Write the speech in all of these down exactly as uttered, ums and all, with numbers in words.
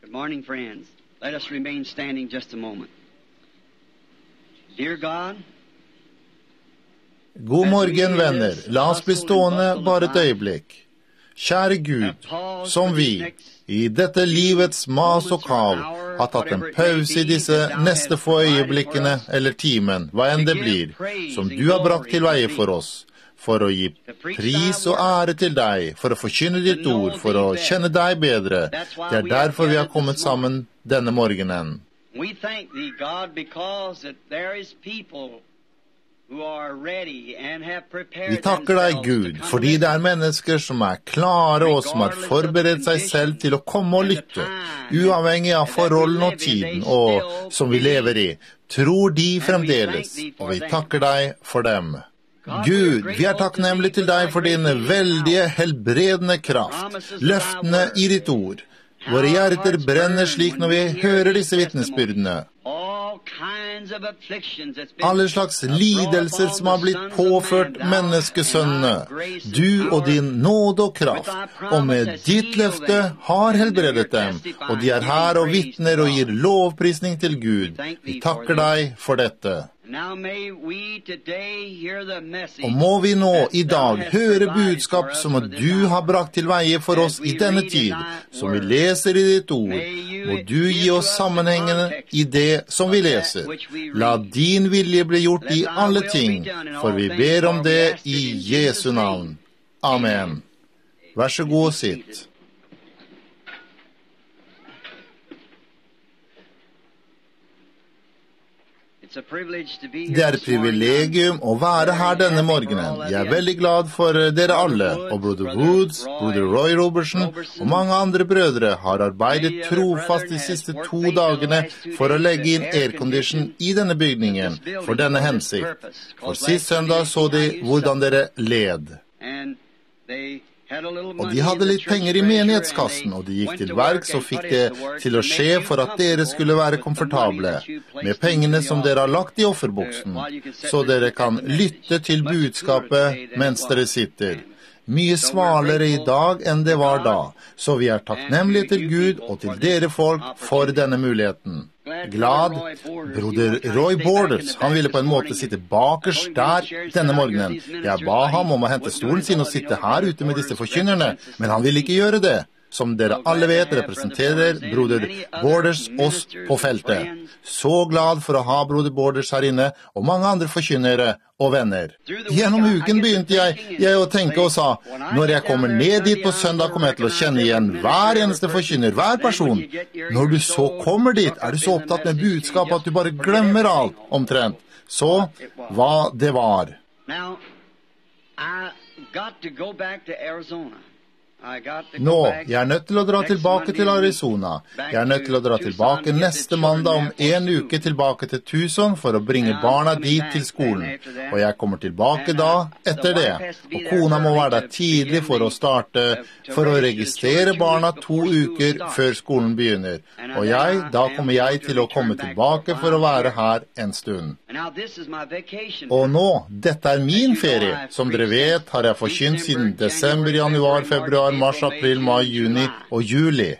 Good morning, friends. Let us remain standing just a moment. Dear God, God morgen, venner. La oss bli stående bare et øyeblikk. Kjære Gud, som vi, i dette livets mas og kav, har tatt en pause i disse neste få øyeblikkene eller timen, hva enn det blir, som du har brakt til veie for oss, for å gi pris og ære til deg, for å forkynne ditt ord, for å kjenne deg bedre. Det er derfor vi har kommet sammen denne morgenen. we thank Thee, God, because that there is people who are ready and have prepared Vi takker deg, Gud, fordi det er mennesker som er klare og som har forberedt seg selv til å komme og lytte, uavhengig av forholdene og tiden og som vi lever i. Tror de fremdeles, og vi takker deg for dem. Gud, vi er takknemlige til deg for din veldige helbredende kraft, løftene i ditt ord. Våre hjerter brenner slik når vi hører disse vittnesbyrdene. Alle slags lidelser som har blitt påført menneskesønnene, du og din nåde og kraft, og med ditt løfte har helbredet dem, og de er her og vittner og gir lovprisning til Gud. Vi takker deg for dette. Og må vi nå i dag høre budskap som du har brakt til veie for oss i denne tid, som vi leser i ditt ord. Må du gi oss sammenhengene i det som vi leser. La din vilje bli gjort i alle ting, for vi ber om det i Jesu navn. Amen. Vær så god og sitt. Det er et privilegium å være her denne morgenen. Jeg er veldig glad for dere alle, og broder Woods, broder Roy Robertson og mange andre brødre har arbeidet trofast de siste to dagene for å legge inn aircondition i denne bygningen for denne hensikt. For sist søndag så de hvordan dere led. Og de hadde litt penger i menighetskassen, og de gikk til verks og fikk det til å skje for at dere skulle være komfortable, med pengene som dere har lagt i offerboksen, så dere kan lytte til budskapet mens dere sitter. Mye svalere i dag enn det var da, så vi er takknemlige til Gud og til dere folk for denne muligheten. Glad, broder Roy Borders, han ville på en måte sitte bakerst der denne morgenen. Jeg ba ham om å hente stolen sin og sitte her ute med disse forkynnerne, men han ville ikke gjøre det. Som dere alle vet, representerer broder Borders oss på feltet. Så glad for å ha broder Borders her inne, og mange andre forkynnere og venner. Gjennom uken begynte jeg, jeg å tenke og sa, når jeg kommer ned dit på søndag, kommer jeg til å kjenne igjen hver eneste forkynner, hver person. Når du så kommer dit, er du så opptatt med budskap at du bare glemmer alt omtrent. Så hva det var. Now, I got to go back to Arizona. Nå, jeg er nødt til å dra tilbake til Arizona. Jeg er nødt til å dra tilbake neste mandag om en uke tilbake til Tucson for å bringe barna dit til skolen. Og jeg kommer tilbake da etter det. Og kona må være der tidlig for å starte, for å registrere barna to uker før skolen begynner. Og jeg, da kommer jeg til å komme tilbake for å være her en stund. Og nå, dette er min ferie. Som dere vet, har jeg forkynt siden desember, januar, februar, mars, april, mai, juni og juli.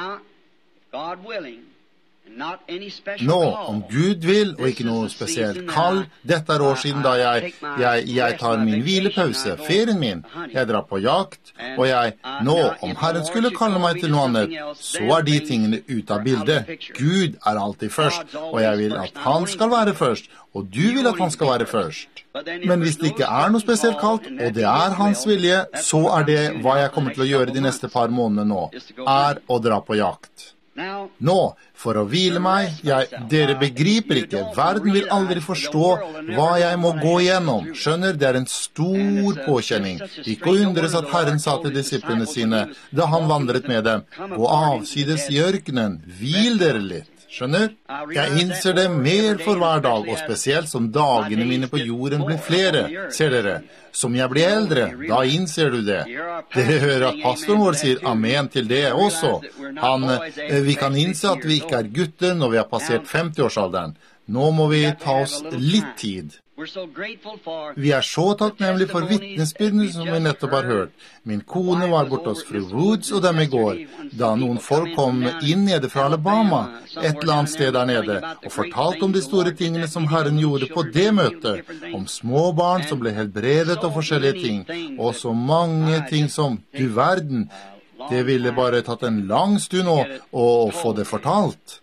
Nå, om Gud vil, og ikke noe spesielt kall, dette er år siden da jeg, jeg, jeg tar min hvilepause, ferien min. Jeg drar på jakt, og jeg, nå, om Herren skulle kalle meg til noe annet, så er de tingene ute av bildet. Gud er alltid først, og jeg vil at han skal være først, og du vil at han skal være først. Men hvis det ikke er noe spesielt kaldt, og det er hans vilje, så er det hva jeg kommer til å gjøre de neste par månedene nå, er å dra på jakt. Nå, for å hvile meg, jeg, dere begriper ikke, verden vil aldri forstå hva jeg må gå igjennom. Skjønner, det er en stor påkjenning. Ikke å undres at Herren sa til disiplene sine, da han vandret med dem, gå avsides i ørkenen, hvil dere litt. Skjønner? Jeg innser det mer for hver dag, og spesielt som dagene mine på jorden blir flere, ser dere. Som jeg blir eldre, da innser du det. Dere hører at pastoren vår sier amen til det også. Han, vi kan innse at vi ikke er gutter når vi har passert femti-årsalderen. Nå må vi ta oss litt tid. Vi er så takknemlige for vitnesbyrdene som vi nettopp har hørt. Min kone var borte hos fru Woods og dem i går, da noen folk kom inn nede fra Alabama, et eller annet sted der nede, og fortalte om de store tingene som Herren gjorde på det møtet, om små barn som ble helbredet og forskjellige ting, og så mange ting som, du verden, det ville bare tatt en lang stund å, å få det fortalt.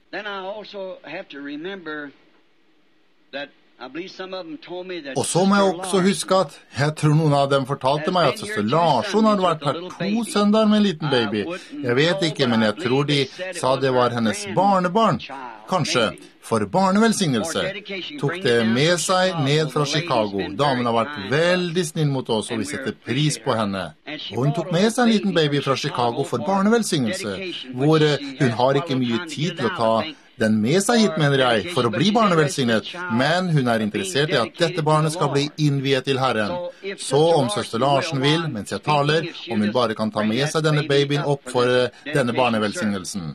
Og så må jeg også huske at jeg tror noen av dem fortalte meg at søster Larsson hadde vært her to søndager med en liten baby. Jeg vet ikke, men jeg tror de sa det var hennes barnebarn. Kanskje, for barnevelsignelse. Tok det med seg ned fra Chicago. Damen har vært veldig snill mot oss, og vi setter pris på henne. Og hun tok med seg en liten baby fra Chicago for barnevelsignelse, hvor hun har ikke mye tid til å ta den med seg hit, mener jeg, for å bli barnevelsignet, men hun er interessert i at dette barnet skal bli innviet til Herren. Så om søster Larsen vil, mens jeg taler, om hun bare kan ta med seg denne babyen opp for denne barnevelsignelsen.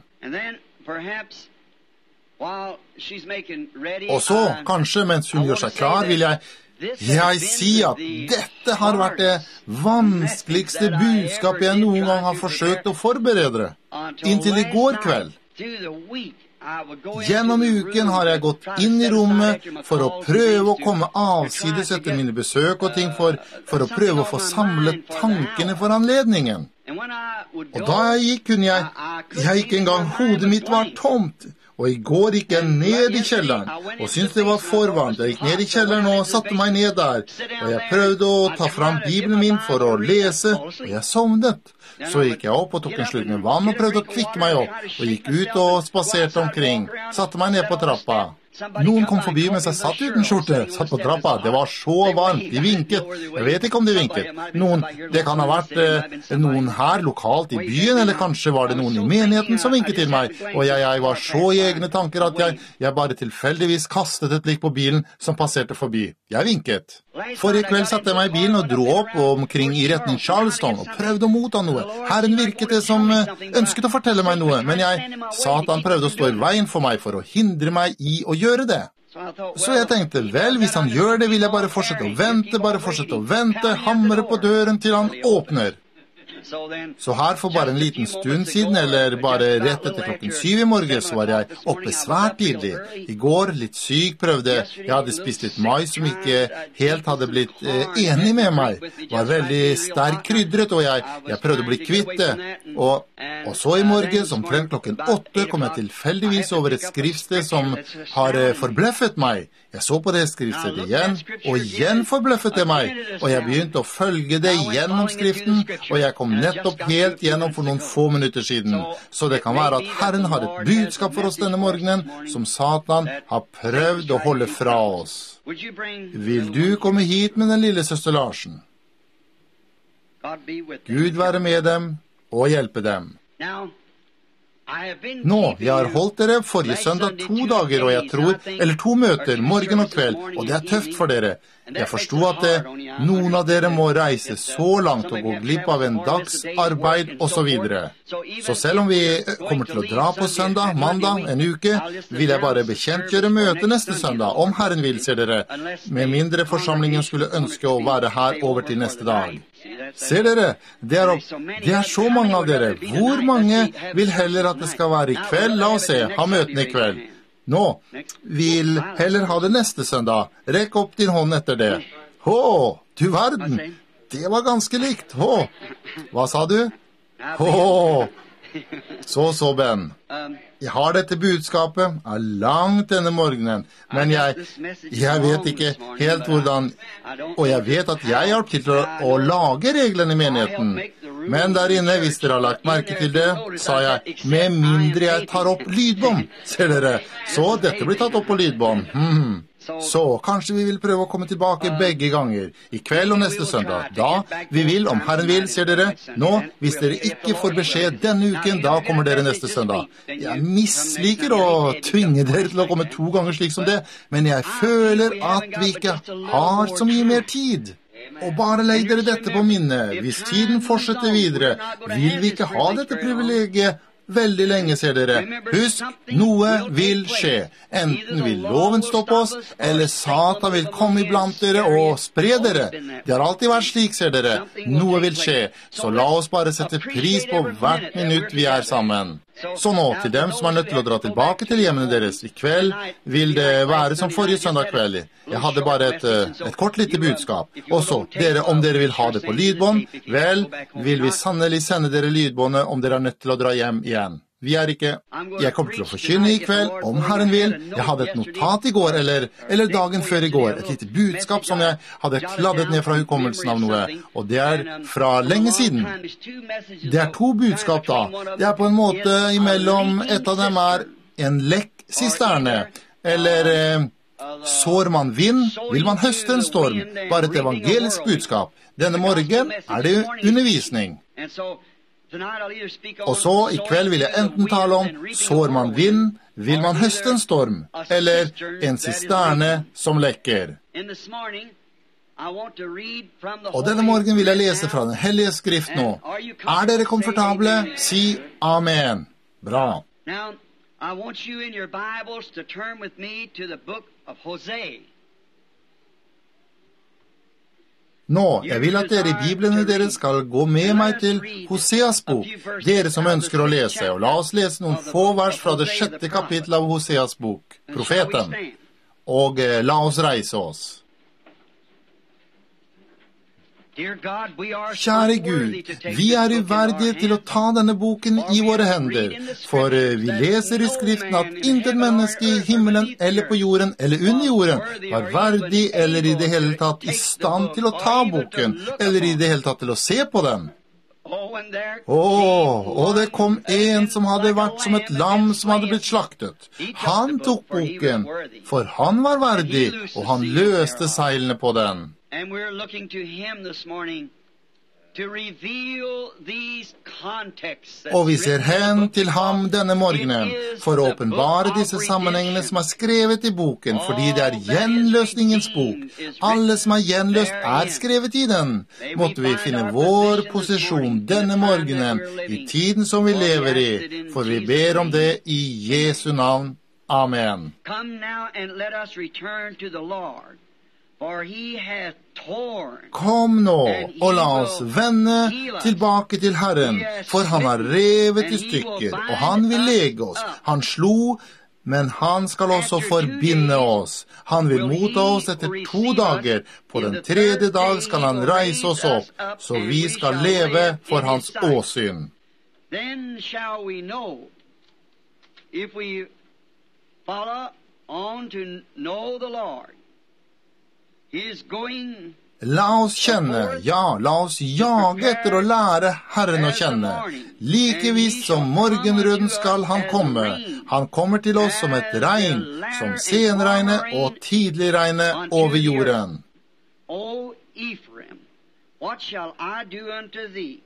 Og så, kanskje, mens hun gjør seg klar, vil jeg Jeg sier at dette har vært det vanskeligste budskapet jeg noen gang har forsøkt å forberede, inntil i går kveld. Gjennom uken har jeg gått inn i rommet for å prøve å komme avsides etter mine besøk og ting for, for å prøve å få samlet tankene for anledningen. Og da jeg gikk, kunne jeg, jeg ikke engang hodet mitt var tomt. Og i går gikk jeg ned i kjelleren, og syntes det var for varmt. Jeg gikk ned i kjelleren og satte meg ned der, og jeg prøvde å ta fram Bibelen min for å lese, og jeg sovnet. Så gikk jeg opp og tok en slurk med vann og prøvde å kvikke meg opp, og gikk ut og spaserte omkring, satte meg ned på trappa. Noen kom forbi mens jeg satt uten skjorte, satt på trappa. Det var så varmt, de vinket. Jeg vet ikke om de vinket. Noen, det kan ha vært eh, noen her lokalt i byen, eller kanskje var det noen i menigheten som vinket til meg. Og jeg, jeg var så i egne tanker at jeg, jeg bare tilfeldigvis kastet et blikk på bilen som passerte forbi. Jeg vinket. Forrige kveld satte jeg meg i bilen og dro opp omkring i retning Charleston og prøvde å motta noe. Herren virket det som eh, ønsket å fortelle meg noe, men jeg sa at han prøvde å stå i veien for meg for å hindre meg i å gjøre det. Så jeg tenkte, vel, hvis han gjør det, vil jeg bare fortsette å vente, bare fortsette å vente, hamre på døren til han åpner. Så her for bare en liten stund siden, eller bare rett etter klokken syv i morgen, så var jeg oppe svært tidlig. I går, litt syk, prøvde. Jeg hadde spist litt mais som ikke helt hadde blitt eh, enig med meg. Var veldig sterk krydret, og jeg, jeg prøvde å bli kvitt det. Og, og så i morgen, omtrent klokken åtte, kom jeg tilfeldigvis over et skriftsted som har eh, forbløffet meg. Jeg så på det skriftstedet igjen, og igjen forbløffet det meg. Og jeg begynte å følge det gjennom skriften, og jeg kom nettopp helt gjennom for noen få minutter siden. Så det kan være at Herren har et budskap for oss denne morgenen, som Satan har prøvd å holde fra oss. Vil du komme hit med den lille søster Larsen? Gud være med dem og hjelpe dem. Nå, jeg har holdt dere forrige søndag to dager, og jeg tror, eller to møter, morgen og kveld, og det er tøft for dere. Jeg forstod at det, noen av dere må reise så langt og gå glipp av en dags arbeid og så videre. Så selv om vi kommer til å dra på søndag, mandag, en uke, vil jeg bare bekjentgjøre møte neste søndag, om Herren vil, ser dere, med mindre forsamlingen skulle ønske å være her over til neste dag. Ser dere, det er, opp, det er så mange av dere. Hvor mange vil heller at det skal være i kveld? La oss se, ha møtene i kveld. Nå, vil heller ha det neste søndag. Rekk opp din hånd etter det. Hå, du verden, det var ganske likt. Hå, hva sa du? Hå, så så, Ben. Jeg har dette budskapet er langt denne morgenen, men jeg, jeg vet ikke helt hvordan, og jeg vet at jeg har til å, å lage reglene i menigheten. Men der inne, hvis dere har lagt merke til det, sa jeg, med mindre jeg tar opp lydbånd, ser dere. Så dette blir tatt opp på lydbånd. Hmm. Så kanskje vi vil prøve å komme tilbake begge ganger, i kveld og neste søndag. Da, vi vil, om Herren vil, ser dere. Nå, hvis dere ikke får beskjed denne uken, da kommer dere neste søndag. Jeg misliker å tvinge dere til å komme to ganger slik som det, men jeg føler at vi ikke har så mye mer tid. Og bare legg dere dette på minne. Hvis tiden fortsetter videre, vil vi ikke ha dette privilegiet veldig lenge, ser dere. Husk, noe vil skje. Enten vil loven stoppe oss, eller Satan vil komme iblant dere og spre dere. Det har alltid vært slik, ser dere. Noe vil skje, så la oss bare sette pris på hvert minutt vi er sammen. Så nå, til dem som er nødt til å dra tilbake til hjemmene deres, i kveld vil det være som forrige søndag kveld. Jeg hadde bare et, et kort lite budskap. Og så, dere, om dere vil ha det på lydbånd, vel, vil vi sannelig sende dere lydbåndet om dere er nødt til å dra hjem igjen. Vi er ikke... Jeg kommer til å forkynne i kveld, om Herren vil. Jeg hadde et notat i går, eller, eller dagen før i går, et lite budskap som jeg hadde kladdet ned fra hukommelsen av noe, og det er fra lenge siden. Det er to budskap da. Det er på en måte imellom, et av dem er en lekk sisterne, eller eh, sår man vind, vil man høste en storm, bare et evangelisk budskap. Denne morgen er det undervisning. Og så i kveld vil jeg enten tale om sår man vind, vil man høste en storm, eller en sisterne som lekker. Og denne morgen vil jeg lese fra den hellige skrift nå. Er dere komfortable? Si amen. Bra. Now, I want you in your Bibles to turn with me to the book of Hosea. Nå, jeg vil at dere i Bibelen dere skal gå med meg til Hoseas bok, dere som ønsker å lese, og la oss lese noen få vers fra det sjette kapittel av Hoseas bok, profeten, og eh, la oss reise oss. Kjære Gud, vi er uverdige til å ta denne boken i våre hender, for vi leser i skriften at intet menneske i himmelen eller på jorden eller under jorden var verdig eller i det hele tatt i stand til å ta boken, eller i det hele tatt til å se på den. Åh, og det kom en som hadde vært som et lam som hadde blitt slaktet. Han tok boken, for han var verdig, og han løste seilene på den. And we're looking to him this morning to reveal these contexts. Og vi ser hen til ham denne morgenen for å åpenbare disse sammenhengene som er skrevet i boken, fordi det er gjenløsningens bok. Alle som er gjenløst er skrevet i den. Måtte vi finne vår posisjon denne morgenen i tiden som vi lever i, for vi ber om det i Jesu navn. Amen. Come now and let us return to the Lord. Kom nå, og la oss vende tilbake til Herren, for han har revet i stykker, og han vil lege oss. Han slo, men han skal også forbinde oss. Han vil motta oss etter to dager. På den tredje dag skal han reise oss opp, så vi skal leve for hans åsyn. Then shall we know, if we follow on to know the Lord. La oss kjenne, ja, la oss jage etter å lære Herren å kjenne. Like visst som morgenrøden skal han komme. Han kommer til oss som et regn, som senregnet og tidligregnet over jorden. O Ephraim, what shall I do unto thee?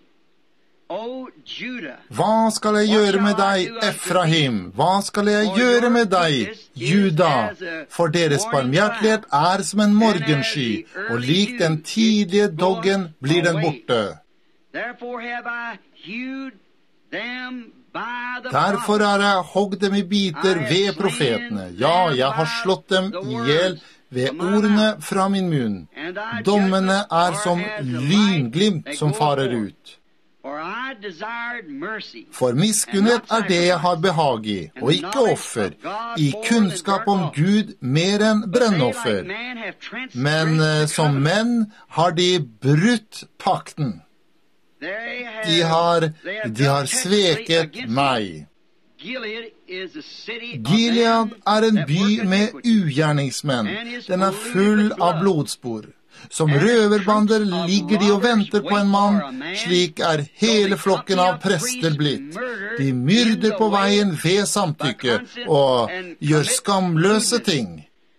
Hva skal jeg gjøre med deg, Efraim? Hva skal jeg gjøre med deg, Juda? For deres barmhjertighet er som en morgensky, og lik den tidlige doggen blir den borte. Derfor har jeg hogd dem i biter ved profetene. Ja, jeg har slått dem ihjel ved ordene fra min munn. Dommene er som lynglimt som farer ut. For miskunnhet er det jeg har behag i, og ikke offer, i kunnskap om Gud mer enn brennoffer. Men uh, som menn har de brutt pakten. De har, de har sveket meg. Gilead er en by med ugjerningsmenn. Den er full av blodspor. Som røverbander ligger de og venter på en mann, slik er hele flokken av prester blitt. De myrder på veien ved samtykke og gjør skamløse ting.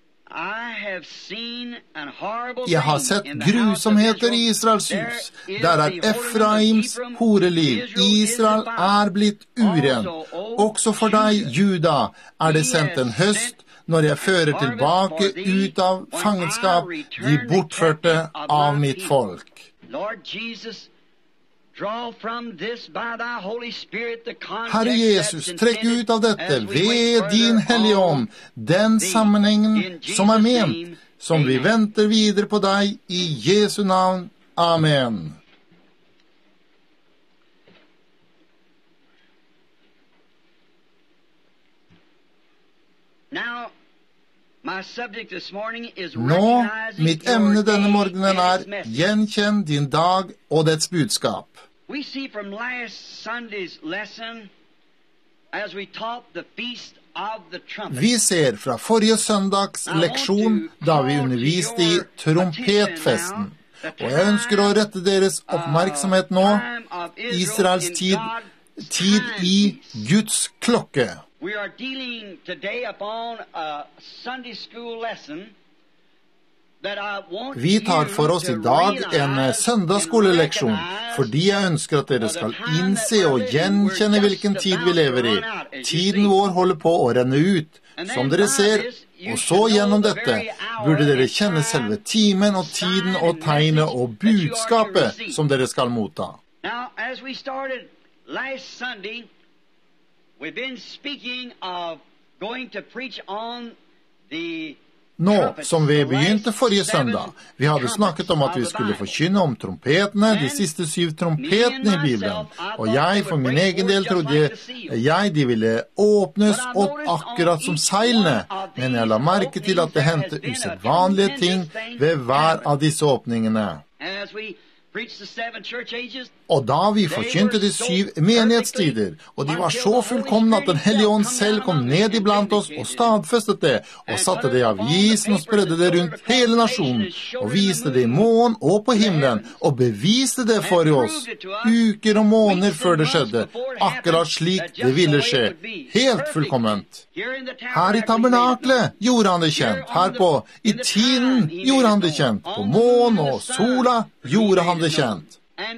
Jeg har sett grusomheter i Israels hus. Der er Efraims horeliv. Israel er blitt uren. Også for deg, Juda, er det sendt en høst, når jeg fører tilbake ut av fangenskap de bortførte av mitt folk. Herre Jesus, trekk ut av dette ved din Hellige Ånd, den sammenhengen som er ment, som vi venter videre på deg i Jesu navn. Amen. Nå, mitt emne denne morgenen er gjenkjenn din dag og dets budskap. We see from last Sunday's lesson, as we taught the feast of the trumpet. Vi ser fra forrige søndags leksjon, da vi underviste i trompetfesten. Og jeg ønsker å rette deres oppmerksomhet nå, Israels tid, tid i Guds klokke. We are dealing today upon a Sunday school lesson. Vi tar for oss i dag en søndagsskoleleksjon, fordi jeg ønsker at dere skal innse og gjenkjenne hvilken tid vi lever i. Tiden vår holder på å renne ut, som dere ser, og så gjennom dette burde dere kjenne selve timen og tiden og tegnet og budskapet som dere skal motta. Now, as we started last Sunday, we've been speaking of going to preach on the Nå, som vi begynte forrige søndag, vi hadde snakket om at vi skulle forkynne om trompetene, de siste syv trompetene i Bibelen, og jeg for min egen del trodde jeg de ville åpnes opp akkurat som seilene, men jeg la merke til at det hendte usedvanlige ting ved hver av disse åpningene. Og da vi forkynte de syv menighetstider, og de var så fullkomne at den Hellige Ånd selv kom ned iblant oss og stadfestet det, og satte det i avisen og spredde det rundt hele nasjonen, og viste det i månen og på himmelen, og beviste det for oss, uker og måneder før det skjedde, akkurat slik det ville skje, helt fullkomment. Her i tabernaklet gjorde han det kjent, her på i tiden gjorde han det kjent, på månen og sola gjorde han det kjent.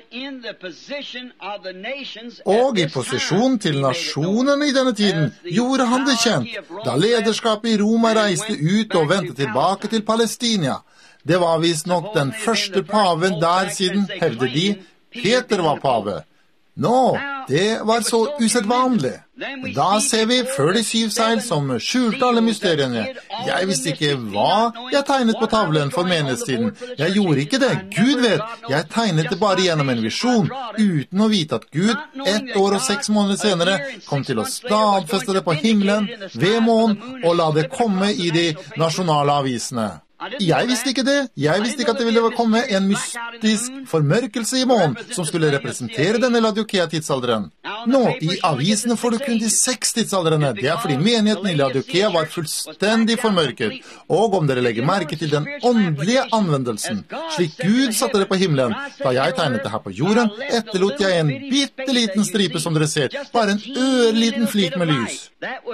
Og i posisjon til nasjonene i denne tiden gjorde han det kjent, da lederskapet i Roma reiste ut og vendte tilbake til Palestina. Det var vist nok den første paven der siden, hevder de, Peter var pave. Nå, det var så usedvanlig. Da ser vi før de syv seil som skjulte alle mysteriene. Jeg visste ikke hva jeg tegnet på tavlen for menighetstiden. Jeg gjorde ikke det, Gud vet. Jeg tegnet det bare gjennom en visjon, uten å vite at Gud, ett år og seks måneder senere, kom til å stadfeste det på himmelen, ved månen, og la det komme i de nasjonale avisene. Jeg visste ikke det. Jeg visste ikke at det ville komme en mystisk formørkelse i månen som skulle representere denne Laodikea-tidsalderen. Nå, i avisene får du kun de seks tidsaldrene. Det er fordi menigheten i Laodikea var fullstendig formørket. Og om dere legger merke til den åndelige anvendelsen, slik Gud satte det på himmelen, da jeg tegnet det her på jorden, etterlot jeg en bitteliten stripe som dere ser, bare en ørliten flik med lys.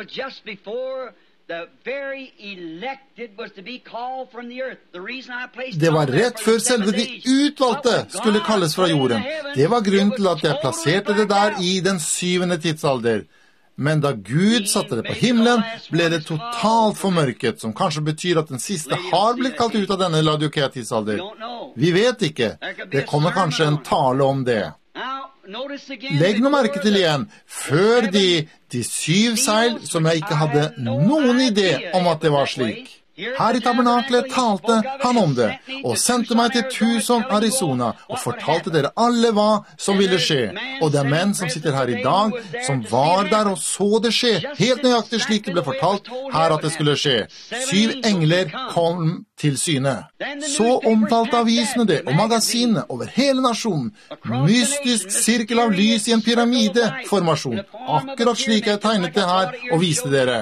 Det var rett før selve de utvalgte skulle kalles fra jorden. Det var grunnen til at jeg plasserte det der i den syvende tidsalder. Men da Gud satte det på himmelen, ble det totalt formørket, som kanskje betyr at den siste har blitt kalt ut av denne Laodikea-tidsalder. Vi vet ikke. Det kommer kanskje en tale om det. Legg nå merke til igjen, før de, de syv seil, som jeg ikke hadde noen idé om at det var slik. Her i tabernaklet talte han om det, og sendte meg til Tucson, Arizona, og fortalte dere alle hva som ville skje. Og det er menn som sitter her i dag, som var der og så det skje, helt nøyaktig slik det ble fortalt her at det skulle skje. Syv engler kom til syne. Så omtalte avisene det, og magasinene over hele nasjonen. Mystisk sirkel av lys i en pyramideformasjon, akkurat slik jeg tegnet det her og viste dere.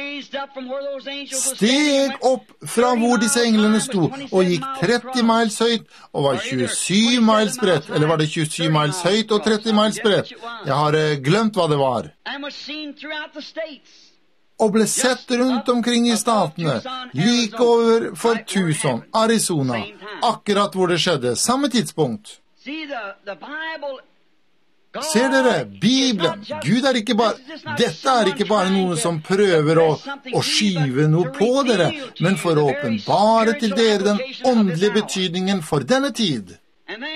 Steg opp fra hvor disse englene sto, og gikk tretti miles høyt, og var tjuesyv miles bredt, eller var det tjuesyv miles høyt og tretti miles bredt? Jeg har glemt hva det var. Og ble sett rundt omkring i statene, like over for Tucson, Arizona, akkurat hvor det skjedde, samme tidspunkt. Ser dere, Bibelen, Gud er ikke bare, dette er ikke bare noe som prøver å, å skyve noe på dere, men for å åpenbare til dere den åndelige betydningen for denne tid.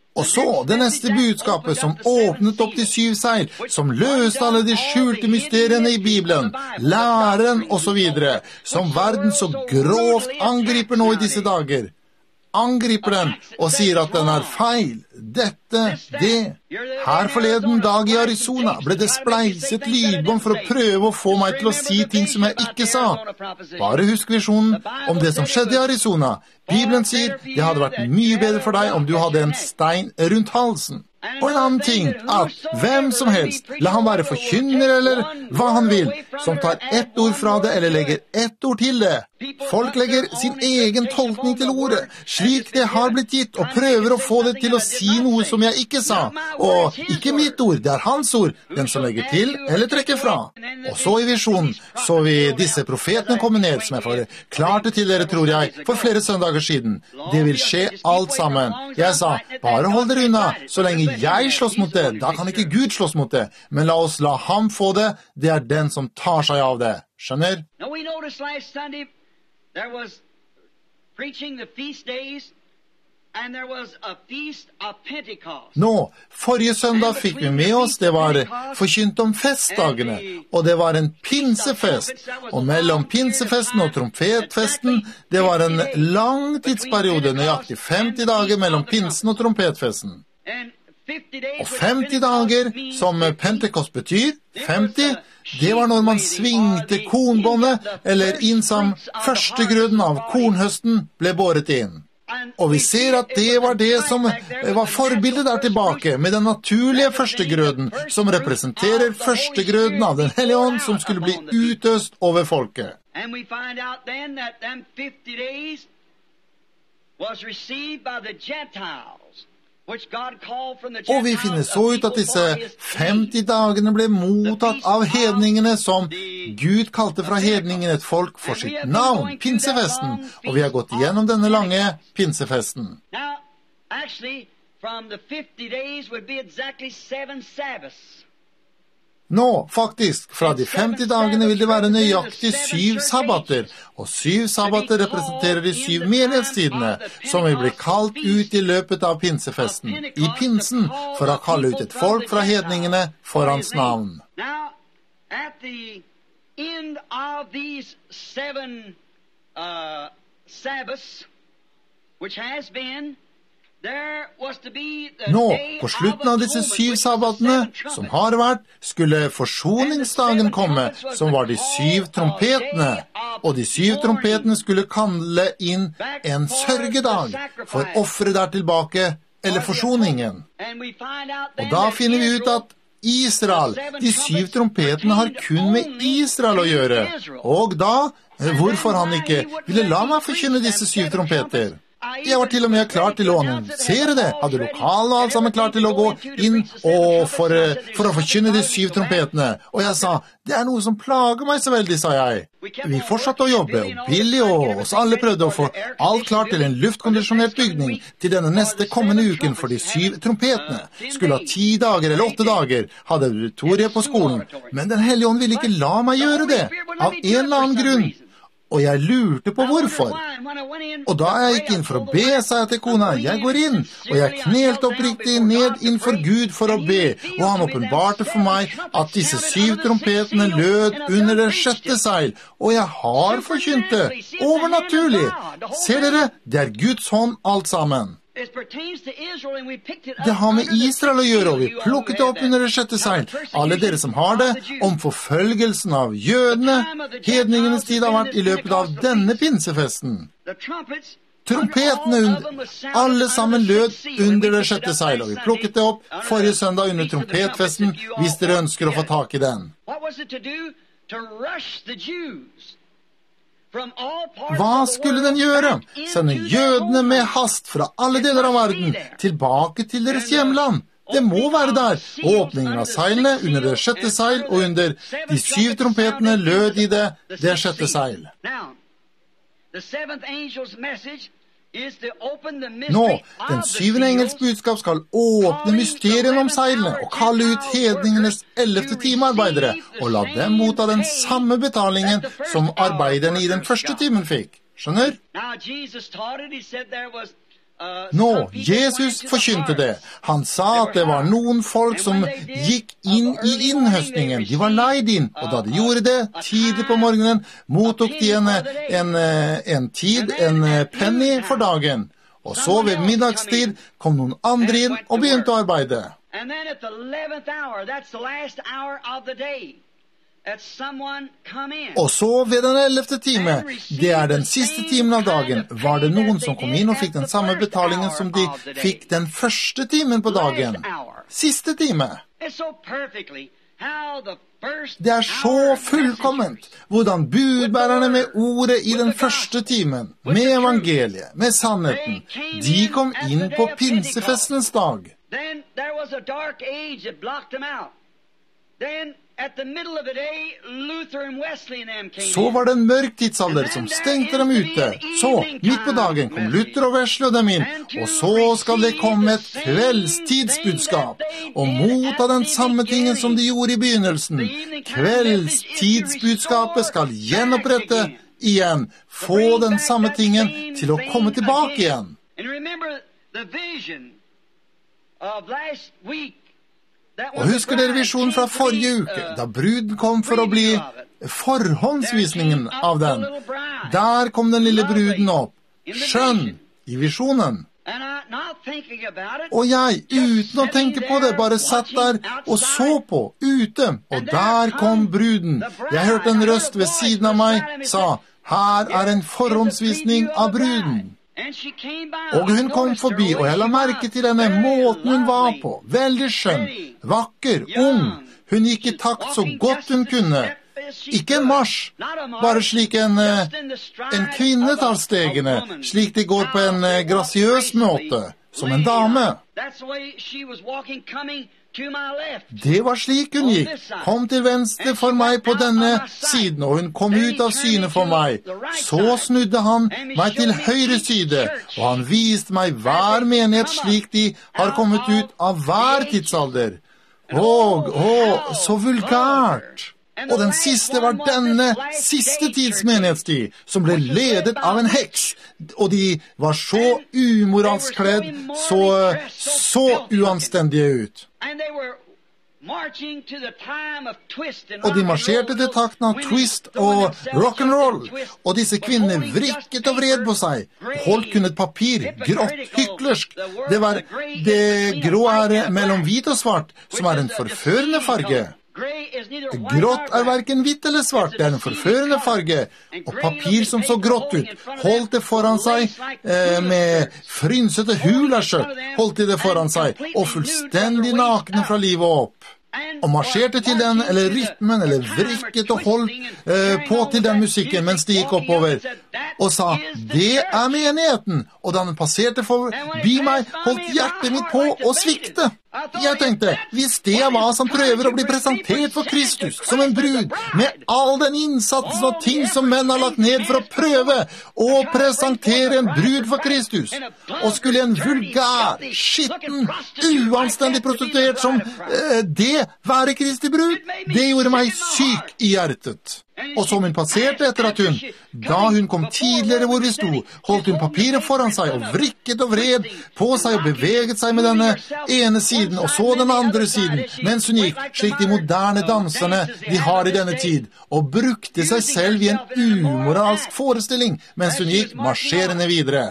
Og så det neste budskapet som åpnet opp de syv seil, som løste alle de skjulte mysteriene i Bibelen, læren og så videre, som verden så grovt angriper nå i disse dager. Angriper den og sier at den er feil. Dette, det. Her forleden dag i Arizona ble det spleiset lydbånd for å prøve å få meg til å si ting som jeg ikke sa. Bare husk visjonen om det som skjedde i Arizona. Bibelen sier det hadde vært mye bedre for deg om du hadde en stein rundt halsen. Og en annen ting, at hvem som helst, la han være forkynner eller hva han vil, som tar ett ord fra det eller legger ett ord til det. Folk legger sin egen tolkning til ordet, slik det har blitt gitt, og prøver å få det til å si noe som jeg ikke sa. Og ikke mitt ord, det er hans ord, den som legger til eller trekker fra. Og så i visjonen så vi disse profetene komme ned, som jeg forklarte til dere, tror jeg, for flere søndager siden. Det vil skje alt sammen. Jeg sa, bare hold dere unna, så lenge jeg slåss mot det, da kan ikke Gud slåss mot det. Men la oss la ham få det, det er den som tar seg av det. Skjønner? Now we noticed last Sunday there was preaching the feast days and there was a feast of Pentecost. Nå, forrige søndag fikk vi med oss, det var forkynt om festdagene, og det var en pinsefest. Og mellom pinsefesten og trompetfesten, det var en lang tidsperiode, nøyaktig femti dager mellom pinsen og trompetfesten. Og femti dager, som Pentekost betyr, femti, det var når man svingte kornbåndet, eller innsam førstegrøden av kornhøsten ble båret inn. Og vi ser at det var det som var forbildet der tilbake, med den naturlige førstegrøden, som representerer førstegrøden av den hellige ånd, som skulle bli utøst over folket. And we find out then that them fifty days was received by the Gentiles. Og vi finner så ut at disse femti dagene ble mottatt av hedningene, som Gud kalte fra hedningene et folk for sitt navn, pinsefesten. Og vi har gått igjennom denne lange pinsefesten. Now, actually, from the fifty days would be exactly seven Sabbaths. Nå, faktisk, fra de femti dagene vil det være nøyaktig syv sabbater, og syv sabbater representerer de syv menighetstidene, som vil bli kalt ut i løpet av pinsefesten, i pinsen, for å kalle ut et folk fra hedningene for hans navn. Now, at the end of these seven uh, Sabbaths, which has been, nå, på slutten av disse syv sabbatene, som har vært, skulle forsoningsdagen komme, som var de syv trompetene. Og de syv trompetene skulle kalle inn en sørgedag for offeret der tilbake, eller forsoningen. Og da finner vi ut at Israel, de syv trompetene har kun med Israel å gjøre. Og da, hvorfor han ikke ville la meg forkynne disse syv trompeter? Jeg var til og med klar til å annonsere det, hadde lokalen og alt sammen klar til å gå inn og for, for å forkynne de syv trompetene. Og jeg sa, det er noe som plager meg så veldig, sa jeg. Vi fortsatte å jobbe, og Billy og oss alle prøvde å få alt klart til en luftkondisjonert bygning til denne neste kommende uken for de syv trompetene. Skulle ha ti dager eller åtte dager, hadde auditoriet på skolen. Men den hellige ånd ville ikke la meg gjøre det, av en eller annen grunn. Og jeg lurte på hvorfor. Og da jeg gikk inn for å be, sa jeg til kona, jeg går inn, og jeg knelte oppriktig ned innfor Gud for å be, og han åpenbarte for meg at disse syv trompetene lød under det sjette seil, og jeg har forkynt det, overnaturlig. Ser dere, det er Guds hånd alt sammen. Det har med Israel å gjøre, og vi plukket det opp under det sjette seil. Alle dere som har det, om forfølgelsen av jødene, hedningenes tid har vært i løpet av denne pinsefesten. Trompetene under, alle sammen lød under det sjette seil, og vi plukket det opp forrige søndag under trompetfesten, hvis dere ønsker å få tak i den. Hva skulle den gjøre? Sende jødene med hast fra alle deler av verden tilbake til deres hjemland. Det må være der. Åpningen av seilene under det sjette seil og under de syv trompetene lød i det, det sjette seil. Nå, den syvende engels budskap skal åpne mysterien om seilene og kalle ut hedningenes ellevte timearbeidere og la dem motta den samme betalingen som arbeiderne i den første timen fikk. Skjønner? Nå, Jesus forkynte det. Han sa at det var noen folk som gikk inn i innhøstningen. De var leid inn, og da de gjorde det, tidlig på morgenen, mottok de en, en, en tid, en penny for dagen. Og så ved middagstid kom noen andre inn og begynte å arbeide. Og så ved den ellevte time, det er den siste timen av dagen, var det noen som kom inn og fikk den samme betalingen som de fikk den første timen på dagen. Siste time. Det er så fullkomment hvordan budbærerne med ordet i den første timen, med evangeliet, med sannheten, de kom inn på pinsefestens dag. Then there was a dark age that blocked them out. Then at the middle of the day, Luther and Wesley and them came in. Så var det en mørk tidsalder som stengte dem ute. Så, midt på dagen kom Luther og Wesley og dem inn. Og så skal det komme et kveldstidsbudskap og motta den samme tingen som de gjorde i begynnelsen. Kveldstidsbudskapet skal gjenopprette igjen, få den samme tingen til å komme tilbake igjen. And remember the vision of last week. Og husker dere visjonen fra forrige uke, da bruden kom for å bli forhåndsvisningen av den. Der kom den lille bruden opp, skjønn i visjonen. Og jeg, uten å tenke på det, bare satt der og så på, ute. Og der kom bruden. Jeg hørte en røst ved siden av meg, sa, her er en forhåndsvisning av bruden. Og hun kom forbi, og jeg la merke til denne måten hun var på. Veldig skjønn, vakker, ung. Hun gikk i takt så godt hun kunne. Ikke en marsj, bare slik en, en kvinne tar stegene, slik de går på en grasiøs måte, som en dame. Det var slik hun gikk, kom til venstre for meg på denne siden, og hun kom ut av synet for meg. Så snudde han meg til høyre side, og han viste meg hver menighet slik de har kommet ut av hver tidsalder. Og, å, så vulgært! Og den siste var denne siste tids menighetstid, som ble ledet av en heks. Og de var så umoralsk kledd, så, så uanstendige ut. Og de marsjerte til takten av twist og rock'n'roll. Og disse kvinnene vrikket og vred på seg. Holdt kun et papir, grått, hyklersk. Det var det grå er mellom hvit og svart, som er en forførende farge. Grått er hverken hvitt eller svart, det er en forførende farge, og papir som så grått ut, holdt det foran seg eh, med frynsete hulaskjørt, holdt de det foran seg, og fullstendig nakne fra livet opp. Og marsjerte til den, eller rytmen, eller vrikket og holdt eh, på til den musikken mens de gikk oppover, og sa, det er menigheten. Og da den passerte forbi meg, holdt hjertet mitt på å svikte. Jeg tenkte, hvis det er hva som prøver å bli presentert for Kristus som en brud, med all den innsatsen og ting som menn har lagt ned for å prøve å presentere en brud for Kristus, og skulle en vulgær, skitten, uanstendig prostituert som eh, det være Kristi brud, det gjorde meg syk i hjertet. Og som hun passerte etter at hun, da hun kom tidligere hvor vi sto, holdt hun papiret foran seg og vrikket og vred på seg og beveget seg med denne ene siden og så den andre siden, mens hun gikk slik de moderne danserne de har i denne tid, og brukte seg selv i en umoralsk forestilling mens hun gikk marsjerende videre.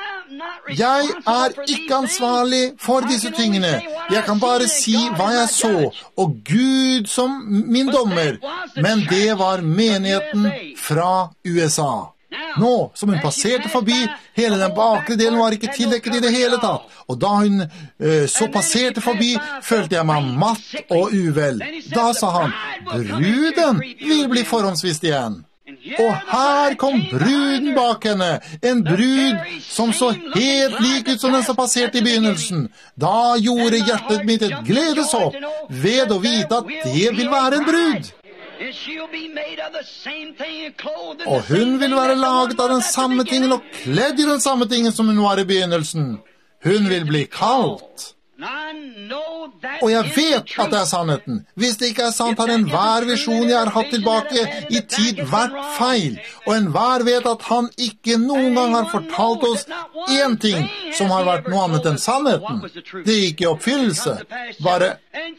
Jeg er ikke ansvarlig for disse tingene. Jeg kan bare si hva jeg så, og Gud som min dommer. Men det var menigheten fra U S A. Nå, som hun passerte forbi, hele den bakre delen var ikke tildekket i det hele tatt. Og da hun uh, så passerte forbi, følte jeg meg matt og uvel. Da sa han, bruden vil bli forhåndsvist igjen. Og her kom bruden bak henne, en brud som så helt lik ut som den som passerte i begynnelsen. Da gjorde hjertet mitt et gledeshopp ved å vite at det vil være en brud. Og hun vil være laget av den samme tingen og kledd i den samme tingen som hun var i begynnelsen. Hun vil bli kalt. Og jeg vet at det er sannheten. Hvis det ikke er sant, har enhver visjon jeg har hatt tilbake i tid vært feil. Og enhver vet at han ikke noen gang har fortalt oss én ting som har vært noe annet enn sannheten. Det gikk i oppfyllelse. Bare...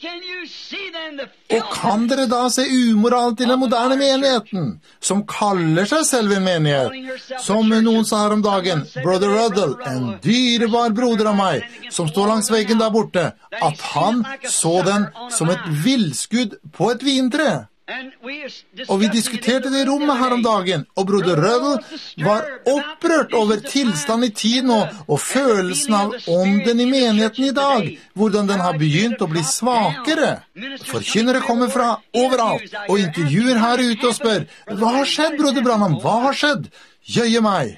Og kan dere da se umoral til den moderne menigheten, som kaller seg selv en menighet? Som noen sa her om dagen, Brother Ruddle, en dyrebar broder av meg, som står langs veggen der borte, at han så den som et villskudd på et vintre. Og vi diskuterte det i rommet her om dagen, og broder Ruddle var opprørt over tilstand i tiden og, og følelsen av ånden i menigheten i dag, hvordan den har begynt å bli svakere. Forkynnere kommer fra overalt, og intervjuer her ute og spør, hva har skjedd, broder Branham, hva har skjedd? Jøye meg.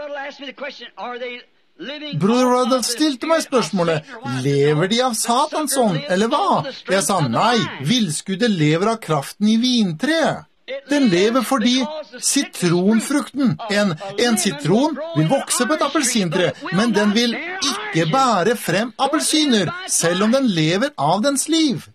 Bror Ruddle stilte meg spørsmålet, lever de av Satans ånd, eller hva? Jeg sa nei, villskuddet lever av kraften i vintreet. Den lever fordi sitronfrukten, en, en sitron vil vokse på et appelsintre, men den vil ikke bære frem appelsiner, selv om den lever av dens liv.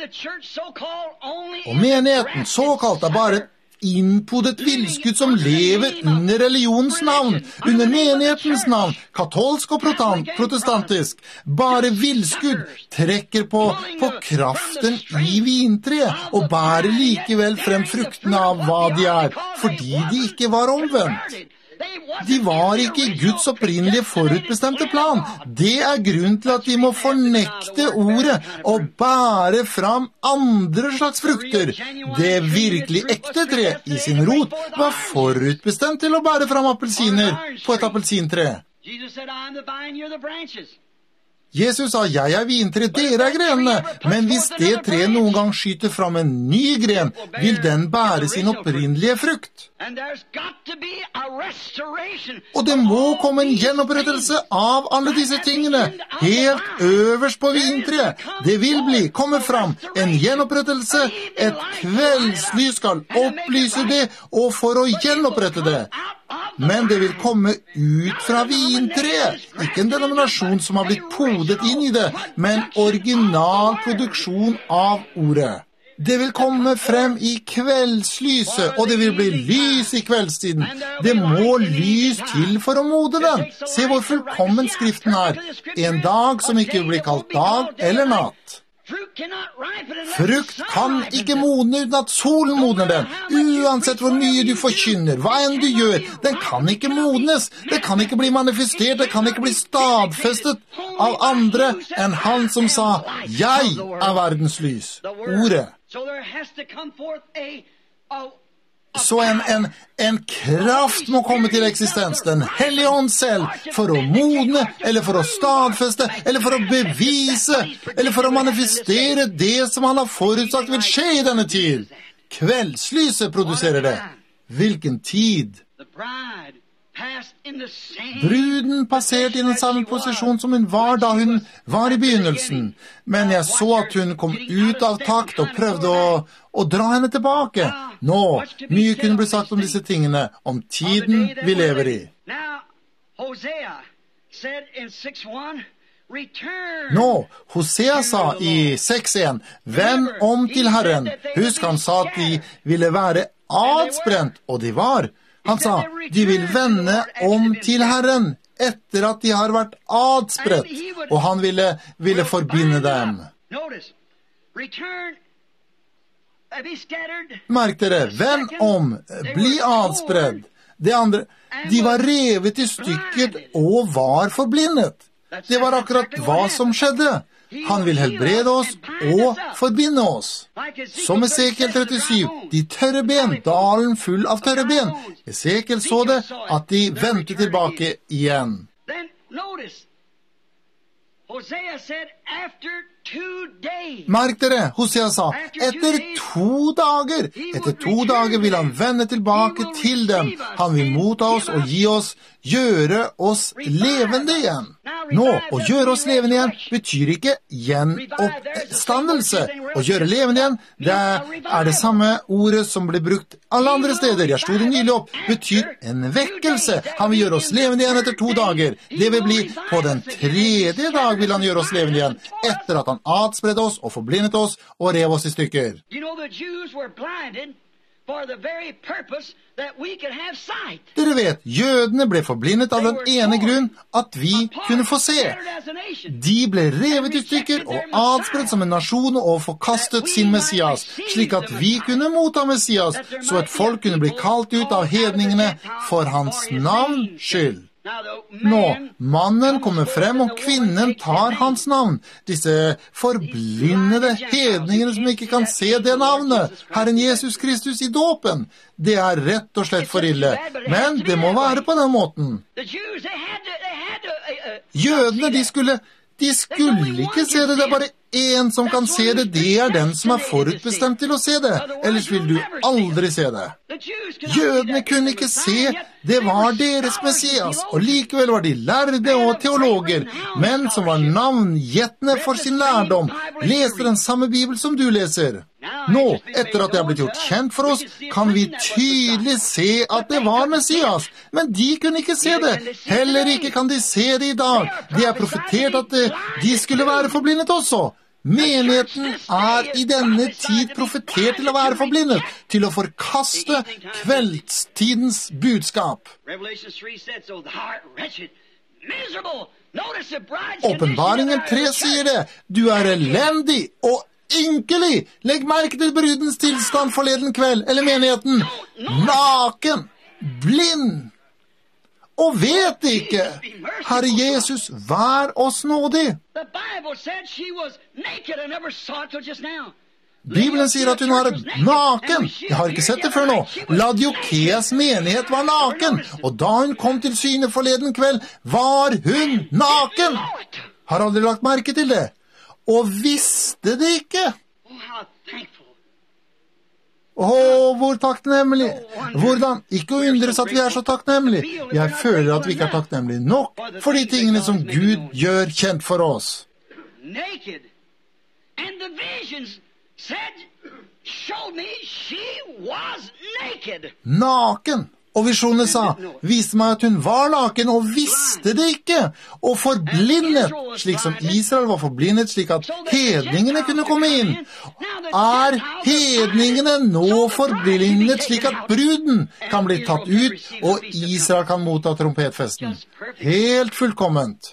Og menigheten, såkalt, er bare et innpodet villskudd som lever under religionens navn, under menighetens navn, katolsk og protestantisk. Bare villskudd trekker på, på kraften i vintreet og bærer likevel frem fruktene av hva de er, fordi de ikke var omvendt. De var ikke i Guds opprinnelige forutbestemte plan. Det er grunn til at de må fornekte ordet og bære fram andre slags frukter. Det virkelig ekte tre i sin rot var forutbestemt til å bære fram appelsiner på et appelsintre. Jesus sa, jeg er vintre, dere er grenene, men hvis det tre noen gang skyter fram en ny gren, vil den bære sin opprinnelige frukt. Og det må komme en gjenopprettelse av alle disse tingene, helt øverst på vintreet. Det vil bli, komme fram, en gjenopprettelse, et kveldslys skal opplyse det, og for å gjenopprette det. Men det vil komme ut fra vintreet, ikke en denominasjon som har blitt podet inn i det, men original produksjon av ordet. Det vil komme frem i kveldslyset, og det vil bli lys i kveldstiden. Det må lys til for å mode den. Se hvor fullkommen skriften er. En dag som ikke blir kalt dag eller natt. Frukt kan ikke modne uten at solen modner den. Uansett hvor mye du forkynner, hva enn du gjør, den kan ikke modnes. Det kan ikke bli manifestert, det kan ikke bli stadfestet av andre enn han som sa, jeg er verdens lys, ordet. Så en, en, en kraft må komme til eksistens, den hellige ånd selv, for å modne, eller for å stadfeste, eller for å bevise, eller for å manifestere det som han har forutsagt vil skje i denne tid. Kveldslyset produserer det. Hvilken tid? Bruden passerte i den samme posisjon som hun var da hun var i begynnelsen, men jeg så at hun kom ut av takt og prøvde å, å dra henne tilbake. Nå, mye kunne bli sagt om disse tingene, om tiden vi lever i. Nå, Hosea sa i seks en, vend om til Herren. Husk, han sa at de ville være adsprent, og de var. Han sa, de vil vende om til Herren etter at de har vært adspredt, og han ville, ville forbinde dem. Merk dere, vend om, bli adspredd. Det andre, de var revet i stykket og var forblindet. Det var akkurat hva som skjedde. Han vil helbrede oss og forbinde oss. Som Esekiel trettisju, de tørre ben, dalen full av tørre ben. Esekiel så det, at de vendte tilbake igjen. Merk dere, Hosea sa, etter to dager, etter to dager vil han vende tilbake til dem. Han vil motta oss og gi oss, gjøre oss levende igjen. Nå, å gjøre oss levende igjen betyr ikke gjenoppstandelse. Å gjøre levende igjen, det er det samme ordet som ble brukt alle andre steder. Jeg stod det nylig opp, betyr en vekkelse. Han vil gjøre oss levende igjen etter to dager. Det vil bli på den tredje dag vil han gjøre oss levende igjen, etter at han han adspredde oss og forblindet oss og rev oss i stykker. You know, the Jews were blinded for the very purpose that we could have sight. Dere vet, jødene ble forblindet av den ene grunn at vi kunne få se. De ble revet i stykker og adspredt som en nasjon og forkastet sin Messias, slik at vi kunne motta Messias, så et folk kunne bli kalt ut av hedningene for hans navn skyld. Nå, mannen kommer frem, og kvinnen tar hans navn. Disse forblindede hedningene som ikke kan se det navnet, Herren Jesus Kristus i dåpen. Det er rett og slett for ille. Men det må være på den måten. Jødene, de skulle, de skulle ikke se det. Det er bare en som kan se det. Det er den som er forutbestemt til å se det. Ellers vil du aldri se det. Jødene kunne ikke se. Det var deres Messias, og likevel var de lærde og teologer, men som var navngjettende for sin lærdom, leste den samme Bibel som du leser. Nå, etter at det har blitt gjort kjent for oss, kan vi tydelig se at det var Messias, men de kunne ikke se det. Heller ikke kan de se det i dag. Det er profetert at de skulle være forblindet også. Menigheten er i denne tid profetert til å være forblindet, til å forkaste kveldstidens budskap. Åpenbaringen tre sier det. Du er elendig og ynkelig. Legg merke til brudens tilstand forleden kveld, eller menigheten. Naken, blind, og vet ikke. Herre Jesus, vær oss nådig. Bibelen sier at hun var naken. Jeg har ikke sett det før nå. Laodikeas menighet var naken, og da hun kom til syne forleden kveld, var hun naken. Har aldri lagt merke til det. Og visste det ikke. Åh, hvor takknemlig. Hvordan? Ikke å undres at vi er så takknemlig. Jeg føler at vi ikke er takknemlig nok for de tingene som Gud gjør kjent for oss. Naked. And the visions said, showed me she was naked. Naken. Og visjonene sa, viste meg at hun var naken og visste det ikke, og forblindet, slik som Israel var forblindet, slik at hedningene kunne komme inn. Er hedningene nå forblindet, slik at bruden kan bli tatt ut, og Israel kan motta trompetfesten? Helt fullkomment.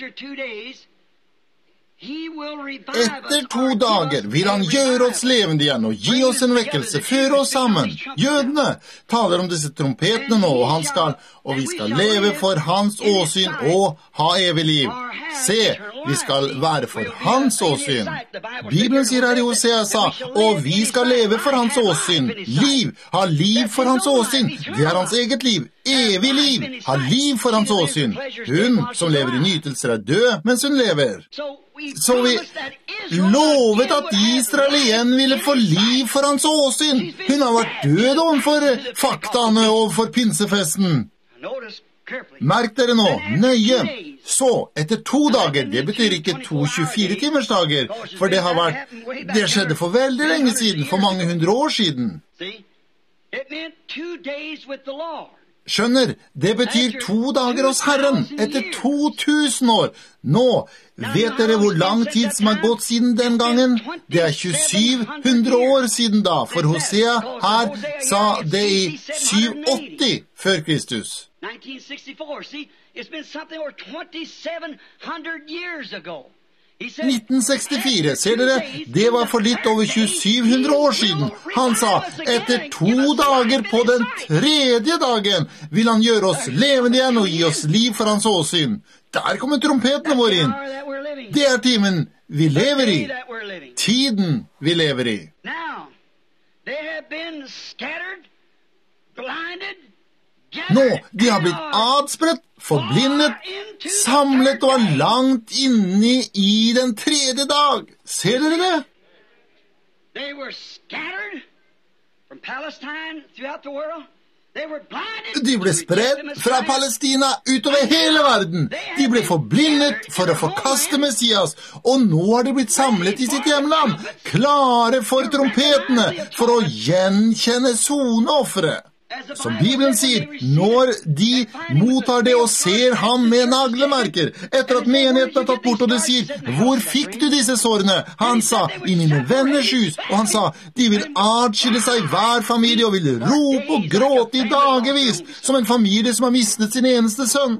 Etter to dager vil han gjøre oss levende igjen og gi oss en vekkelse, føre oss sammen. Jødene taler om disse trompetene nå, og han skal, og vi skal leve for hans åsyn og ha evig liv. Se, vi skal være for hans åsyn. Bibelen sier her i Hosea sa, og vi skal leve for hans åsyn. Liv, ha liv for hans åsyn. Det er hans eget liv. Evig liv, ha liv for hans åsyn. Hun som lever i nytelser er død mens hun lever. Så vi lovet at Israel igjen ville få liv for hans åsyn. Hun har vært død overfor faktaene overfor pinsefesten. Merk dere nå, nøye. Så, etter to dager, det betyr ikke to tjuefire timers dager, for det har vært, det skjedde for veldig lenge siden, for mange hundre år siden. Skjønner, det betyr to dager hos Herren, etter to tusen år. Nå, vet dere hvor lang tid som har gått siden den gangen? Det er tjuesyv hundre år siden da, for Hosea her sa det i syv åtti før Kristus. nineteen sixty-four, see, it's been something over twenty-seven hundred years ago. nitten sekstifire, ser dere, det var for litt over tjuesyv hundre år siden. Han sa, etter to dager på den tredje dagen vil han gjøre oss levende igjen og gi oss liv for hans åsyn. Der kommer trompetene våre inn. Det er timen vi lever i. Tiden vi lever i. Nå, de har blitt adspredt, forblindet, samlet og er langt inne i den tredje dag. Ser dere det? De ble spredt fra Palestina utover hele verden. De ble forblindet for å forkaste Messias, og nå har de blitt samlet i sitt hjemland, klare for trompetene, for å gjenkjenne soneoffere. som Bibelen sier, når de mottar det og ser ham med naglemerker, etter at menigheten er tatt bort, og de sier, hvor fikk du disse sårene? Han sa, i mine venners hus, og han sa, de vil atskille seg hver familie, og vil rope og gråte i dagevis, som en familie som har mistet sin eneste sønn.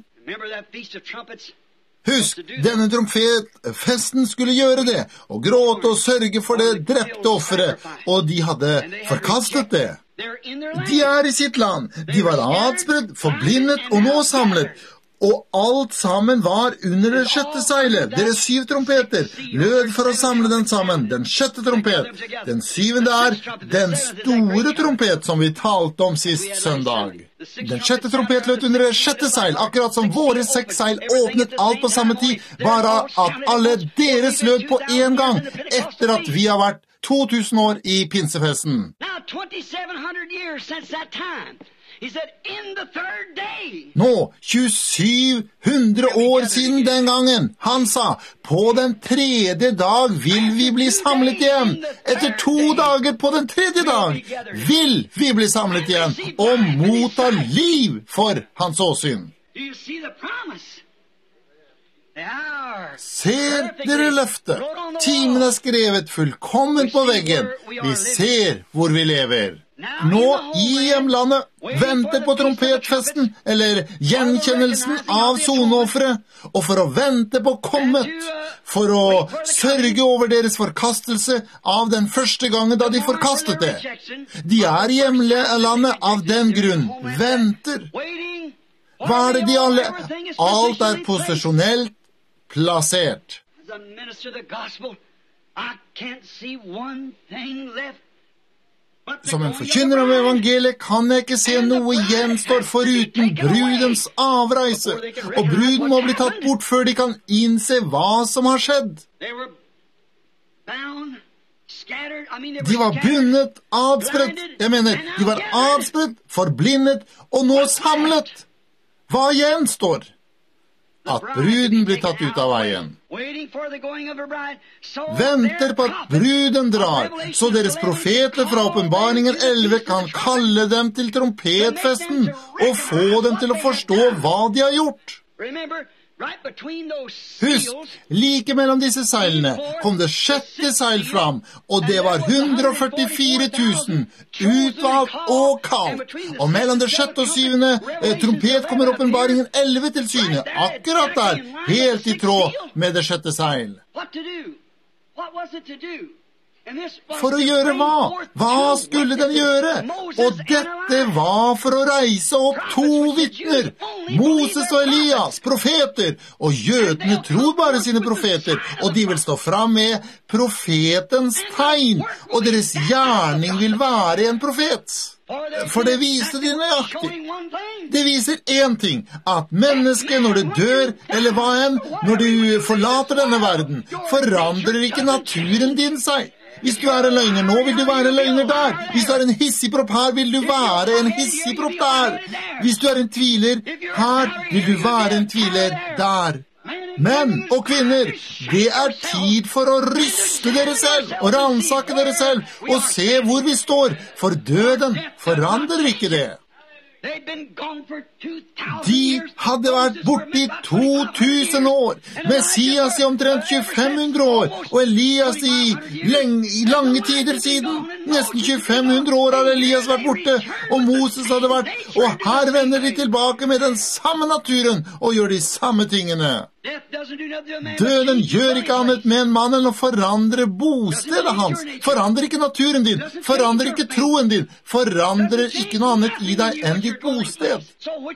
Husk, denne trompetfesten skulle gjøre det, og gråte og sørge for det drepte offeret, og de hadde forkastet det. De er i sitt land, de var adspredt, forblindet og nå samlet, og alt sammen var under det sjette seilet. Deres syv trompeter lød for å samle den sammen, den sjette trompet. Den syvende er den store trompet som vi talte om sist søndag. Den sjette trompet lød under det sjette seil, akkurat som våre seks seil åpnet alt på samme tid, bare at alle deres lød på en gang, etter at vi har vært to tusen år i pinsefesten. Nå, tjuesju hundre år siden den gangen, han sa, på den tredje dag vil vi bli samlet igjen. Etter to dager på den tredje dag vil vi bli samlet igjen og motta liv for hans åsyn. Ser dere løftet? Timen er skrevet fullkomment på veggen. Vi ser hvor vi lever. Nå i hjemlandet venter på trompetfesten, eller gjenkjennelsen av soneofferet, og for å vente på kommet, for å sørge over deres forkastelse av den første gangen da de forkastet det. De er i hjemlandet av den grunn, venter. Hva er det de alle? Alt er posisjonelt plassert. Som en forkynner av evangeliet kan jeg ikke se noe gjenstår foruten brudens avreise, og bruden må bli tatt bort før de kan innse hva som har skjedd. De var bundet, adspredt, jeg mener, de var adspredt, forblindet, og nå samlet. Hva gjenstår? At bruden blir tatt ut av veien. Venter på at bruden drar, så deres profeter fra Åpenbaringen elleve kan kalle dem til trompetfesten og få dem til å forstå hva de har gjort. Husk, like mellom disse seilene kom det sjette seil fram, og det var hundre og førtifire tusen, utvalgt og kaldt. Og mellom det sjette og syvende eh, trompet kommer Åpenbaringen elleve til syne, akkurat der, helt i tråd med det sjette seil. For å gjøre hva? Hva skulle den gjøre? Og dette var for å reise opp to vitner, Moses og Elias, profeter, og jødene tror bare sine profeter, og de vil stå fram med profetens tegn, og deres gjerning vil være en profet. For det viser de nøyaktig. Det viser en ting, at mennesket når det dør, eller hva enn, når du forlater denne verden, forandrer ikke naturen din seg. Hvis du er en løgner nå, vil du være en løgner der. Hvis du er en hissigpropp her, vil du være en hissigpropp der. Hvis du er en tviler her, vil du være en tviler der. Menn og kvinner, det er tid for å ryste dere selv og ransake dere selv og se hvor vi står, for døden forandrer ikke det. De hadde vært borte i to tusen år, Messias i omtrent tjuefem hundre år, og Elias i, lenge, i lange tider siden. Nesten tjuefem hundre år har Elias vært borte, og Moses hadde vært, og her vender de tilbake med den samme naturen og gjør de samme tingene. Døden gjør ikke annet med en mann enn å forandre bostedet hans. Forandrer ikke naturen din, forandrer ikke troen din, forandrer ikke noe annet i deg enn ditt bosted.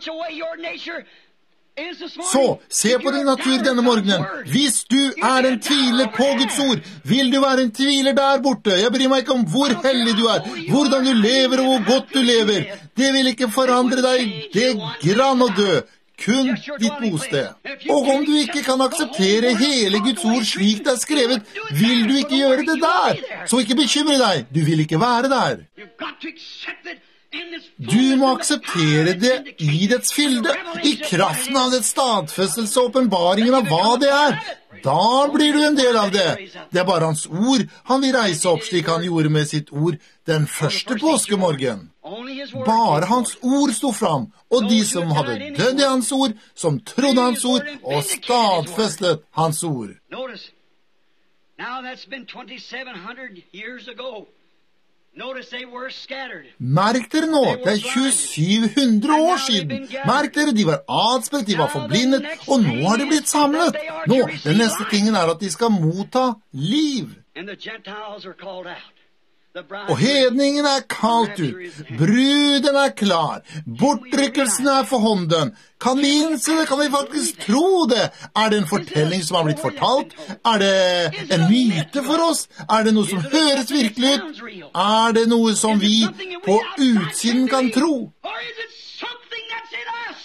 Så, se på din natur denne morgenen. Hvis du er en tviler på Guds ord, vil du være en tviler der borte. Jeg bryr meg ikke om hvor hellig du er, hvordan du lever og hvor godt du lever. Det vil ikke forandre deg det grann å dø. Kun ditt bosted. Og om du ikke kan akseptere hele Guds ord slik det er skrevet, vil du ikke gjøre det der. Så ikke bekymre deg, du vil ikke være der. Du må akseptere det i dets fylde, i kraften av dets stadfestelse og åpenbaringen av hva det er. Da blir du en del av det. Det er bare hans ord han vil reise opp slik han gjorde med sitt ord den første påskemorgen. Bare hans ord sto fram, og de som hadde dødd i hans ord, som trodde hans ord og stadfestet hans ord. Now that's been twenty-seven hundred years ago. Notice they were scattered. Merk dere nå, det er tjuesju hundre år siden. Merk dere, de var adspredt, de var forblindet, og nå har de blitt samlet. Nå, den neste tingen er at de skal motta liv. And the Gentiles are called out. Og hedningen er kalt ut, bruden er klar, bortrykkelsen er for hånden. Kan vi innse det? Kan vi faktisk tro det? Er det en fortelling som har blitt fortalt? Er det en myte for oss? Er det noe som høres virkelig ut? Er det noe som vi på utsiden kan tro? Or is it something that's in us?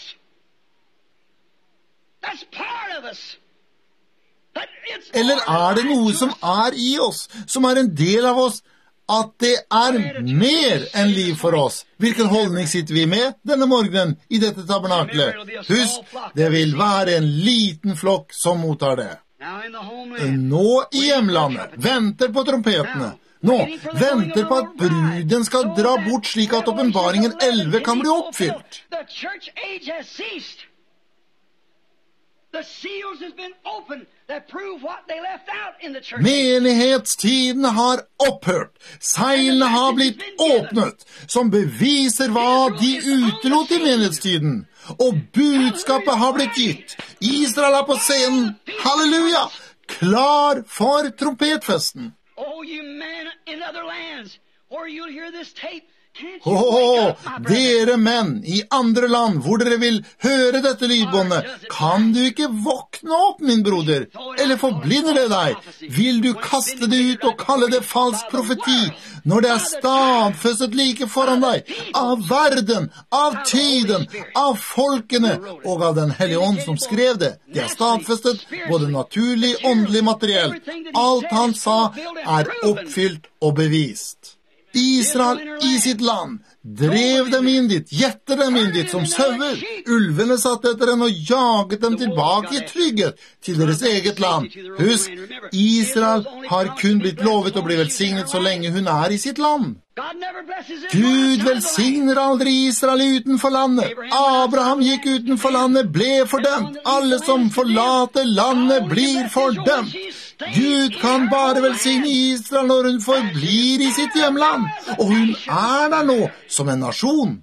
That's part of us. But it's Eller er det noe som er i oss, som er en del av oss, at det er mer enn liv for oss? Hvilken holdning sitter vi med denne morgenen i dette tabernaklet? Husk, det vil være en liten flokk som mottar det. Nå i hjemlandet venter på trompetene. Nå venter på at bruden skal dra bort slik at åpenbaringen elleve kan bli oppfylt. The church age has ceased. The seals has been opened that prove what they left out in the church. Menighetstiden har opphørt. Seilene har blitt åpnet, som beviser hva de utelot i menighetstiden. Og budskapet har blitt gitt. Israel er på scenen. Halleluja! Klar for trompetfesten. Oh, you men in other lands, or you'll hear this tape. Åh, oh, dere menn i andre land, hvor dere vil høre dette lydbåndet, kan du ikke våkne opp, min broder? Eller forblinder det deg? Vil du kaste det ut og kalle det falsk profeti, når det er stadfestet like foran deg, av verden, av tiden, av folkene, og av den hellige ånd som skrev det? Det er stadfestet, både naturlig, åndelig, materiell. Alt han sa er oppfylt og bevist. Israel i sitt land drev dem inn dit, gjetter dem inn dit som sauer. Ulvene satt etter dem og jaget dem tilbake i trygghet til deres eget land. Husk, Israel har kun blitt lovet å bli velsignet så lenge hun er i sitt land. Gud velsigner aldri Israel utenfor landet. Abraham gikk utenfor landet, ble fordømt. Alle som forlater landet blir fordømt. Gud kan bare velsigne Israel når hun forblir i sitt hjemland, og hun er der nå som en nasjon.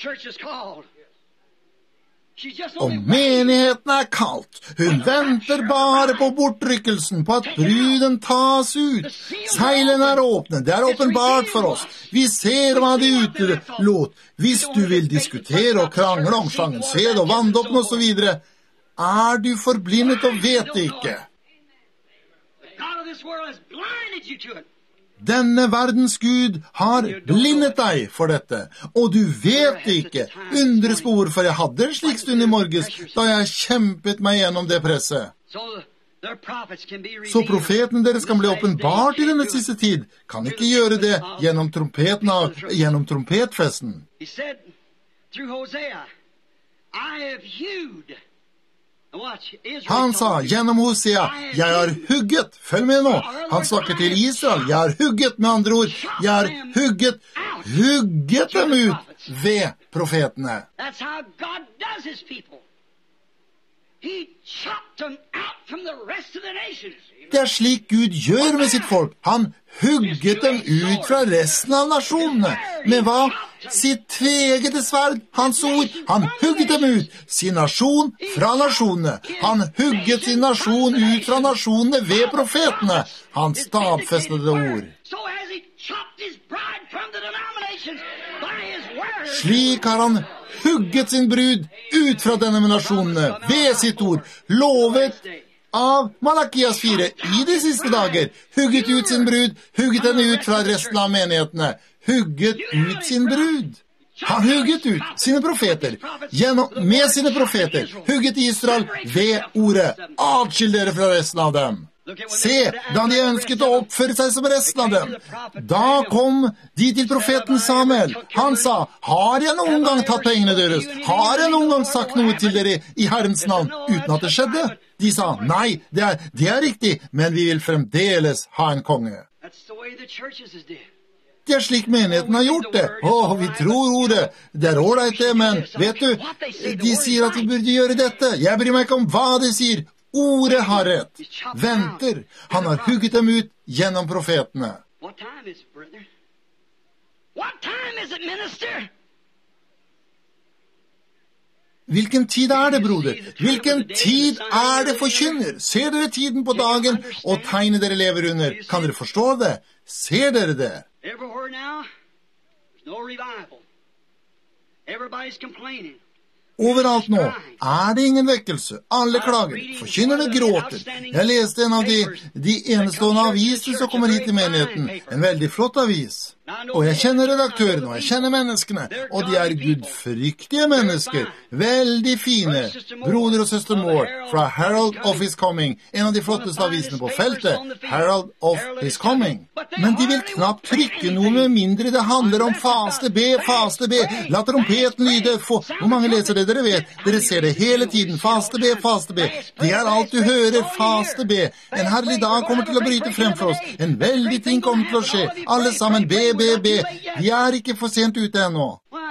Og menigheten er kalt. Hun venter bare på bortrykkelsen, på at bruden tas ut. Seilene er åpne, det er åpenbart for oss. Vi ser hva de utelot. Hvis du vil diskutere og krangle om slangens sæd og vanndåpen og så videre, er du forblindet og vet det ikke. Denne verdens Gud har blindet deg for dette, og du vet det ikke. Undres på hvorfor jeg hadde en slik stund i morges, da jeg kjempet meg gjennom det presset. Så profeten deres kan bli åpenbart i denne siste tid, kan ikke gjøre det gjennom trompeten av, gjennom trompetfesten. Han sa gjennom Hosea, jeg har hugget, følg med nå, han snakker til Israel, jeg har hugget, med andre ord, jeg har hugget, hugget dem ut ved profetene. Det er slik Gud gjør med sitt folk. Han hugget dem ut fra resten av nasjonene. Med hva? Sitt tvegete sverd, hans ord. Han hugget dem ut, sin nasjon fra nasjonene. Han hugget sin nasjon ut fra nasjonene ved profetene. Han stadfestede ord. Slik har han hugget sin brud ut fra denne nasjonene ved sitt ord, lovet av Malakias fire i de siste dager. Hugget ut sin brud, hugget henne ut fra resten av menighetene. Hugget ut sin brud. Han hugget ut sine profeter, gjennom, med sine profeter, hugget Israel ved ordet. Atskill dere fra resten av dem. Se, da de ønsket å oppføre seg som resten av dem. Da kom de til profeten Samuel. Han sa, har jeg noen gang tatt pengene deres? Har jeg noen gang sagt noe til dere i Herrens navn, uten at det skjedde? De sa, nei, det er, det er riktig, men vi vil fremdeles ha en konge. Det er slik menigheten har gjort det. Åh, vi tror ordet. Det er ålreit det, men vet du, de sier at vi burde gjøre dette. Jeg bryr meg ikke om hva de sier. Ordet har rett. Venter. Han har hugget dem ut gjennom profetene. What time is it, brother? What time is it, minister? Hvilken tid er det, broder? Hvilken tid er det, forkynner? Ser dere tiden på dagen og tegnet dere lever under? Kan dere forstå det? Ser dere det? Everywhere now, there's no revival. Everybody's complaining. Overalt nå er det ingen vekkelse. Alle klager. Forkynnerne gråter. Jeg leste en av de, de enestående aviser som kommer hit i menigheten. En veldig flott avis. Og jeg kjenner redaktørene, og jeg kjenner menneskene. Og de er gudfryktige mennesker. Veldig fine. Broder og søster Moore fra Herald of His Coming. En av de flotteste avisene på feltet. Herald of His Coming. Men de vil knapt trykke noe med mindre det handler om faste be, faste be. La trompeten lyde. Få. Hvor mange leser det dere vet? Dere ser det hele tiden. Faste be, faste be. Det er alt du hører. Faste be. En herlig dag kommer til å bryte frem for oss. En veldig ting kommer til å skje. Alle sammen be, be, be. De er ikke for sent ute ennå.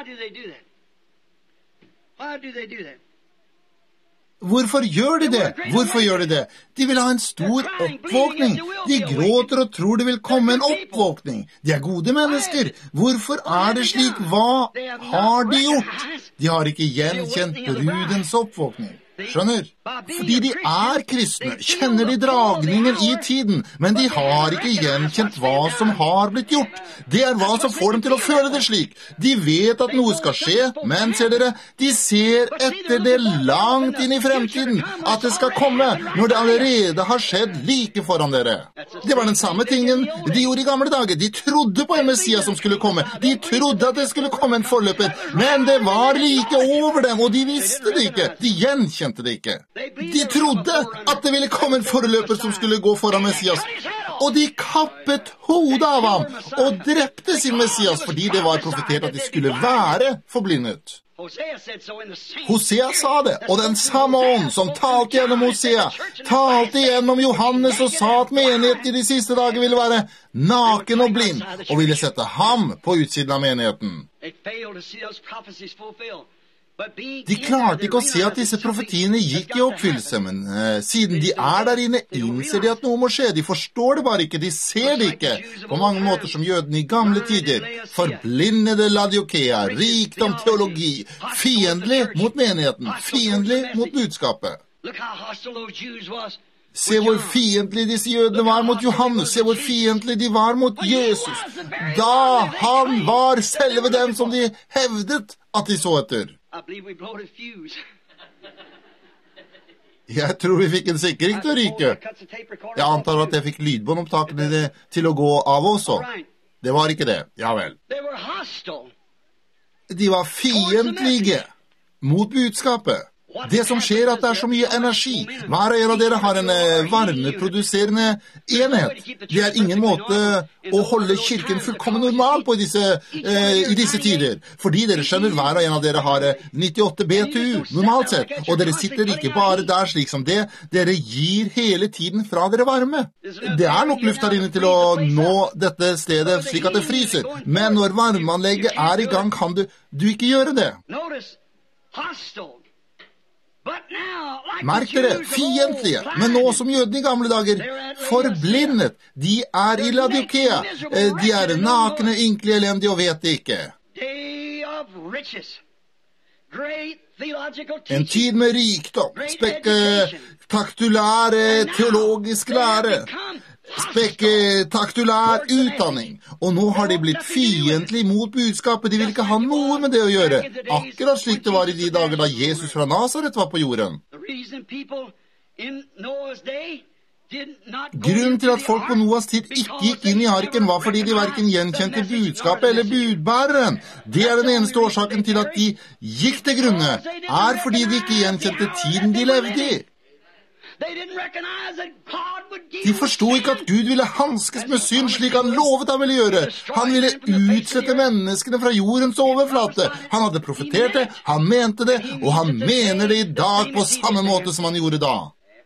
Hvorfor gjør de det? Hvorfor gjør de det? De vil ha en stor oppvåkning. De gråter og tror det vil komme en oppvåkning. De er gode mennesker. Hvorfor er det slik? Hva har de gjort? De har ikke gjenkjent brudens oppvåkning. Skjønner? Fordi de er kristne, kjenner de dragningen i tiden, men de har ikke gjenkjent hva som har blitt gjort. Det er hva som får dem til å føle det slik. De vet at noe skal skje, men ser dere, de ser etter det langt inn i fremtiden, at det skal komme når det allerede har skjedd like foran dere. Det var den samme tingen de gjorde i gamle dager. De trodde på en Messias som skulle komme. De trodde at det skulle komme en forløper, men det var like over dem, og de visste det ikke. De gjenkjente det ikke. De trodde at det ville komme en forløper som skulle gå foran Messias, og de kappet hodet av ham og drepte sin Messias fordi det var profetert at de skulle være forblindet. Hosea sa det, og den samme ånd som talte gjennom Hosea, talte gjennom Johannes og sa at menigheten i de siste dager ville være naken og blind, og ville sette ham på utsiden av menigheten. De klarte ikke å se at disse profetiene gikk i oppfyllelse, men eh, siden de er der inne, innser de at noe må skje. De forstår det bare ikke, de ser det ikke. På mange måter som jødene i gamle tider. Forblindede Laodikea, rikdom teologi, fiendlig mot menigheten, fiendlig mot budskapet. Se hvor fiendtlig disse jødene var mot Johannes. Se hvor fiendtlig de var mot Jesus. Da han var selve dem som de hevdet at de så etter. Jeg tror vi fikk en sikring til å ryke. Jeg antar at jeg fikk lydbåndopptakene til å gå av også. Det var ikke det. Ja vel. De var fiendtlige mot budskapet. Det som skjer er at det er så mye energi. Hver og en av dere har en varmeproduserende enhet. Det er ingen måte å holde kirken fullkommen normal på i disse, eh, i disse tider. Fordi dere skjønner, hver og en av dere har nittiåtte B T U, normalt sett. Og dere sitter ikke bare der slik som det. Dere gir hele tiden fra dere varme. Det er nok luft her inne til å nå dette stedet slik at det fryser. Men når varmeanlegget er i gang, kan du, du ikke gjøre det. Merk dere, fiendtlige, men nå som jødene i gamle dager, forblindet. De er i Laodikea. De er nakne, ynkelige, elendige og vet det ikke. En tid med rikdom, spektakulære teologisk lære, spektakulær utdanning, og nå har de blitt fiendtlig mot budskapet. De vil ikke ha noe med det å gjøre, akkurat slik det var i de dager da Jesus fra Nazaret var på jorden. Grunnen til at folk på Noas tid ikke gikk inn i arken var fordi de hverken gjenkjente budskapet eller budbæreren. Det er den eneste årsaken til at de gikk til grunne, er fordi de ikke gjenkjente tiden de levde i. De forstod ikke at Gud ville hanskes med synd slik han lovet han ville gjøre. Han ville utslette menneskene fra jordens overflate. Han hadde profetert det, han mente det, og han mener det i dag på samme måte som han gjorde da.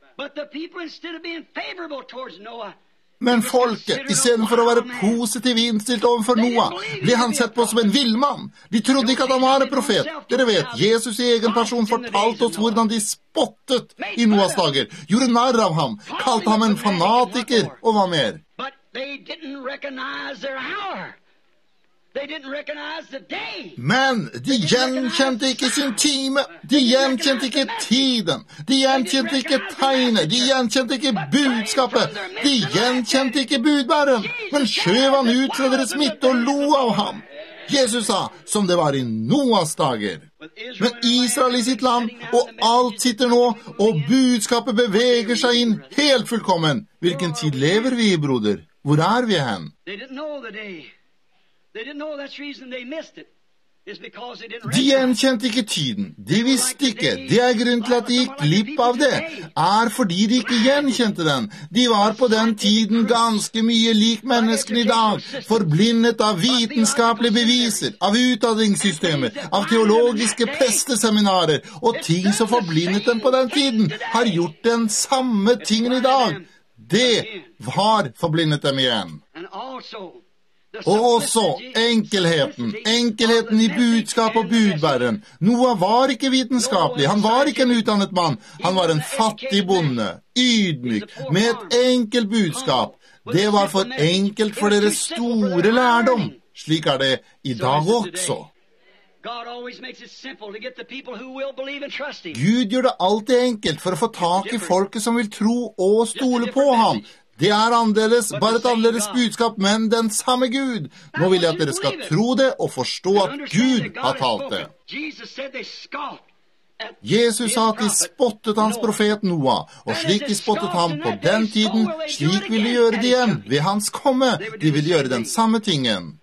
Men folket, i stedet for å være positivt innstilt overfor Noah, ble han sett på som en villmann. De trodde ikke at han var en profet. Dere vet, Jesus i egen person fortalte oss hvordan de spottet i Noahs dager, gjorde narr av ham, kalte ham en fanatiker, og hva mer? Men de gjenkjente ikke sin time, de gjenkjente ikke tiden, de gjenkjente ikke tegnet, de gjenkjente ikke budskapet, de gjenkjente ikke budbæreren, men skjøv han ut fra deres midte og lo av ham. Jesus sa, som det var i Noahs dager. Men Israel i sitt land, og alt sitter nå, og budskapet beveger seg inn helt fullkommen. Hvilken tid lever vi i, broder? Hvor er vi hen? De gjenkjente ikke tiden. De visste ikke. Det er grunnen til at de gikk glipp av det, er fordi de ikke gjenkjente den. De var på den tiden ganske mye lik menneskene i dag, forblindet av vitenskapelige beviser, av utdanningssystemer, av teologiske presteseminarer, og ting som forblindet dem på den tiden, har gjort den samme tingen i dag. Det har forblindet dem igjen. Og også enkelheten, enkelheten i budskap og budbæren. Noah var ikke vitenskapelig, han var ikke en utdannet mann, han var en fattig bonde, ydmyk, med et enkelt budskap. Det var for enkelt for deres store lærdom. Slik er det i dag også. Gud gjør det alltid enkelt for å få tak i folket som vil tro og stole på ham. Det er annerledes, bare et annerledes budskap, men den samme Gud. Nå vil jeg at dere skal tro det og forstå at Gud har talt det. Jesus sa at de spottet hans profet Noah, og slik de spottet ham på den tiden, slik vil de gjøre det igjen ved hans komme. De vil gjøre den samme tingen.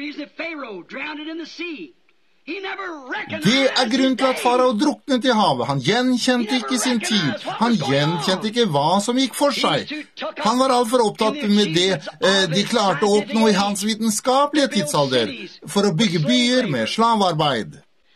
Det er grunnen til at farao druknet i havet. Han gjenkjente ikke sin tid. Han gjenkjente ikke hva som gikk for seg. Han var alt for opptatt med det eh, de klarte å oppnå i hans vitenskapelige tidsalder, for å bygge byer med slavearbeid.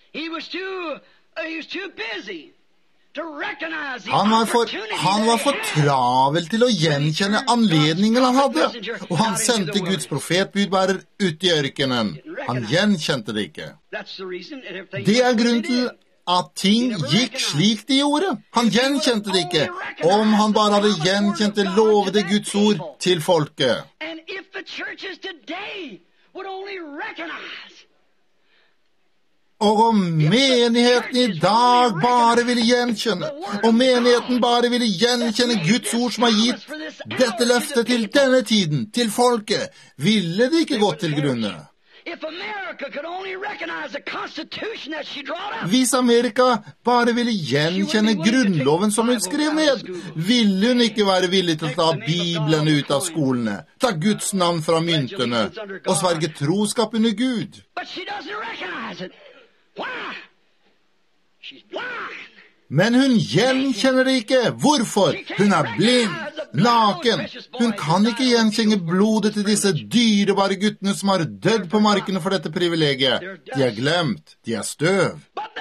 Han var, for, han var for travel til å gjenkjenne anledningen han hadde, og han sendte Guds profetbudbærer ut i ørkenen. Han gjenkjente det ikke. Det er grunnen til at ting gikk slik de gjorde. Han gjenkjente det ikke, om han bare hadde gjenkjent det lovede Guds ord til folket. Og om menigheten i dag bare ville gjenkjenne, og menigheten bare ville gjenkjenne Guds ord som har gitt dette løftet til denne tiden, til folket, ville det ikke gått til grunne. Hvis Amerika bare ville gjenkjenne grunnloven som hun skrev ned, ville hun ikke være villig til å ta Bibelen ut av skolene, ta Guds navn fra myntene, og sverge troskap under Gud. Men hun gjenkjenner det ikke. Hvorfor? Hun er blind, naken. Hun kan ikke gjenkjenne blodet til disse dyrebare guttene som har dødd på markene for dette privilegiet. De er glemt. De er støv.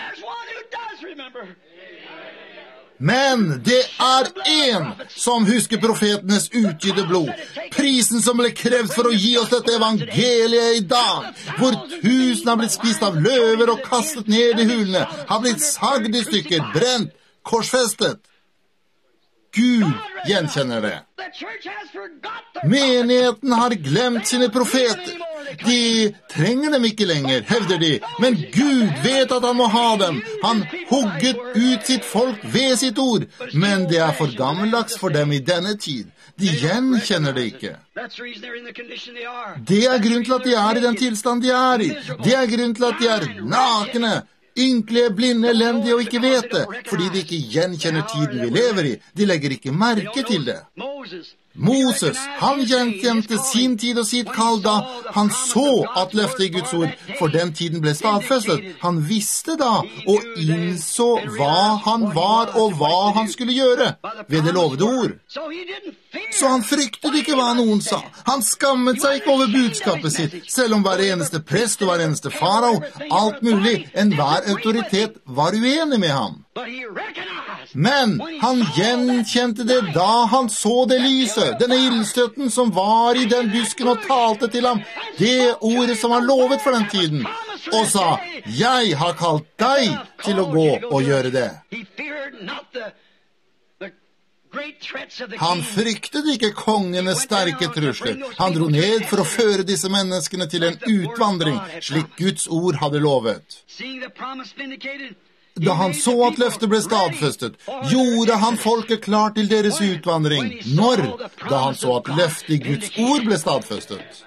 Men det er en som husker profetenes utgytte blod. Prisen som ble krevd for å gi oss dette evangeliet i dag, hvor tusen har blitt spist av løver og kastet ned i hulene, har blitt sagd i stykker, brent, korsfestet. Gud gjenkjenner det. Menigheten har glemt sine profeter. De trenger dem ikke lenger, hevder de, men Gud vet at han må ha dem. Han hugget ut sitt folk ved sitt ord, men det er for gammeldags for dem i denne tid. De gjenkjenner det ikke. Det er grunnen til at de er i den tilstand de er i. Det er grunnen til at de er nakne, ynklige, blinde, elendige og ikke vet det, fordi de ikke gjenkjenner tiden vi lever i. De legger ikke merke til det. Moses, han gjenkjente sin tid og sitt kall da han så at løftet i Guds ord for den tiden ble stadfestet. Han visste da og innså hva han var og hva han skulle gjøre ved det lovede ord. Så han fryktet ikke hva noen sa. Han skammet seg ikke over budskapet sitt, selv om hver eneste prest og hver eneste farao, alt mulig, enhver autoritet var uenig med ham. Men han gjenkjente det da han så det lyset, denne ildstøtten som var i den busken og talte til ham, det ordet som var lovet for den tiden, og sa, jeg har kalt deg til å gå og gjøre det. Han fryktet ikke kongenes sterke trusler. Han dro ned for å føre disse menneskene til en utvandring, slik Guds ord hadde lovet. Da han så at løftet ble stadfestet, gjorde han folket klar til deres utvandring. Når? Da han så at løftet i Guds ord ble stadfestet.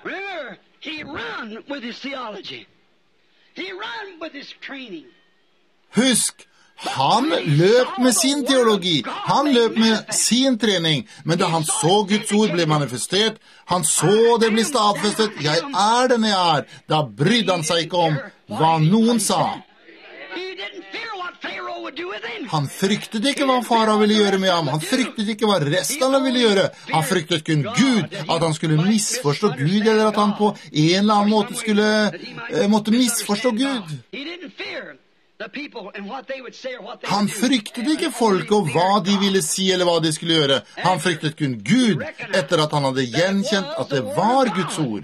Husk, han løp med sin teologi, han løp med sin trening, men da han så Guds ord ble manifestert, han så det ble stadfestet, jeg er den jeg er, da brydde han seg ikke om hva noen sa. Han fryktet ikke hva farao ville gjøre med ham. Han fryktet ikke hva resten ville gjøre. Han fryktet kun Gud, at han skulle misforstå Gud, eller at han på en eller annen måte skulle eh, måtte misforstå Gud. Han fryktet ikke folk og hva de ville si eller hva de skulle gjøre. Han fryktet kun Gud etter at han hadde gjenkjent at det var Guds ord.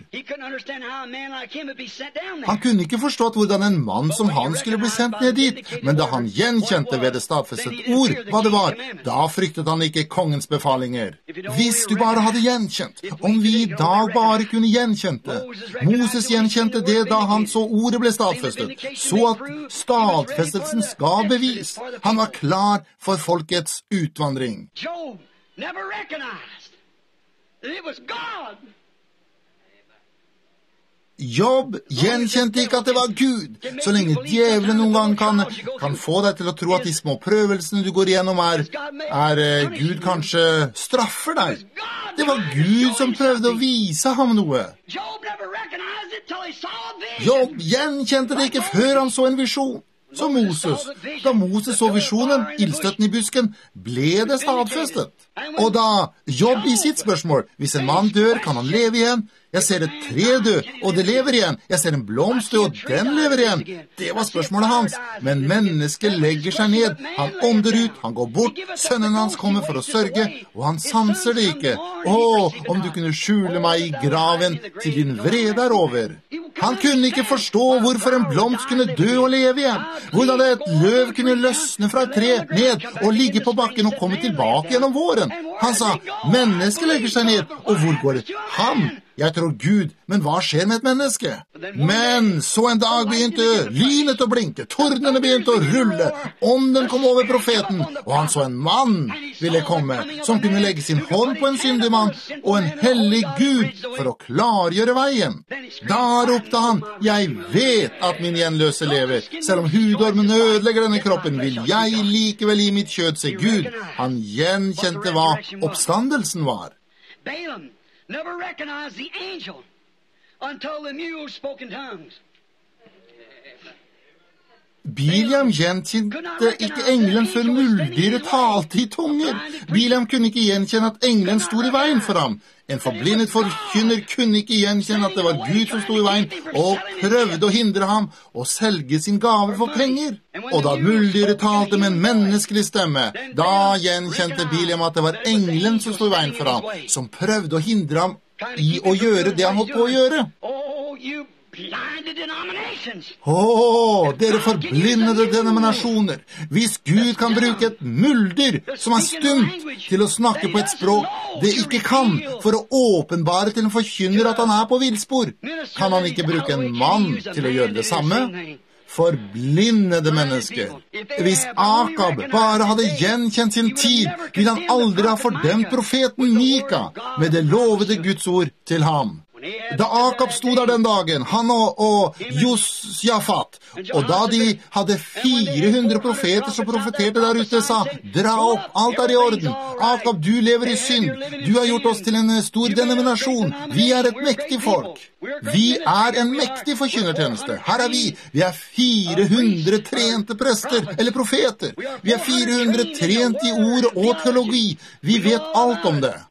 Han kunne ikke forstått hvordan en mann som han skulle bli sendt ned dit, men da han gjenkjente ved det stadfestet ord hva det var, da fryktet han ikke kongens befalinger. Hvis du bare hadde gjenkjent, om vi i dag bare kunne gjenkjente. Moses gjenkjente det da han så ordet ble stadfestet, så at stad Stadfestelsen skal bevis. Han var klar for folkets utvandring. Job never recognized that it was God. Job gjenkjente ikke at det var Gud. Så lenge djevelen noen gang kan, kan få deg til å tro at de små prøvelsene du går igjennom er, er uh, Gud kanskje straffer deg. Det var Gud som prøvde å vise ham noe. Job gjenkjente det ikke før han så en visjon. Så Moses, da Moses så visjonen, ildstøtten i busken, ble det stadfestet. Og da Job i sitt spørsmål, hvis en mann dør, kan han leve igjen? Jeg ser et tre dø, og det lever igjen. Jeg ser en blomst dø, og den lever igjen. Det var spørsmålet hans. Men mennesket legger seg ned. Han ånder ut, han går bort. Sønnen hans kommer for å sørge, og han sanser det ikke. Å, om du kunne skjule meg i graven til din vrede er over. Han kunne ikke forstå hvorfor en blomst kunne dø og leve igjen. Hvordan det et løv kunne løsne fra et tre ned og ligge på bakken og komme tilbake gjennom våren. Han sa, mennesket legger seg ned, og hvor går det? Han! Jeg tror Gud, men hva skjer med et menneske? Men så en dag begynte lynet å blinke, tordnene begynte å rulle, ånden kom over profeten, og han så en mann ville komme, som kunne legge sin hånd på en syndig mann og en hellig Gud for å klargjøre veien. Da ropte han, jeg vet at min gjenløse lever, selv om hudormen ødelegger denne kroppen, vil jeg likevel i mitt kjød se Gud. Han gjenkjente hva oppstandelsen var. Balaam never recognized the angel until the mule spoke in tongues. Biliam gjenkjente ikke engelen før muldyret talte i tunger. Biliam kunne ikke gjenkjenne at engelen stod i veien for ham. En forblindet forkynner kunne ikke gjenkjenne at det var Gud som stod i veien, og prøvde å hindre ham å selge sin gave for penger. Og da muldyret talte med en menneskelig stemme, da gjenkjente Biliam at det var engelen som stod i veien for ham, som prøvde å hindre ham i å gjøre det han holdt på å gjøre. Å, oh, dere forblindede denominasjoner. Hvis Gud kan bruke et muldyr som er stumt til å snakke på et språk det ikke kan, for å åpenbare til en forkynner at han er på villspor, kan han ikke bruke en mann til å gjøre det samme? Forblindede mennesker. Hvis Akab bare hadde gjenkjent sin tid, ville han aldri ha fordømt profeten Mika med det lovede Guds ord til ham. Da Akab sto der den dagen, han og, og Josjafat, og da de hadde fire hundre profeter som profeterte der ute, sa, dra opp, alt er i orden. Akab, du lever i synd. Du har gjort oss til en stor denominasjon. Vi er et mektig folk. Vi er en mektig forkynnertjeneste. Her er vi. Vi er fire hundre trente prester, eller profeter. Vi er fire hundre trent i ord og teologi. Vi vet alt om det.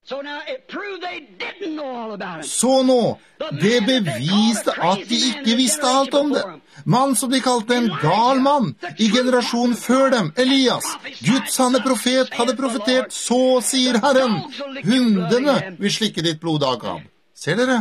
Så nå, det beviste at de ikke visste alt om det. Mann som de kalte en gal mann i generasjonen før dem, Elias, Guds sanne profet, hadde profetert, så sier Herren, hundene vil slikke ditt blod, Akab. Ser dere?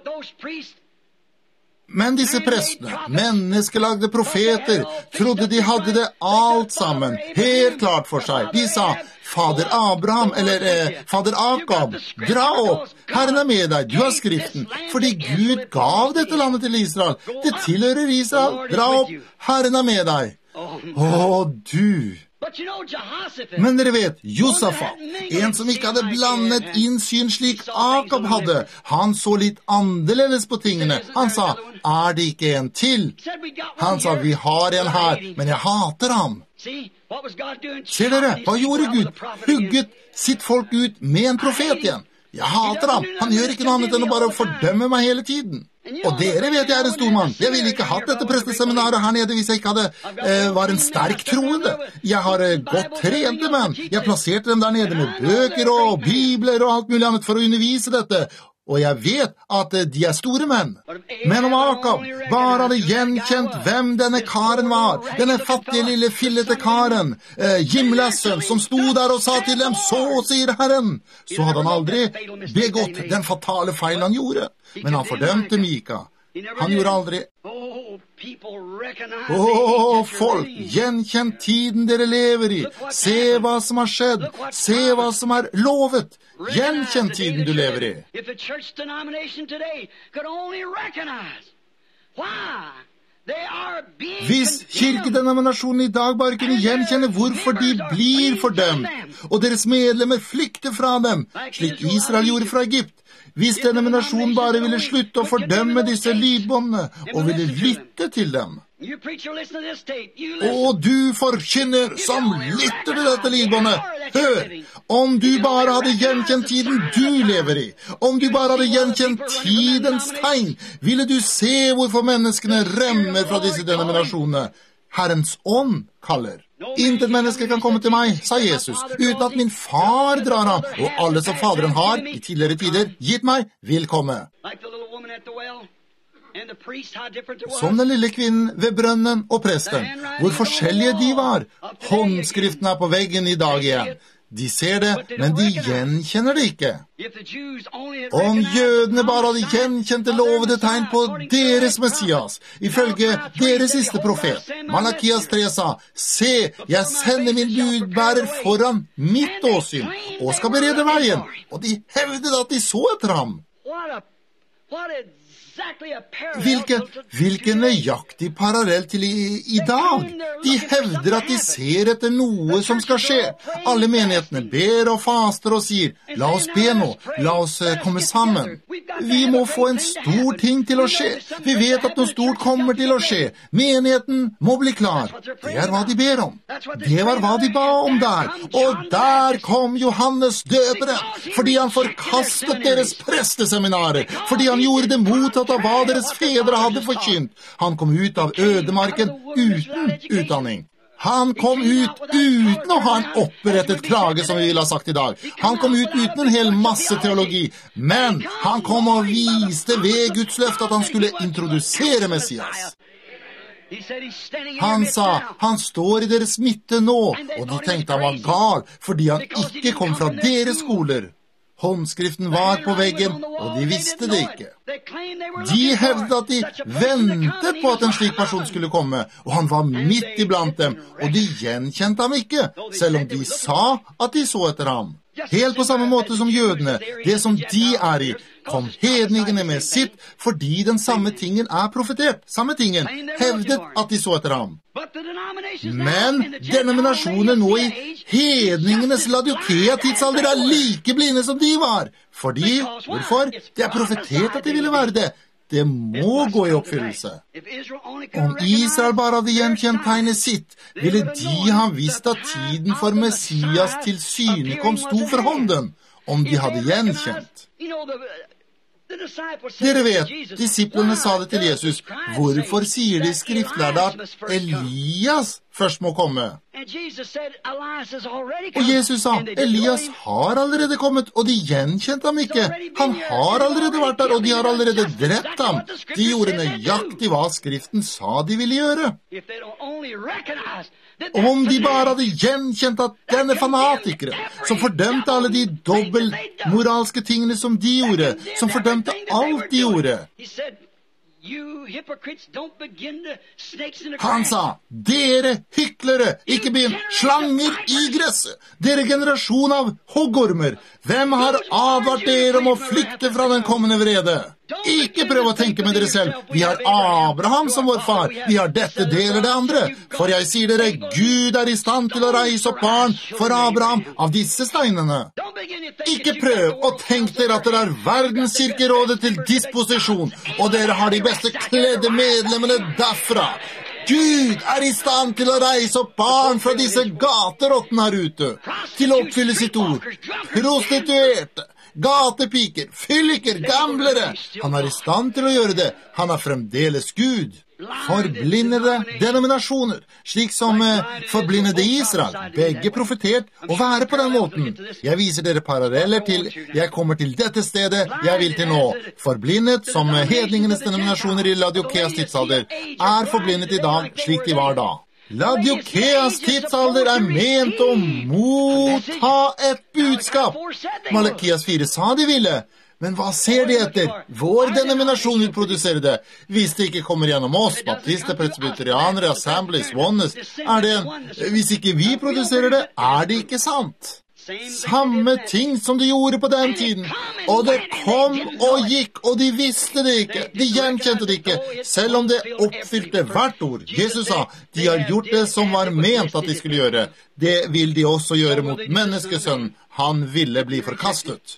Men disse prestene, menneskelagde profeter, trodde de hadde det alt sammen, helt klart for seg. De sa, Fader Abraham, eller eh, Fader Akab, dra opp, Herren er med deg, du har skriften, fordi Gud gav dette landet til Israel. Det tilhører Israel, dra opp, Herren er med deg. Å, du! Men dere vet, Josafat, en som ikke hadde blandet innsyn slik Akab hadde, han så litt annerledes på tingene. Han sa, er det ikke en til? Han sa, vi har en her, men jeg hater ham. Ser dere, hva gjorde Gud? Hugget sitt folk ut med en profet igjen. Jeg hater ham. Han gjør ikke noe annet enn å bare fordømme meg hele tiden. Og dere vet jeg er en stor mann. Jeg ville ikke hatt dette presteseminaret her nede hvis jeg ikke hadde, eh, var en sterk troende. Jeg har eh, godt trente menn. Jeg plasserte dem der nede med bøker og bibler og alt mulig annet for å undervise dette. Og jeg vet at eh, de er store menn. Men om Akab bare hadde gjenkjent hvem denne karen var, denne fattige lille fillete karen, eh, Jimlassen, som sto der og sa til dem, så sier Herren, så hadde han aldri begått den fatale feil han gjorde. Men han fordømte Mika. Han gjorde aldri... Åh, oh, folk, gjenkjenn tiden dere lever i. Se hva som har skjedd. Se hva som er lovet. Gjenkjenn tiden du lever i. Hvis kirkedenominasjonen i dag bare kunne gjenkjenne hvorfor de blir fordømt, og deres medlemmer flykter fra dem, slik Israel gjorde fra Egypt, hvis denominasjonen bare ville slutte å fordømme disse lydbåndene og ville lytte til dem. Og du forkynner som lytter til dette lydbåndet, hør, om du bare hadde gjenkjent tiden du lever i, om du bare hadde gjenkjent tidens tegn, ville du se hvorfor menneskene remmer fra disse denominasjonene. Herrens ånd kaller. Intet menneske kan komme til meg, sa Jesus, uten at min far drar ham, og alle som faderen har, i tidligere tider, gitt meg, vil komme. Som den lille kvinnen ved brønnen og presten, hvor forskjellige de var. Håndskriften er på veggen i dag igjen. De ser det, men de gjenkjenner det ikke. Om jødene bare hadde gjenkjent det lovede tegn på deres Messias, ifølge deres siste profet, Malakias tre sa, se, jeg sender min budbærer foran mitt åsyn, og skal berede veien. Og de hevdet at de så etter ham. Hvilken, hvilken nøyaktig parallell til i, i dag. De hevder at de ser etter noe som skal skje. Alle menighetene ber og faster og sier, la oss be nå, la oss uh, komme sammen. Vi må få en stor ting til å skje. Vi vet at noe stort kommer til å skje. Menigheten må bli klar. Det er hva de ber om. Det var hva de ba om der. Og der kom Johannes døperen, fordi han forkastet deres presteseminarer, fordi han gjorde det mot av hva deres fedre hadde forkynt. Han kom ut av ødemarken uten utdanning. Han kom ut uten å ha en opprettet krage, som vi ville ha sagt i dag. Han kom ut uten en hel masse teologi. Men han kom og viste ved Guds løfte at han skulle introdusere Messias. Han sa, han står i deres midte nå, og de tenkte han var gal, fordi han ikke kom fra deres skoler. Håndskriften var på veggen, og de visste det ikke. De hevdet at de ventet på at en slik person skulle komme, og han var midt iblant dem, og de gjenkjente ham ikke, selv om de sa at de så etter ham. Helt på samme måte som jødene, det som de er i, kom hedningene med sitt, fordi den samme tingen er profetert. Samme tingen hevdet at de så etter ham. Men denominasjoner nå i hedningenes Laodikea-tidsalder er like blinde som de var. Fordi, hvorfor? Det er profetert at de ville være det. Det må gå i oppfyllelse. Om Israel bare hadde gjenkjent tegnet sitt, ville de ha visst at tiden for Messias til syne kom sto for hånden, om de hadde gjenkjent. Dere vet, disiplene sa det til Jesus, hvorfor sier de skriftlærde at Elias først må komme? Og Jesus sa, Elias har allerede kommet, og de gjenkjente ham ikke. Han har allerede vært der, og de har allerede drept ham. De gjorde nøyaktig hva skriften sa de ville gjøre. Om de bare hadde gjenkjent at denne fanatikere, som fordømte alle de dobbeltmoralske tingene som de gjorde, som fordømte alt de gjorde. Han sa, dere hyklere, ikke begynn slanger i gresset, dere generasjon av hoggormer, hvem har advart dere om å flykte fra den kommende vrede? Ikke prøv å tenke med dere selv, vi har Abraham som vår far, vi har dette, det eller det andre. For jeg sier dere, Gud er i stand til å reise opp barn for Abraham av disse steinene. Ikke prøv å tenke dere at dere er verdenskirkerådet til disposisjon, og dere har de beste kledde medlemmene derfra. Gud er i stand til å reise opp barn fra disse gaterottene her ute, til å oppfylle sitt ord. Prostituerte, gatepiker, fylliker, gamblere. Han er i stand til å gjøre det. Han er fremdeles Gud. Forblindede denominasjoner, slik som eh, forblindede Israel, begge profetert å være på den måten. Jeg viser dere paralleller til, jeg kommer til dette stedet jeg vil til nå. Forblindet som hedningenes denominasjoner i Laodikeas tidsalder, er forblindet i dag slik de var da. Laodikeas tidsalder er ment å motta et budskap. Malakias fire sa de ville, men hva ser de etter? Vår denominasjon vil produsere det. Hvis det ikke kommer gjennom oss, baptister, presbyterianere, assemblies, oneness, er det en, hvis ikke vi produserer det, er det ikke sant. Samme ting som de gjorde på den tiden. Og det kom og gikk, og de visste det ikke. De gjenkjente det ikke, selv om det oppfylte hvert ord. Jesus sa, de har gjort det som var ment at de skulle gjøre. Det vil de også gjøre mot menneskesønnen. Han ville bli forkastet.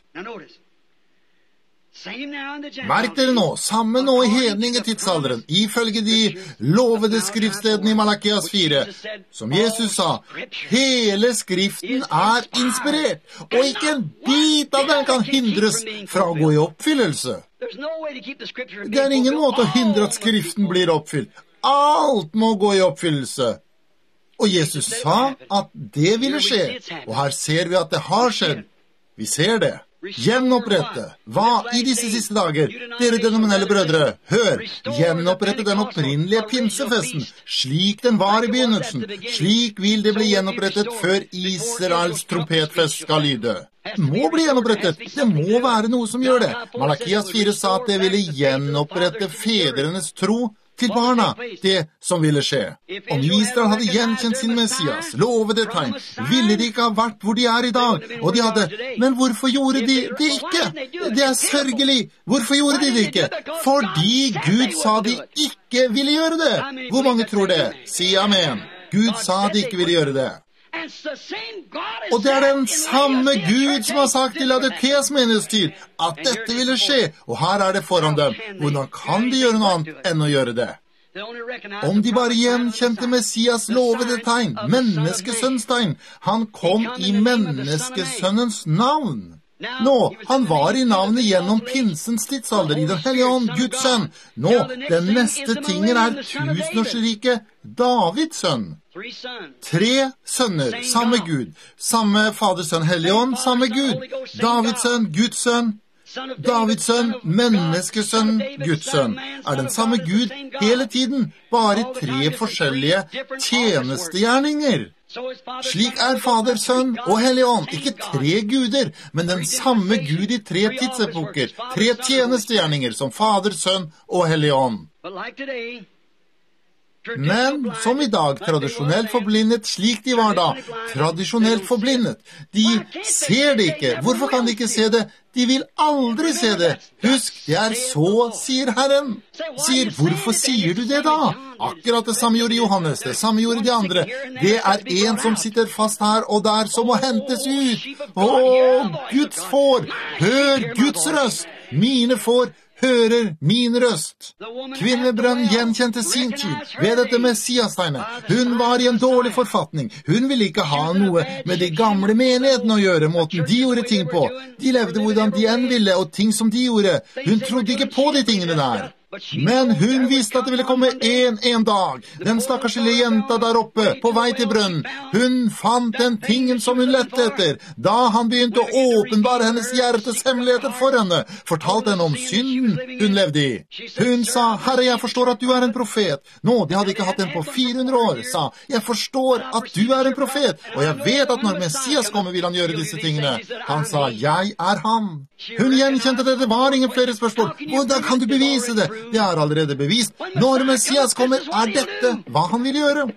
Merk dere nå, samme nå i hedningetidsaldderen, ifølge de lovede skriftstedene i Malakias fire, som Jesus sa, hele skriften er inspirert, og ikke en bit av den kan hindres fra å gå i oppfyllelse. Det er ingen måte å hindre at skriften blir oppfylt. Alt må gå i oppfyllelse. Og Jesus sa at det ville skje, og her ser vi at det har skjedd. Vi ser det. Gjenopprette. Hva i disse siste dager? Dere denominelle brødre, hør, gjenopprette den opprinnelige pinsefesten, slik den var i begynnelsen. Slik vil det bli gjenopprettet før Israels trompetfest skal lyde. Det må bli gjenopprettet. Det må være noe som gjør det. Malakias fire sa at det ville gjenopprette fedrenes tro til barna, det som ville skje. Om Israel hadde gjenkjent sin Messias, lovede tegn, ville de ikke ha vært hvor de er i dag, og de hadde, men hvorfor gjorde de det ikke? Det er sørgelig. Hvorfor gjorde de det ikke? Fordi Gud sa de ikke ville gjøre det. Hvor mange tror det? Si amen. Gud sa de ikke ville gjøre det. Og det er den samme Gud som har sagt til Laodikeas menighetstid at dette ville skje, og her er det foran dem. Hvordan kan de gjøre noe annet enn å gjøre det? Om de bare gjenkjente Messias lovede tegn, menneskesønns tegn, han kom i menneskesønnens navn. Nå, han var i navnet gjennom pinsens tidsalder, i den hellige ånd, Guds sønn. Nå, den neste tingen er tusenårsriket Davids sønn. Tre sønner, samme Gud. Samme Fader, Sønn, Hellige ånd, samme Gud. Davids sønn, Guds sønn. Davids sønn, menneskesønn, Guds sønn, er den samme Gud hele tiden, bare i tre forskjellige tjenestegjerninger. Slik er Fader, Sønn og Hellige ånd, ikke tre guder, men den samme Gud i tre tidsepoker, tre tjenestegjerninger som Fader, Sønn og Hellige ånd. Men som i dag, tradisjonelt forblindet slik de var da. Tradisjonelt forblindet. De ser det ikke. Hvorfor kan de ikke se det? De vil aldri se det. Husk, det er så, sier Herren. Sier, hvorfor sier du det da? Akkurat det samme gjorde Johannes, det samme gjorde de andre. Det er en som sitter fast her og der som må hentes ut. Åh, Guds får, hør Guds røst. Mine får, hører min røst. Kvinnebrønn gjenkjente sin tid ved dette Messias-tegnet. Hun var i en dårlig forfatning. Hun ville ikke ha noe med de gamle menighetene å gjøre, måten de gjorde ting på. De levde hvordan de enn ville, og ting som de gjorde. Hun trodde ikke på de tingene der. Men hun visste at det ville komme en, en dag. Den stakkars lille jenta der oppe, på vei til brønnen. Hun fant den tingen som hun lette etter. Da han begynte å åpenbare hennes hjertes hemmeligheter for henne, fortalte henne om synden hun levde i. Hun sa, Herre, jeg forstår at du er en profet. Nå, de hadde ikke hatt en på fire hundre år, sa, jeg forstår at du er en profet, og jeg vet at når Messias kommer, vil han gjøre disse tingene. Han sa, jeg er han. Hun gjenkjente det, det var ingen flere spørsmål. Hvordan kan du bevise det? Det er allerede bevist. Når Messias kommer, er dette hva han vil gjøre.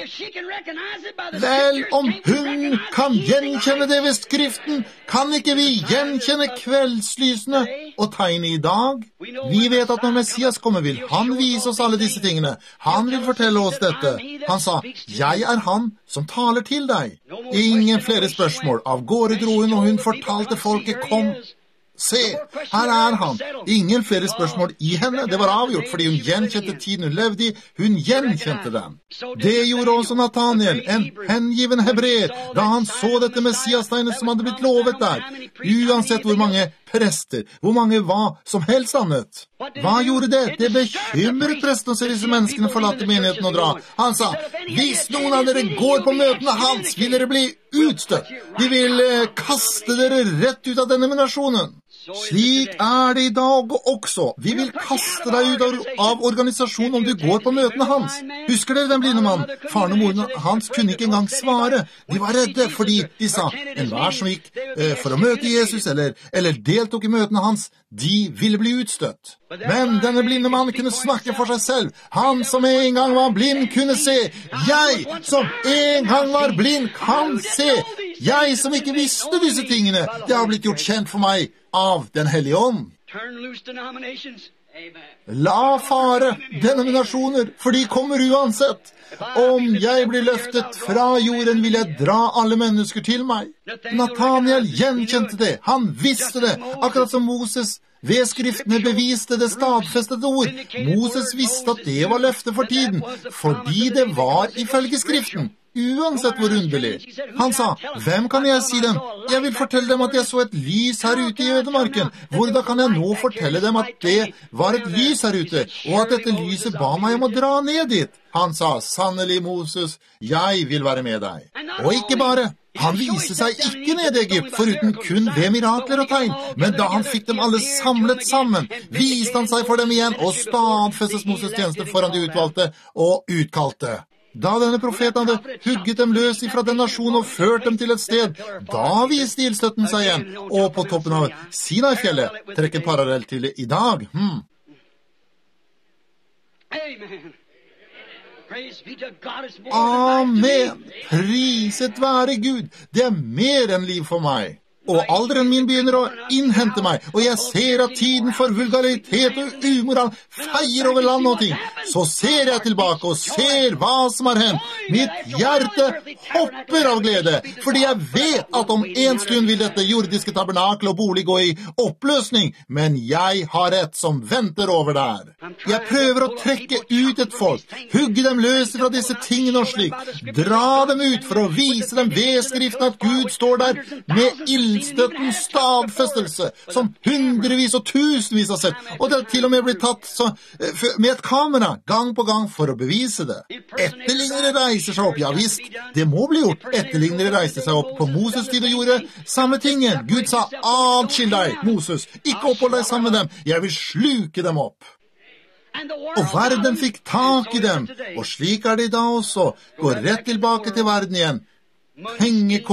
Vel, om hun kan gjenkjenne det ved Skriften, kan ikke vi gjenkjenne kveldslysene og tegne i dag? Vi vet at når Messias kommer, vil han vise oss alle disse tingene. Han vil fortelle oss dette. Han sa, jeg er han som taler til deg. Ingen flere spørsmål. Av gårde dro hun, og hun fortalte folket, kom. Se, her er han. Ingen flere spørsmål i henne. Det var avgjort, fordi hun gjenkjente tiden hun levde i. Hun gjenkjente den. Det gjorde også Nathaniel, en hengiven hebreer, da han så dette Messias-tegnet som hadde blitt lovet der. Uansett hvor mange prester, hvor mange var som helst annet. Hva gjorde det? Det bekymret presten å se disse menneskene forlate menigheten og dra. Han sa, hvis noen av dere går på møtene hans, vil dere bli utstøtt. De vil eh, kaste dere rett ut av denne nasjonen. Slik er det i dag også. Vi vil kaste deg ut av, av organisasjonen om du går på møtene hans. Husker dere den blinde mann? Faren og moren hans kunne ikke engang svare. De var redde fordi de sa, enhver som gikk eh, for å møte Jesus eller, eller deltok i møtene hans, de ville bli utstøtt. Men denne blinde mannen kunne snakke for seg selv. Han som en gang var blind kunne se. Jeg som en gang var blind kan se. Jeg som ikke visste disse tingene. Det har blitt gjort kjent for meg av den hellige ånd. La fare denominasjoner, for de kommer uansett. Om jeg blir løftet fra jorden, vil jeg dra alle mennesker til meg. Nathaniel gjenkjente det. Han visste det, akkurat som Moses ved skriftene beviste det stadfestede ord. Moses visste at det var løftet for tiden, fordi det var ifølge skriften. Uansett hvor underlig. Han sa, hvem kan jeg si dem? Jeg vil fortelle dem at jeg så et lys her ute i ødemarken. Hvordan kan jeg nå fortelle dem at det var et lys her ute, og at dette lyset ba meg om å dra ned dit? Han sa, sannelig Moses, jeg vil være med deg. Og ikke bare. Han viste seg ikke ned i Egypt, foruten kun ved mirakler og tegn. Men da han fikk dem alle samlet sammen, viste han seg for dem igjen, og stadfestes Moses tjeneste foran de utvalgte og utkalte. Da denne profeten hadde hugget dem løs ifra den nasjonen og ført dem til et sted, da viste ildstøtten seg igjen, og på toppen av Sinai-fjellet, trekker parallell til det i dag. Hmm. Amen! Priset være Gud! Det er mer enn liv for meg. Og alderen min begynner å innhente meg, og jeg ser at tiden for vulgaritet og umoral feier over land og ting. Så ser jeg tilbake og ser hva som har hendt. Mitt hjerte hopper av glede, fordi jeg vet at om en stund vil dette jordiske tabernakel og bolig gå i oppløsning, men jeg har et som venter over der. Jeg prøver å trekke ut et folk, hugge dem løs fra disse tingene og slik, dra dem ut for å vise dem ved skriften at Gud står der med ild støttens stadfestelse, som hundrevis og tusenvis har sett, og det er til og med blitt tatt så, med et kamera, gang på gang, for å bevise det. Etterlignere reiser seg opp, ja visst, det må bli gjort. Etterlignere reiste seg opp på Moses tid og gjorde samme tingen. Gud sa, atskill deg, Moses, ikke opphold deg sammen med dem, jeg vil sluke dem opp. Og verden fikk tak i dem, og slik er det da også, går rett tilbake til verden igjen.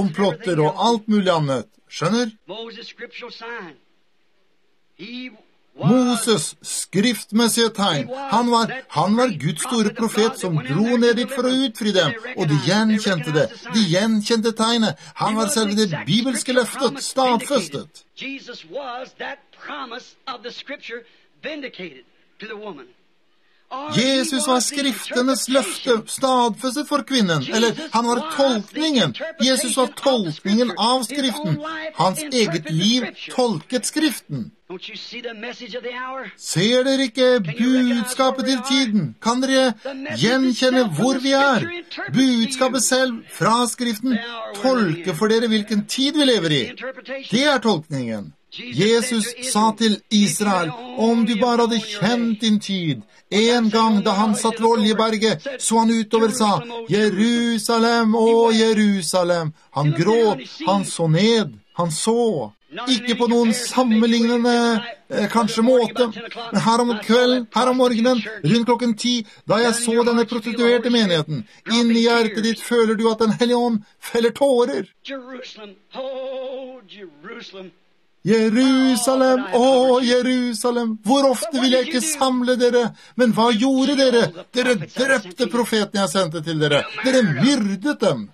Pengekomplotter og alt mulig annet. Skjønner? Moses, skriftmessige tegn. Han var, han var Guds store profet som dro ned dit for å utfri dem, og de gjenkjente det. De gjenkjente tegnet. Han var selve det bibelske løftet, stadfestet. Jesus was that promise of the scripture vindicated to the woman. Jesus var skriftenes løfte, stadfestet for kvinnen, eller han var tolkningen. Jesus var tolkningen av skriften. Hans eget liv tolket skriften. Ser dere ikke budskapet til tiden? Kan dere gjenkjenne hvor vi er? Budskapet selv fra skriften tolker for dere hvilken tid vi lever i. Det er tolkningen. Jesus sa til Israel, om du bare hadde kjent din tid. En gang da han satt ved Oljeberget, så han utover sa, Jerusalem, å Jerusalem. Han gråt, han så ned, han så. Ikke på noen sammenlignende, eh, kanskje måte, men her om kvelden, her om morgenen, rundt klokken ti, da jeg så denne prostituerte menigheten, inn i hjertet ditt føler du at den hellige ånd feller tårer. Jerusalem, oh Jerusalem. Jerusalem, å Jerusalem, hvor ofte vil jeg ikke samle dere, men hva gjorde dere? Dere drepte profeten jeg sendte til dere, dere myrdet dem.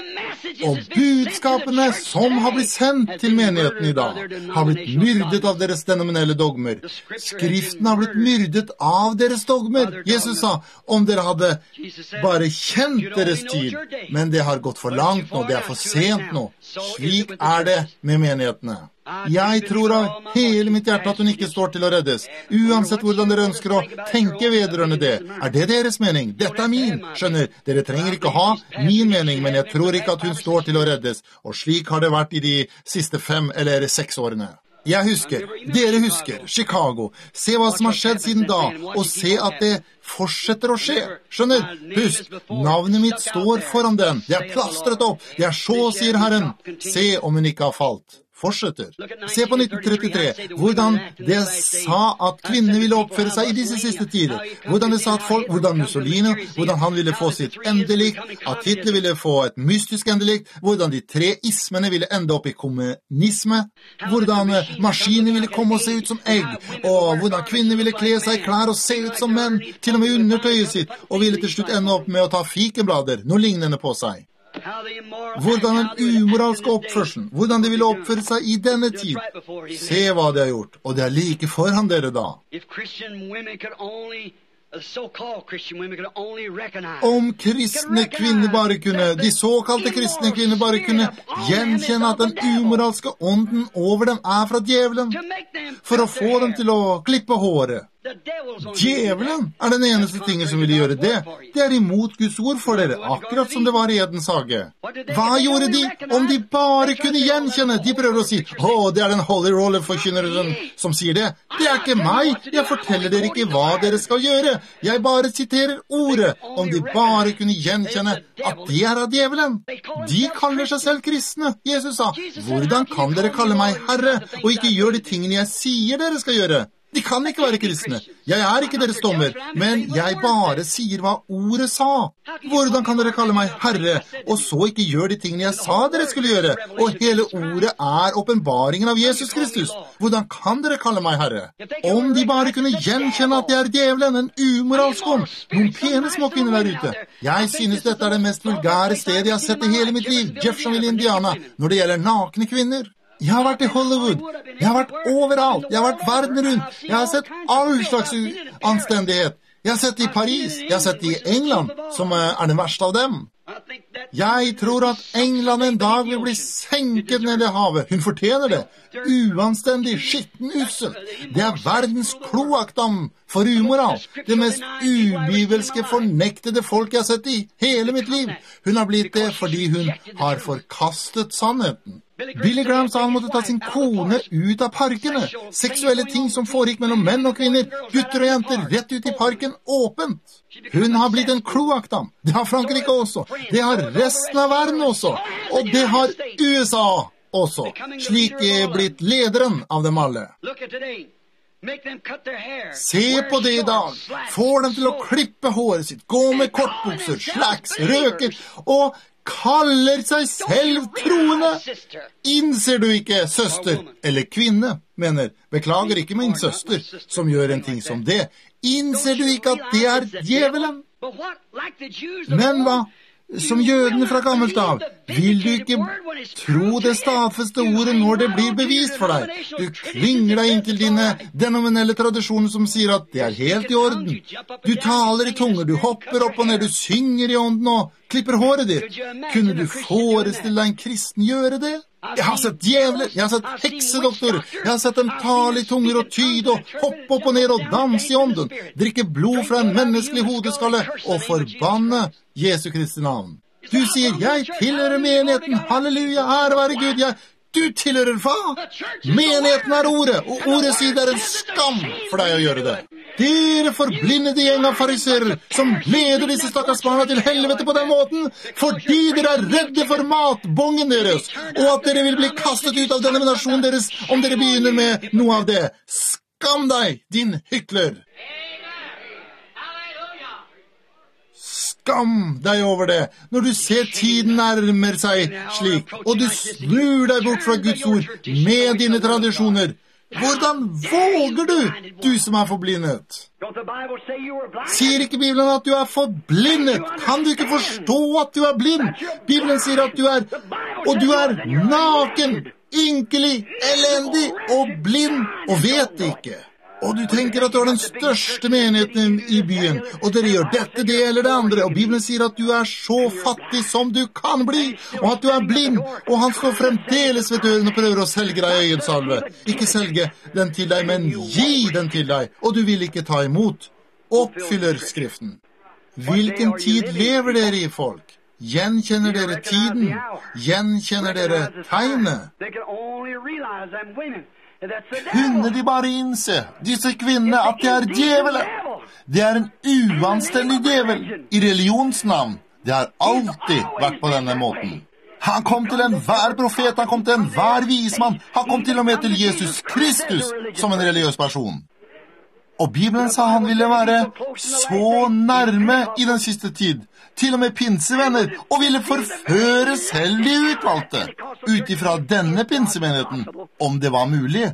Og budskapene som har blitt sendt til menigheten i dag, har blitt myrdet av deres denominelle dogmer. Skriften har blitt myrdet av deres dogmer. Jesus sa, om dere hadde bare kjent deres tid, men det har gått for langt nå, det er for sent nå. Slik er det med menighetene. Jeg tror av hele mitt hjerte at hun ikke står til å reddes, uansett hvordan dere ønsker å tenke vedrørende det. Er det deres mening? Dette er min. Skjønner, dere trenger ikke ha min mening, men jeg tror ikke at hun står til å reddes, og slik har det vært i de siste fem eller seks årene. Jeg husker, dere husker, Chicago. Se hva som har skjedd siden da, og se at det fortsetter å skje. Skjønner, husk, navnet mitt står foran den. Det er plastret opp. Det er så, sier Herren. Se om hun ikke har falt. Fortsetter. Se på nitten trettitre, hvordan det sa at kvinner ville oppføre seg i disse siste tider. Hvordan det sa at folk, hvordan Mussolini, hvordan han ville få sitt endelikt, at Hitler ville få et mystisk endelikt, hvordan de tre ismene ville ende opp i kommunisme, hvordan maskiner ville komme og se ut som egg, og hvordan kvinner ville kle seg i klær og se ut som menn, til og med undertøyet sitt, og ville til slutt ende opp med å ta fikenblader, noe lignende på seg. Hvordan en umoralsk oppførsel, hvordan de ville oppføre seg i denne tid. Se hva de har gjort, og det er like foran dere da. Om kristne kvinner bare kunne, de såkalte kristne kvinner bare kunne gjenkjenne at den umoralske ånden over dem er fra djevelen, for å få dem til å klippe håret. Djevelen er den eneste tingen som ville gjøre det. Det er imot Guds ord for dere, akkurat som det var i Edens hage. Hva gjorde de? Om de bare kunne gjenkjenne, de prøver å si, «Åh, det er den Holy Roller-forkynneren som sier det. Det er ikke meg, jeg forteller dere ikke hva dere skal gjøre. Jeg bare siterer ordet. Om de bare kunne gjenkjenne at det er av djevelen. De kaller seg selv kristne. Jesus sa, hvordan kan dere kalle meg Herre, og ikke gjøre de tingene jeg sier dere skal gjøre? De kan ikke være kristne. Jeg er ikke deres dommer, men jeg bare sier hva ordet sa. Hvordan kan dere kalle meg Herre, og så ikke gjøre de tingene jeg sa dere skulle gjøre? Og hele ordet er åpenbaringen av Jesus Kristus. Hvordan kan dere kalle meg Herre? Om de bare kunne gjenkjenne at det er djevelen, en umoralsk ånd, noen pene små kvinner der ute. Jeg synes dette er det mest vulgære stedet jeg har sett i hele mitt liv, Jeffersonville, Indiana, når det gjelder nakne kvinner. Jeg har vært i Hollywood, jeg har vært overalt, jeg har vært verden rundt, jeg har sett all slags anstendighet. Jeg har sett det i Paris, jeg har sett det i England, som er den verste av dem. Jeg tror at England en dag vil bli senket ned i havet. Hun fortjener det. Uanstendig, skitten, ussel. Det er verdens kloakkdam for umoral. Det mest ubibelske, fornektede folk jeg har sett i hele mitt liv. Hun har blitt det fordi hun har forkastet sannheten. Billy Graham sa han måtte ta sin kone ut av parkene. Seksuelle ting som foregikk mellom menn og kvinner, gutter og jenter, rett ut i parken, åpent. Hun har blitt en kloakkdam. Det har Frankrike også. Det har resten av verden også. Og det har U S A også. Slik er blitt lederen av dem alle. Se på det i dag. Får dem til å klippe håret sitt, gå med kortbukser, slacks, røker og kaller seg selv troende. Innser du ikke, søster eller kvinne, mener, beklager ikke min søster, som gjør en ting som det. Innser du ikke at det er djevelen? Men hva? Som jødene fra gammelt av, vil du ikke tro det stadfeste ordet når det blir bevist for deg. Du klinger deg inn til dine denominelle tradisjoner som sier at det er helt i orden. Du taler i tunger, du hopper opp og ned, du synger i ånden og klipper håret ditt. Kunne du forestille deg en kristen gjøre det? Jeg har sett djevler, jeg har sett heksedoktorer, jeg har sett dem tale i tunger og tyde og hoppe opp og ned og danse i ånden, drikke blod fra en menneskelig hodeskalle og forbanne Jesu Kristi navn. Du sier, jeg tilhører menigheten, halleluja, ære være Gud, jeg, du tilhører hva? Menigheten er ordet, og ordet sier det er en skam for deg å gjøre det. Dere forblindede gjeng av fariserer som leder disse stakkars barna til helvete på den måten, fordi dere er redde for matbongen deres, og at dere vil bli kastet ut av denominasjonen deres om dere begynner med noe av det. Skam deg, din hykler! Skam deg over det, når du ser tiden nærmer seg slik, og du snur deg bort fra Guds ord med dine tradisjoner. Hvordan våger du, du som er forblindet? Sier ikke Bibelen at du er forblindet? Kan du ikke forstå at du er blind? Bibelen sier at du er, og du er naken, ynkelig, elendig og blind, og vet det ikke. Og du tenker at du er den største menigheten i byen, og dere gjør dette, det eller det andre, og Bibelen sier at du er så fattig som du kan bli, og at du er blind, og han står fremdeles ved døren og prøver å selge deg øyensalve. Ikke selge den til deg, men gi den til deg, og du vil ikke ta imot. Oppfyller Skriften. Hvilken tid lever dere i, folk? Gjenkjenner dere tiden? Gjenkjenner dere tegnet? Kunne de bare innse, disse kvinnene, at det er djevelen? Det er en uanstendig djevel i religionsnavn. Det har alltid vært på denne måten. Han kom til enhver profet, han kom til enhver vismann, han kom til og med til Jesus Kristus som en religiøs person. Og Bibelen sa han ville være så nærme i den siste tid, til og med pinsevenner, og ville forføre selv de utvalgte, utifra denne pinsemenigheten, om det var mulig.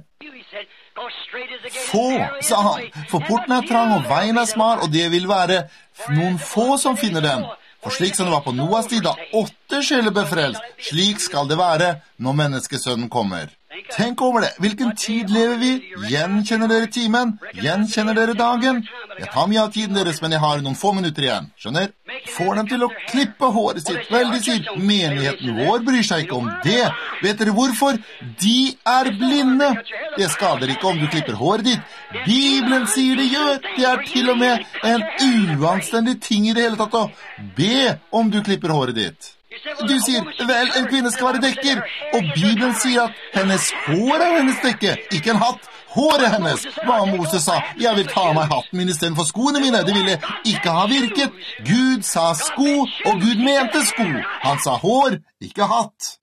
Få, sa han, for porten er trang og veien er smal, og det vil være noen få som finner den. For slik som det var på Noas tid, da åtte sjeler ble frelst, slik skal det være når menneskesønnen kommer. Tenk over det. Hvilken tid lever vi? Gjenkjenner dere timen? Gjenkjenner dere dagen? Jeg tar mye av tiden deres, men jeg har noen få minutter igjen. Skjønner? Får dem til å klippe håret sitt. Vel, de sier, menigheten vår bryr seg ikke om det. Vet dere hvorfor? De er blinde. Det skader ikke om du klipper håret ditt. Bibelen sier det gjør. Det er til og med en uanstendig ting i det hele tatt å be om du klipper håret ditt. Du sier, vel, en kvinne skal være dekker, og Bibelen sier at hennes hår er hennes dekke, ikke en hatt. Håret hennes, hva Moses sa, jeg vil ta meg hatten min i stedet for skoene mine, det ville ikke ha virket. Gud sa sko, og Gud mente sko. Han sa hår, ikke hatt.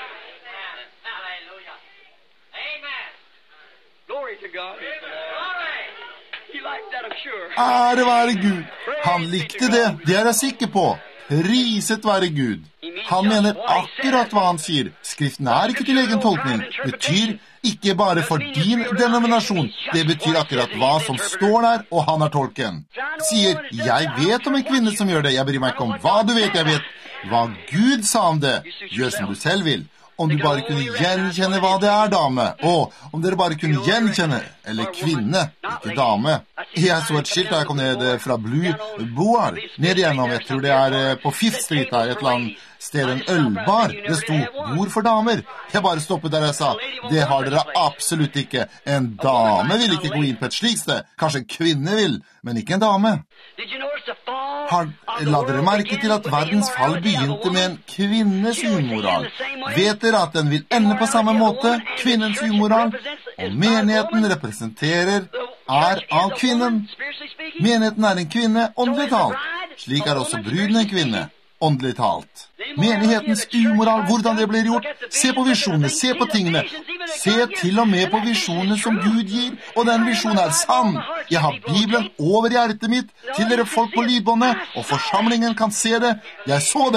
Ære være Gud. Han likte det, det er jeg sikker på. Priset være Gud. Han mener akkurat hva han sier. Skriften er ikke til egen tolkning. Betyr ikke bare for din denominasjon. Det betyr akkurat hva som står der, og han er tolken. Sier, jeg vet om en kvinne som gjør det. Jeg bryr meg ikke om hva du vet, jeg vet hva Gud sa om det. Gjør som du selv vil. Om du bare kunne gjenkjenne hva det er, dame. Og om dere bare kunne gjenkjenne, eller kvinne, ikke dame. Jeg så et skilt da jeg kom ned fra Blue Boar, ned igjennom, jeg tror det er på Fifth Street, et eller annet sted, en ølbar. Det sto bord for damer. Jeg bare stoppet der jeg sa, det har dere absolutt ikke. En dame vil ikke gå inn på et slikt sted. Kanskje en kvinne vil, men ikke en dame. Har, la dere merke til at verdens fall begynte med en kvinnes umoral. Vet dere at den vil ende på samme måte, kvinnens umoral? Og menigheten representerer, er av kvinnen. Menigheten er en kvinne, åndelig talt. Slik er også bruden en kvinne, åndelig talt. Menighetens umoral, hvordan det blir gjort. Se på visjonene, se på tingene. Se til og med på visjonene som Gud gir, og den visjonen er sann. Jeg har Bibelen over hjertet mitt til dere folk på lydbåndet, og forsamlingen kan se det. Jeg så det.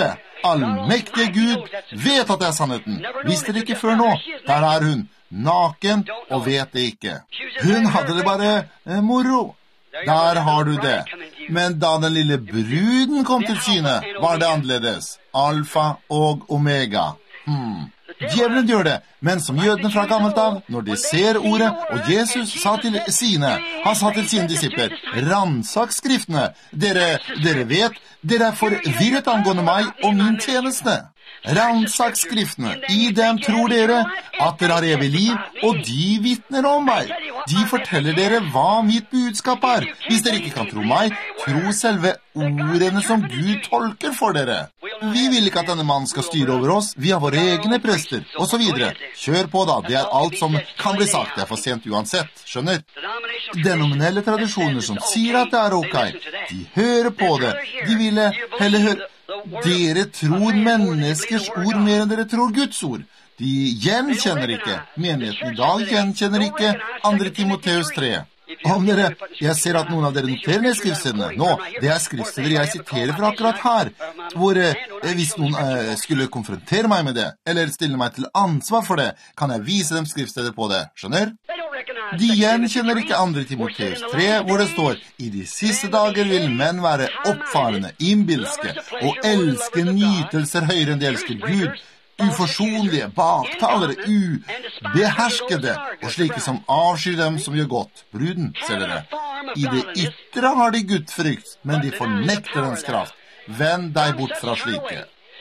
allmektige Gud vet at det er sannheten. Visste det ikke før nå. Der er hun, naken, og vet det ikke. Hun hadde det bare eh, moro. Der har du det. Men da den lille bruden kom til syne, var det annerledes. Alfa og omega. Hmm. Djevelen gjør det, men som jødene fra gammelt av, når de ser ordet, og Jesus sa til sine, han sa til sine disipler, ransak skriftene, dere, dere vet, dere er forvirret angående meg og min tjeneste. Ransak skriftene, i dem tror dere at dere har evig liv, og de vittner om meg. De forteller dere hva mitt budskap er. Hvis dere ikke kan tro meg, tro selve ordene som Gud tolker for dere. Vi vil ikke at denne mannen skal styre over oss, vi har våre egne prester, og så videre. Kjør på da, det er alt som kan bli sagt, det er for sent uansett, skjønner? Denominelle tradisjoner som sier at det er ok, de hører på det, de ville heller høre. Dere tror menneskers ord mer enn dere tror Guds ord. De gjenkjenner ikke. Menigheten i dag gjenkjenner ikke andre Timoteus tre. Om dere, jeg ser at noen av dere noterer ned skriftstedene. Nå, det er skriftsteder jeg siterer fra akkurat her, hvor eh, hvis noen eh, skulle konfrontere meg med det, eller stille meg til ansvar for det, kan jeg vise dem skriftsteder på det, skjønner? De gjenkjenner ikke andre Timoteus tre, hvor det står, i de siste dager vil menn være oppfarende, innbilske, og elske nytelser høyere enn de elsker Gud, uforsonlige, baktalere, ubeherskede, og slike som avskyr dem som gjør godt. Bruden, ser dere. I det ytre har de gudfrykt, men de fornekter dens kraft. Vend deg bort fra slike.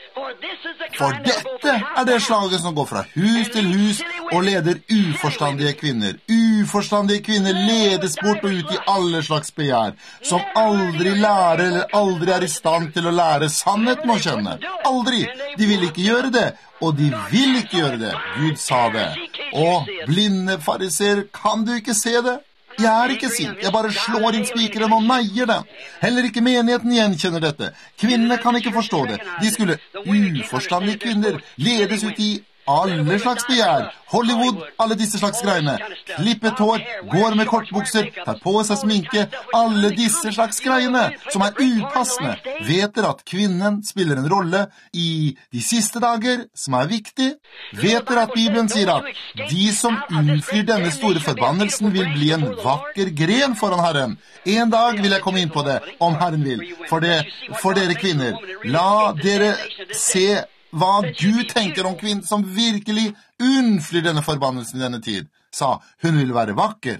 For dette er det slaget som går fra hus til hus og leder uforstandige kvinner. Uforstandige kvinner ledes bort og ut i alle slags begjær, som aldri lærer eller aldri er i stand til å lære sannheten å kjenne. Aldri! De vil ikke gjøre det, og de vil ikke gjøre det. Gud sa det. Og blinde fariser, kan du ikke se det? Jeg er ikke sint, jeg bare slår inn spikeren og neier den. Heller ikke menigheten gjenkjenner dette. Kvinnene kan ikke forstå det. De skulle, uforstandige kvinner, ledes ut i alle slags begjær. Hollywood, alle disse slags greiene. Klippet hår, går med kortbukser, tar på seg sminke. Alle disse slags greiene, som er upassende. Vet dere at kvinnen spiller en rolle i de siste dager, som er viktig? Vet dere at Bibelen sier at de som unnflyr denne store forbannelsen vil bli en vakker gren foran Herren? En dag vil jeg komme inn på det, om Herren vil. For, det, for dere kvinner, la dere se hva Gud tenker om kvinnen som virkelig unnflyr denne forbannelsen i denne tid. Sa, hun vil være vakker.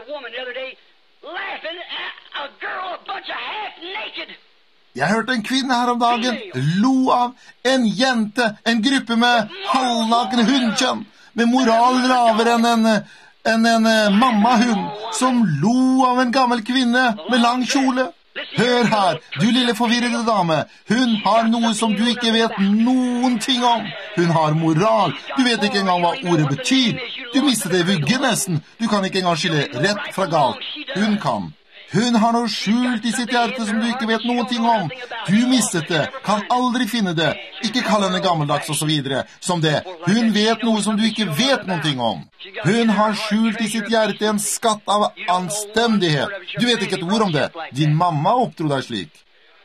Jeg hørte en kvinne her om dagen lo av en jente, en gruppe med halvnakne hundkjønn, med moral lavere enn en, en, en mammahund, som lo av en gammel kvinne med lang kjole. Hør her, du lille forvirrede dame, hun har noe som du ikke vet noen ting om. Hun har moral, du vet ikke engang hva ordet betyr. Du mistet det i vuggen nesten, du kan ikke engang skille rett fra galt. Hun kan. Hun har noe skjult i sitt hjerte som du ikke vet noen ting om. Du mistet det, kan aldri finne det. Ikke kall henne gammeldags og så videre, som det. Hun vet noe som du ikke vet noen ting om. Hun har skjult i sitt hjerte en skatt av anstendighet. Du vet ikke et ord om det. Din mamma oppdro deg slik.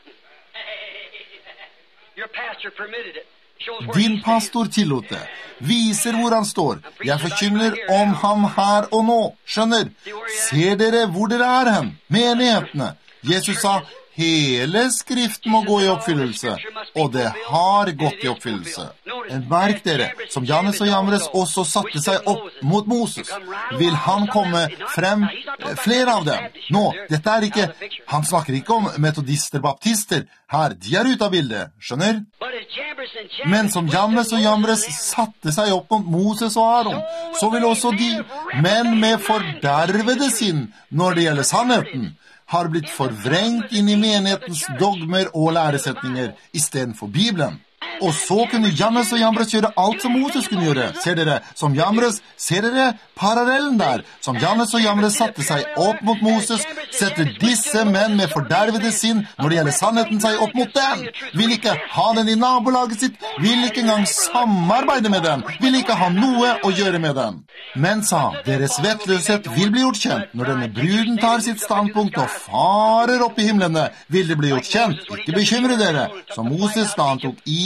Din pastor tillot det. Viser hvor han står. Jeg forkynner om ham her og nå. Skjønner? Ser dere hvor dere er hen? Menighetene. Jesus sa, hele skriften må gå i oppfyllelse, og det har gått i oppfyllelse. Merk dere, som Jannes og Jambres også satte seg opp mot Moses, vil han komme frem flere av dem. Nå, dette er ikke, han snakker ikke om metodister, baptister, her, de er ute av bildet, skjønner? Men som Jannes og Jambres satte seg opp mot Moses og Aaron, så vil også de, men med fordervede sinn når det gjelder sannheten, har blitt forvrengt inn i menighetens dogmer og læresetninger i stedet for Bibelen. Og så kunne Jannes og Jambres gjøre alt som Moses kunne gjøre. Ser dere, som Jambres, ser dere parallellen der? Som Jannes og Jambres satte seg opp mot Moses, setter disse menn med fordervede sinn når det gjelder sannheten seg opp mot den. Vil ikke ha den i nabolaget sitt, vil ikke engang samarbeide med den, vil ikke ha noe å gjøre med den. Men sa, deres vettløshet vil bli gjort kjent. Når denne bruden tar sitt standpunkt og farer opp i himmelene, vil det bli gjort kjent. Ikke bekymre dere. Som Moses da han tok i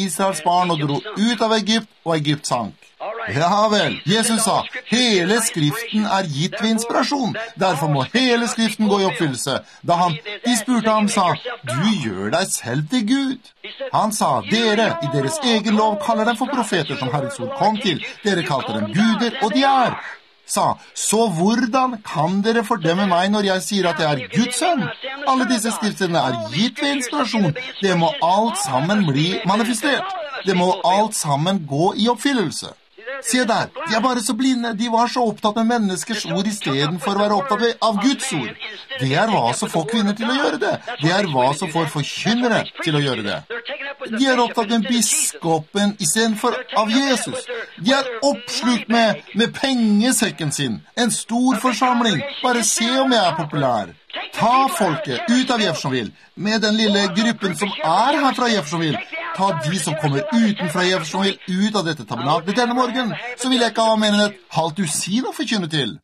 Israels barn og dro ut av Egypt, og Egypt sank. Ja vel, Jesus sa, hele skriften er gitt ved inspirasjon, derfor må hele skriften gå i oppfyllelse. Da han, de spurte ham, sa, du gjør deg selv til Gud. Han sa, dere i deres egen lov kaller dem for profeter som Herrens ord kom til. Dere kalte dem guder, og de er. Sa, så hvordan kan dere fordømme meg når jeg sier at jeg er Guds sønn? Alle disse skriftene er gitt ved inspirasjon. Det må alt sammen bli manifestert. Det må alt sammen gå i oppfyllelse. Se der, de er bare så blinde. De var så opptatt med menneskers ord i stedet for å være opptatt av Guds ord. Det er hva som får kvinner til å gjøre det. Det er hva som får forkynnere til å gjøre det. De er opptatt med biskopen i stedet for av Jesus. De er oppslukt med, med pengesekken sin. En stor forsamling. Bare se om jeg er populær. Ta folket ut av Jeffersonville, med den lille gruppen som er her fra Jeffersonville. Ta de som kommer utenfra Jeffersonville ut av dette tabernaklet denne morgen, så vil jeg ikke ha mer enn et halvt dusin å forkynne til.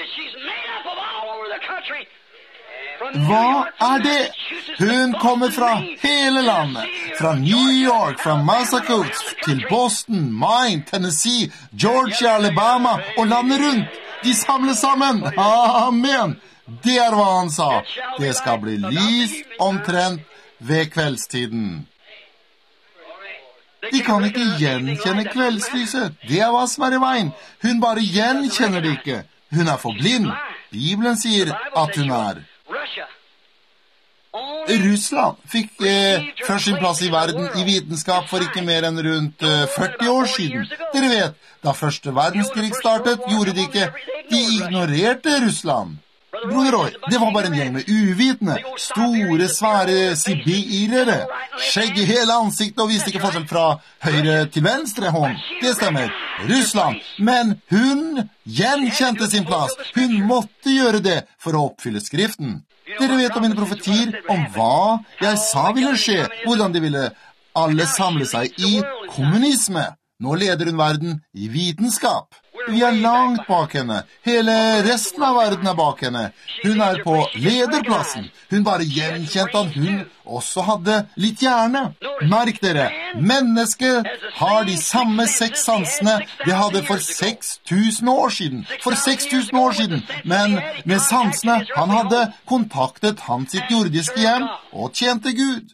Hva er det? Hun kommer fra hele landet, fra New York, fra Massachusetts, til Boston, Maine, Tennessee, Georgia, Alabama og landet rundt. De samles sammen. Amen. Det er hva han sa. Det skal bli lys omtrent ved kveldstiden. De kan ikke gjenkjenne kveldslyset. Det er hva som er i veien. Hun bare gjenkjenner det ikke. Hun er for blind. Bibelen sier at hun er. Russland fikk eh, først sin plass i verden i vitenskap for ikke mer enn rundt eh, førti år siden. Dere vet, da første verdenskrig startet, gjorde de ikke. De ignorerte Russland. Broder Roy, det var bare en gjeng med uvitende, store, svære sibirere. Skjegg i hele ansiktet og viste ikke forskjell fra høyre til venstre hånd. Det stemmer. Russland. Men hun gjenkjente sin plass. Hun måtte gjøre det for å oppfylle skriften. Dere vet om mine profetier, om hva jeg sa ville skje, hvordan de ville alle samle seg i kommunisme. Nå leder hun verden i vitenskap. Vi er langt bak henne. Hele resten av verden er bak henne. Hun er på lederplassen. Hun bare gjenkjente at hun også hadde litt hjerne. Merk dere, mennesket har de samme seks sansene det hadde for seks tusen år siden. For seks tusen år siden. Men med sansene han hadde kontaktet han sitt jordiske hjem og tjente Gud.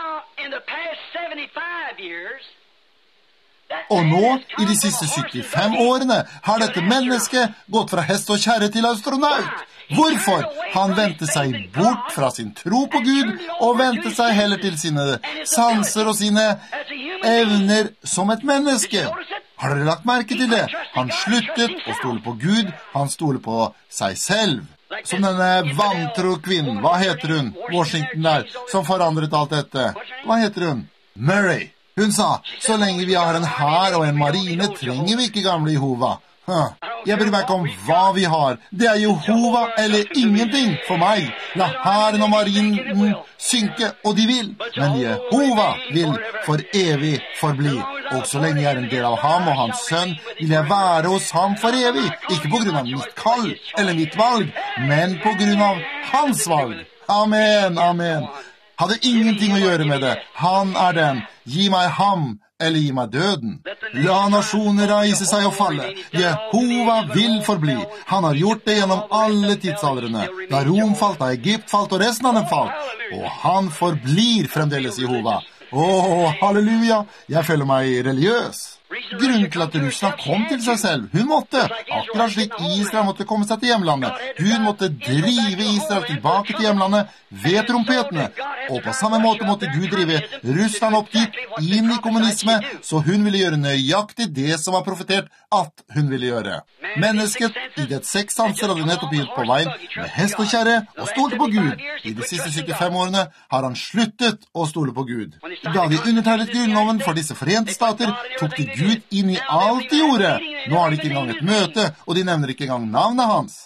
Og nå, i de siste syttifem årene, har dette mennesket gått fra hest og kjerre til astronaut. Hvorfor? Han vendte seg bort fra sin tro på Gud, og vendte seg heller til sine sanser og sine evner som et menneske. Har dere lagt merke til det? Han sluttet å stole på Gud, han stoler på seg selv. Som denne vantro kvinnen, hva heter hun? Washington der, som forandret alt dette. Hva heter hun? Murray. Hun sa, så lenge vi har en hær og en marine, trenger vi ikke gamle Jehova. Huh. Jeg bryr meg ikke om hva vi har. Det er Jehova eller ingenting for meg. La hæren og marinen synke, og de vil. Men Jehova vil for evig forbli. Og så lenge jeg er en del av ham og hans sønn, vil jeg være hos ham for evig. Ikke på grunn av mitt kall eller mitt valg, men på grunn av hans valg. Amen, amen. Hadde ingenting å gjøre med det. Han er den. Gi meg ham, eller gi meg døden. La nasjoner reise seg og falle. Jehova vil forbli. Han har gjort det gjennom alle tidsaldrene. Da Rom falt, da Egypt falt og resten av dem falt. Og han forblir fremdeles Jehova. Åh, halleluja. Jeg føler meg religiøs. Grunnen til at Russland kom til seg selv, hun måtte, akkurat slik Israel måtte komme seg til hjemlandet. Gud måtte drive Israel tilbake til hjemlandet ved trompetene. Og på samme måte måtte Gud drive Russland opp dit, inn i kommunisme, så hun ville gjøre nøyaktig det som var profetert at hun ville gjøre. Mennesket i det seks sanser hadde nettopp begynt på veien med hest og kjerre og stolte på Gud. I de siste syttifem årene har han sluttet å stole på Gud. Da de undertegnet grunnloven for disse forente stater, tok de Gud inn i alt de gjorde. Nå har de ikke engang et møte, og de nevner ikke engang navnet hans.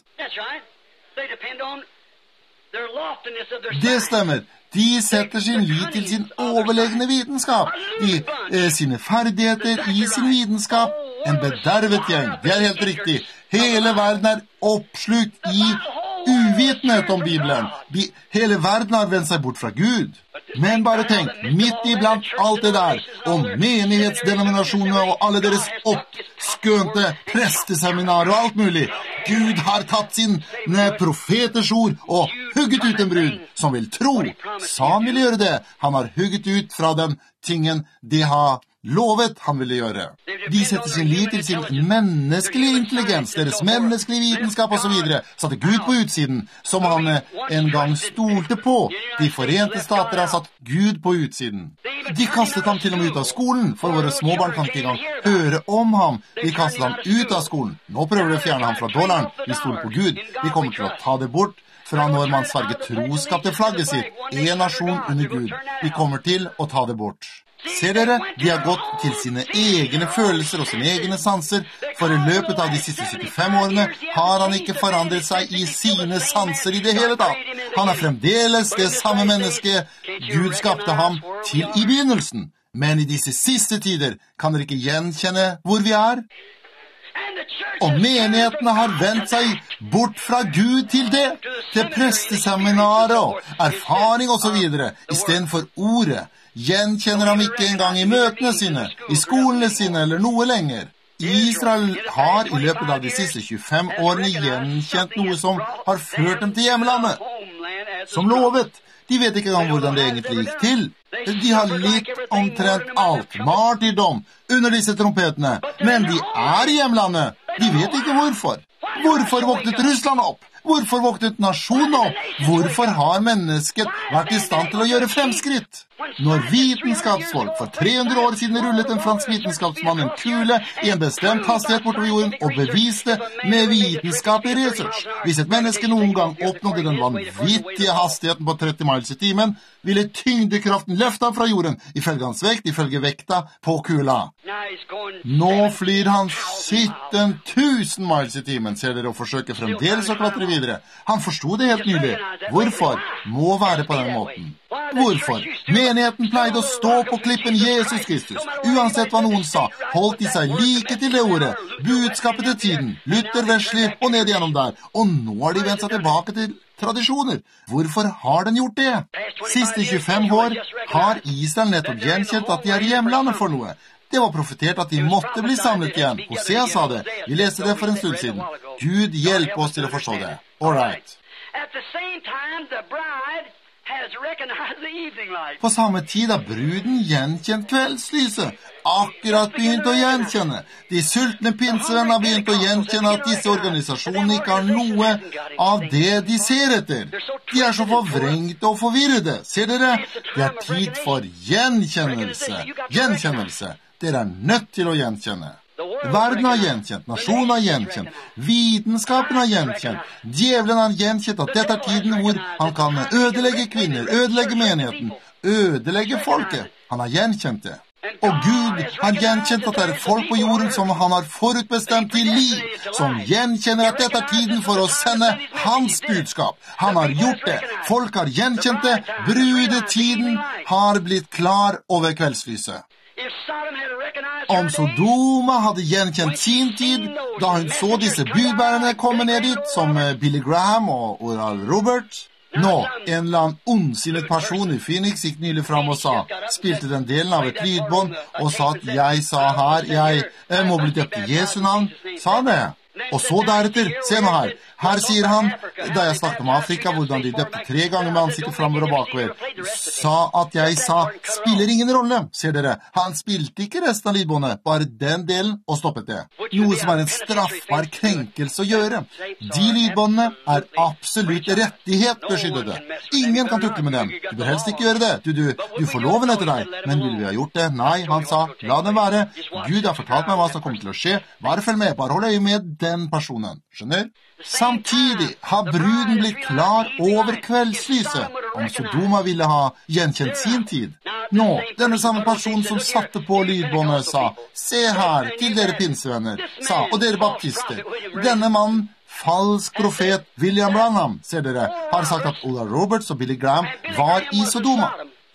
Det stemmer. De setter sin lit til sin overlegne vitenskap. De, eh, sine ferdigheter i sin vitenskap. En bedervet gjeng. Det er helt riktig. Hele verden er oppslukt i uvitenhet om Bibelen. Bi- hele verden har vendt seg bort fra Gud. Men bare tenk, midt iblant alt det der, om menighetsdenominasjonene og alle deres oppskønte presteseminarer og alt mulig, Gud har tatt sine profeters ord og hugget ut en brud som vil tro. Så han vil gjøre det. Han har hugget ut fra den tingen de har lovet han ville gjøre. De setter sin lit til sin menneskelige intelligens, deres menneskelige vitenskap og så videre, satte Gud på utsiden, som han en gang stolte på. De forente stater har satt Gud på utsiden. De kastet ham til og med ut av skolen, for våre småbarn kan ikke engang høre om ham. De kastet ham ut av skolen. Nå prøver de å fjerne ham fra dollaren. Vi stoler på Gud. Vi kommer til å ta det bort fra når man sverger troskap til flagget sitt. En nasjon under Gud. Vi kommer til å ta det bort. Ser dere, de har gått til sine egne følelser og sine egne sanser, for i løpet av de siste syttifem årene har han ikke forandret seg i sine sanser i det hele tatt. Han er fremdeles det samme mennesket Gud skapte ham til i begynnelsen. Men i disse siste tider kan dere ikke gjenkjenne hvor vi er. Og menighetene har vendt seg bort fra Gud til det, til presteseminarer og erfaring og så videre, i stedet for ordet. Gjenkjenner ham ikke engang i møtene sine, i skolene sine eller noe lenger. Israel har i løpet av de siste tjuefem årene gjenkjent noe som har ført dem til hjemlandet. Som lovet. De vet ikke engang hvordan det egentlig gikk til. De har litt omtrent alt, martyrdom, under disse trompetene. Men de er i hjemlandet. De vet ikke hvorfor. Hvorfor våknet Russland opp? Hvorfor våknet nasjonen opp? Hvorfor har mennesket vært i stand til å gjøre fremskritt? Når vitenskapsfolk for tre hundre år siden rullet en fransk vitenskapsmann en kule i en bestemt hastighet bortover jorden og beviste med vitenskapelig research, hvis et menneske noen gang oppnådde den vanvittige hastigheten på tretti miles i timen, ville tyngdekraften løfte ham fra jorden, ifølge hans vekt, ifølge vekta på kula. Nå flyr han sytten tusen miles i timen, ser dere, og forsøker fremdeles å klatre videre. Han forstod det helt nylig. Hvorfor må være på den måten? Hvorfor? Menigheten pleide å stå på klippen Jesus Kristus. Uansett hva noen sa, holdt de seg like til det ordet. Budskapet til tiden, Luther, Wesley og ned igjennom der. Og nå har de vendt seg tilbake til tradisjoner. Hvorfor har den gjort det? Siste tjuefem år har Israel nettopp gjenkjent at de er hjemlandet for noe. Det var profetert at de måtte bli samlet igjen. Hosea sa det. Vi leste det for en stund siden. Gud hjelpe oss til å forstå det. All right. På samme tid har bruden gjenkjent kveldslyset. Akkurat begynt å gjenkjenne. De sultne pinsevennene har begynt å gjenkjenne at disse organisasjonene ikke har noe av det de ser etter. De er så forvrengte og forvirrede. Ser dere? Det er tid for gjenkjennelse. Gjenkjennelse. Dere er nødt til å gjenkjenne. Verden har gjenkjent, nasjonen har gjenkjent, vitenskapen har gjenkjent, djevelen har gjenkjent at dette er tiden hvor han kan ødelegge kvinner, ødelegge menigheten, ødelegge folket. Han har gjenkjent det. Og Gud har gjenkjent at det er et folk på jorden som han har forutbestemt til liv, som gjenkjenner at dette er tiden for å sende hans budskap. Han har gjort det. Folk har gjenkjent det. Brudetiden har blitt klar over kveldslyset. Om Sodoma hadde gjenkjent sin tid, da hun så disse budbærerne komme ned dit, som Billy Graham og Oral Roberts. Nå, en eller annen ondsinnet person i Phoenix gikk nylig fram og sa, spilte den delen av et lydbånd og sa at jeg sa her, jeg, jeg må bli døpt i Jesu navn, sa det. Og så deretter, se nå her, her sier han, da jeg snakket om Afrika, hvordan de døpte tre ganger med ansiktet fremover og bakover, sa at jeg sa, spiller ingen rolle, ser dere. Han spilte ikke resten av lydbåndet, bare den delen, og stoppet det. Noe som er en straffbar krenkelse å gjøre. De lydbåndene er absolutt rettighet beskyttede. Ingen kan tukle med dem. Du bør helst ikke gjøre det. Du, du, du får loven etter deg. Men ville vi ha gjort det? Nei, han sa, la den være. Gud har fortalt meg hva som kommer til å skje. Bare følg med, bare hold øye med den personen. Skjønner? Samtidig har bruden blitt klar over kveldslyset, om Sodoma ville ha gjenkjent sin tid. Nå, denne samme personen som satte på lydbåndet sa, se her, til dere pinsevenner, sa, og dere baptister, denne mannen, falsk profet William Branham, ser dere, har sagt at Oral Roberts og Billy Graham var i Sodoma.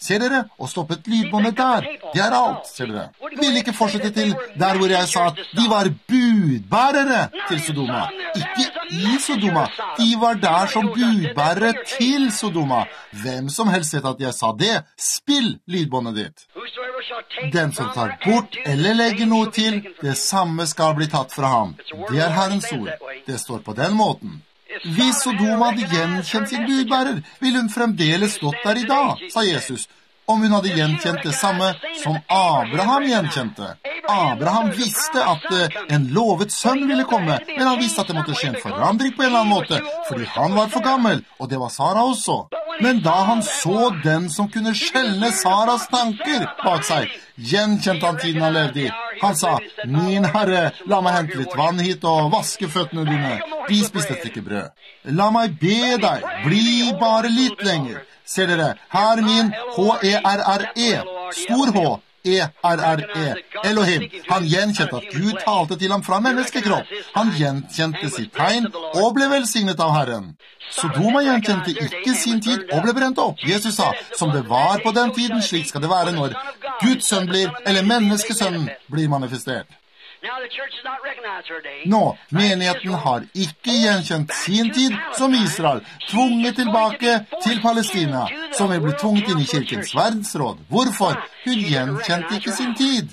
Ser dere? Og stoppet lydbåndet der. Det er alt, ser dere. Vil ikke fortsette til der hvor jeg sa at de var budbærere til Sodoma. Ikke i Sodoma. De var der som budbærere til Sodoma. Hvem som helst vet at jeg sa det. Spill lydbåndet ditt. Den som tar bort eller legger noe til, det samme skal bli tatt fra ham. Det er Herrens ord. Det står på den måten. Hvis Sodoma hadde gjenkjent sin budbærer, ville hun fremdeles stått der i dag, sa Jesus, om hun hadde gjenkjent det samme som Abraham gjenkjente. Abraham visste at en lovet sønn ville komme, men han visste at det måtte skje en forandring på en eller annen måte, fordi han var for gammel, og det var Sara også. Men da han så den som kunne skjelne Saras tanker bak seg, gjenkjente han tiden han levde i. Han sa, min herre, la meg hente litt vann hit og vaske føttene dine. De spiste et stykke brød. La meg be deg, bli bare litt lenger. Ser dere, her min H E R R E, stor H, E R R E, Elohim. Han gjenkjente at Gud talte til ham fra menneskekropp. Han gjenkjente sitt tegn og ble velsignet av Herren. Sodoma gjenkjente ikke sin tid og ble brent opp. Jesus sa, som det var på den tiden, slik skal det være når Guds sønn blir, eller menneskesønnen blir manifestert. Nå, menigheten har ikke gjenkjent sin tid som Israel, tvunget tilbake til Palestina, som vil bli tvunget inn i kirkens verdensråd. Hvorfor? Hun gjenkjente ikke sin tid.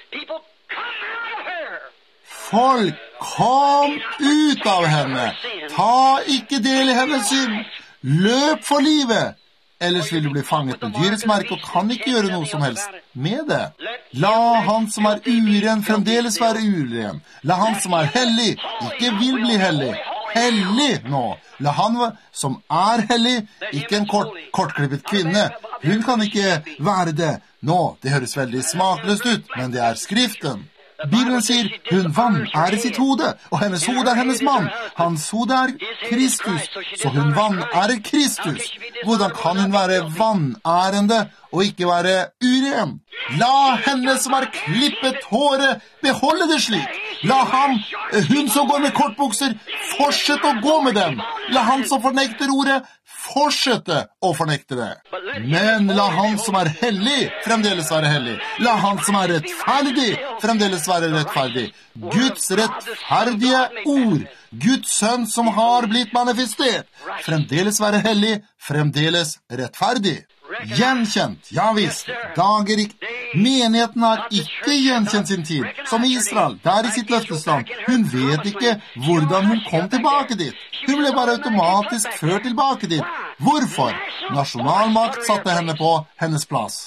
Folk, kom ut av henne. Ta ikke del i hennes synd. Løp for livet. Ellers vil du bli fanget med dyrets merke og kan ikke gjøre noe som helst med det. La han som er uren fremdeles være uren. La han som er hellig ikke vil bli hellig. Hellig nå. La han som er hellig, ikke en kort, kortklippet kvinne. Hun kan ikke være det. Nå, det høres veldig smakløst ut, men det er skriften. Bibelen sier hun vanærer sitt hode, og hennes hode er hennes mann. Hans hode er Kristus, så hun vanærer Kristus. Hvordan kan hun være vanærende og ikke være uren? La henne som har klippet håret beholde det slik. La ham, hun som går med kortbukser, fortsette å gå med dem. La han som fornekter ordet, fortsette å fornekte det. Men la han som er hellig fremdeles være hellig. La han som er rettferdig fremdeles være rettferdig. Guds rettferdige ord, Guds sønn som har blitt manifestert, fremdeles være hellig, fremdeles rettferdig. Gjenkjent, ja visst, dager ikke. Menigheten har ikke gjenkjent sin tid, som Israel, der i sitt løftesland. Hun vet ikke hvordan hun kom tilbake dit. Hun ble bare automatisk ført tilbake dit. Hvorfor? Nasjonalmakt satte henne på hennes plass.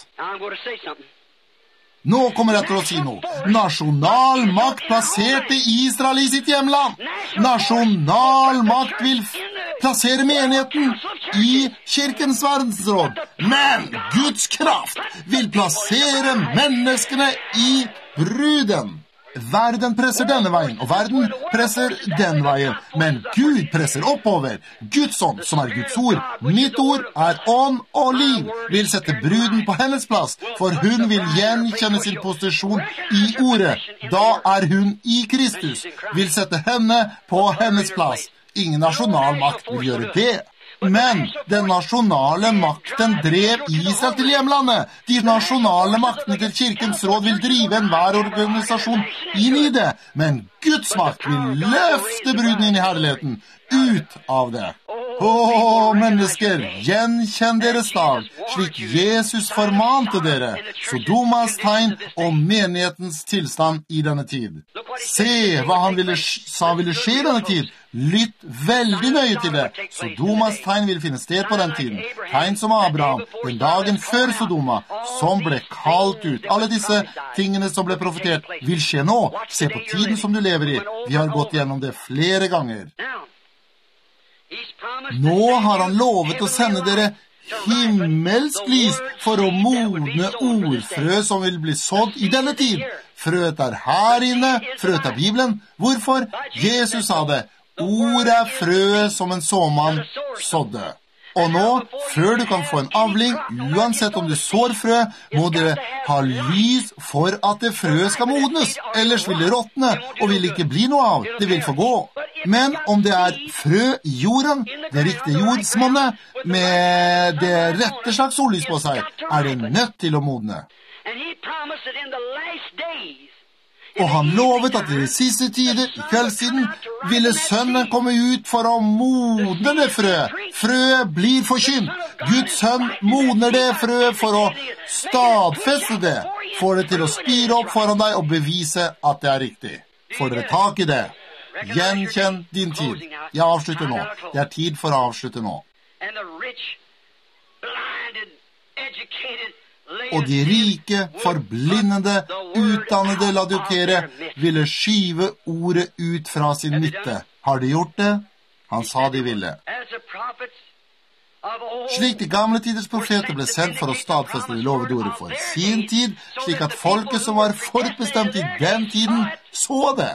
Nå kommer jeg til å si noe. Nasjonalmakt plasserte Israel i sitt hjemland. Nasjonalmakt vil plassere menigheten i kirkens verdensråd. Men Guds kraft vil plassere menneskene i bruden. Verden presser denne veien, og verden presser den veien. Men Gud presser oppover. Guds ånd, som er Guds ord, mitt ord er ånd og liv, vil sette bruden på hennes plass, for hun vil gjenkjenne sin posisjon i ordet. Da er hun i Kristus, vil sette henne på hennes plass. Ingen nasjonalmakt vil gjøre det. Men den nasjonale makten drev Israel til hjemlandet. De nasjonale maktene til kirkens råd vil drive enhver organisasjon inn i det. Men Guds makt vil løfte bruden inn i herligheten, ut av det. Åh, mennesker, gjenkjenn deres dag, slik Jesus formante dere, Sodomas tegn og menighetens tilstand i denne tid. Se hva han ville, sa ville skje i denne tid. Lytt veldig nøye til det. Sodomas tegn vil finne sted på den tiden. Tegn som Abraham, den dagen før Sodoma, som ble kalt ut. Alle disse tingene som ble profetert, vil skje nå. Se på tiden som du lever i. Vi har gått gjennom det flere ganger. Nå har han lovet å sende dere himmelsk lys for å modne ordfrø som vil bli sådd i denne tid. Frøet er her inne, frøet er Bibelen. Hvorfor? Jesus sa det. Ord er frøet som en såmann sådde. Og nå, før du kan få en avling, uansett om du sår frø, må dere ha lys for at det frøet skal modnes. Ellers vil det råtne, og vil ikke bli noe av. Det vil få gå. Men om det er frø i jorden, det riktige jordsmonnet, med det rette slags sollys på seg, er det nødt til å modne. Og han lovet at i de siste tider, i kveldstiden, ville sønnen komme ut for å modne det frø. Frø blir forkynt. Guds sønn modner det frø for å stadfeste det. Får det til å spire opp foran deg og bevise at det er riktig. Får dere tak i det? Gjenkjenn din tid. Jeg avslutter nå. Det er tid for å avslutte nå. Og de rike, forblindende, utdannede ladukere ville skyve ordet ut fra sin midte. Har de gjort det? Han sa de ville. Slik de gamle tiders profeter ble sendt for å stadfeste det lovede ordet for sin tid, slik at folket som var forutbestemt i den tiden, så det.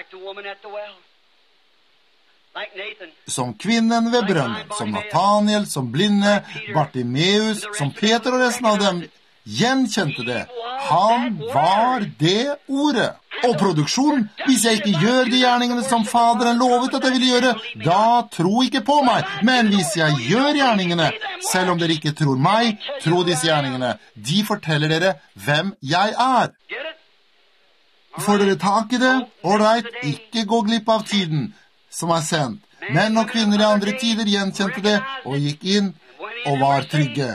Som kvinnen ved brønnen, som Nathaniel, som blinde, Bartimeus, som Peter og resten av dem, gjenkjente det. Han var det ordet. Og produksjon, hvis jeg ikke gjør de gjerningene som Faderen lovet at jeg ville gjøre, da tro ikke på meg. Men hvis jeg gjør gjerningene, selv om dere ikke tror meg, tro disse gjerningene. De forteller dere hvem jeg er. Får dere tak i det? Alright, ikke gå glipp av tiden som er sendt. Menn og kvinner i andre tider gjenkjente det og gikk inn og var trygge.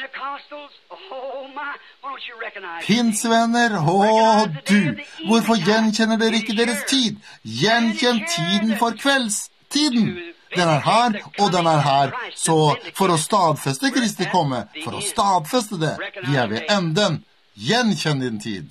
Pinsevenner, å du, hvorfor gjenkjenner dere ikke deres tid? Gjenkjenn tiden for kveldstiden. Den er her, og den er her. Så for å stadfeste Kristi komme, for å stadfeste det, vi er ved enden. Gjenkjenn din tid.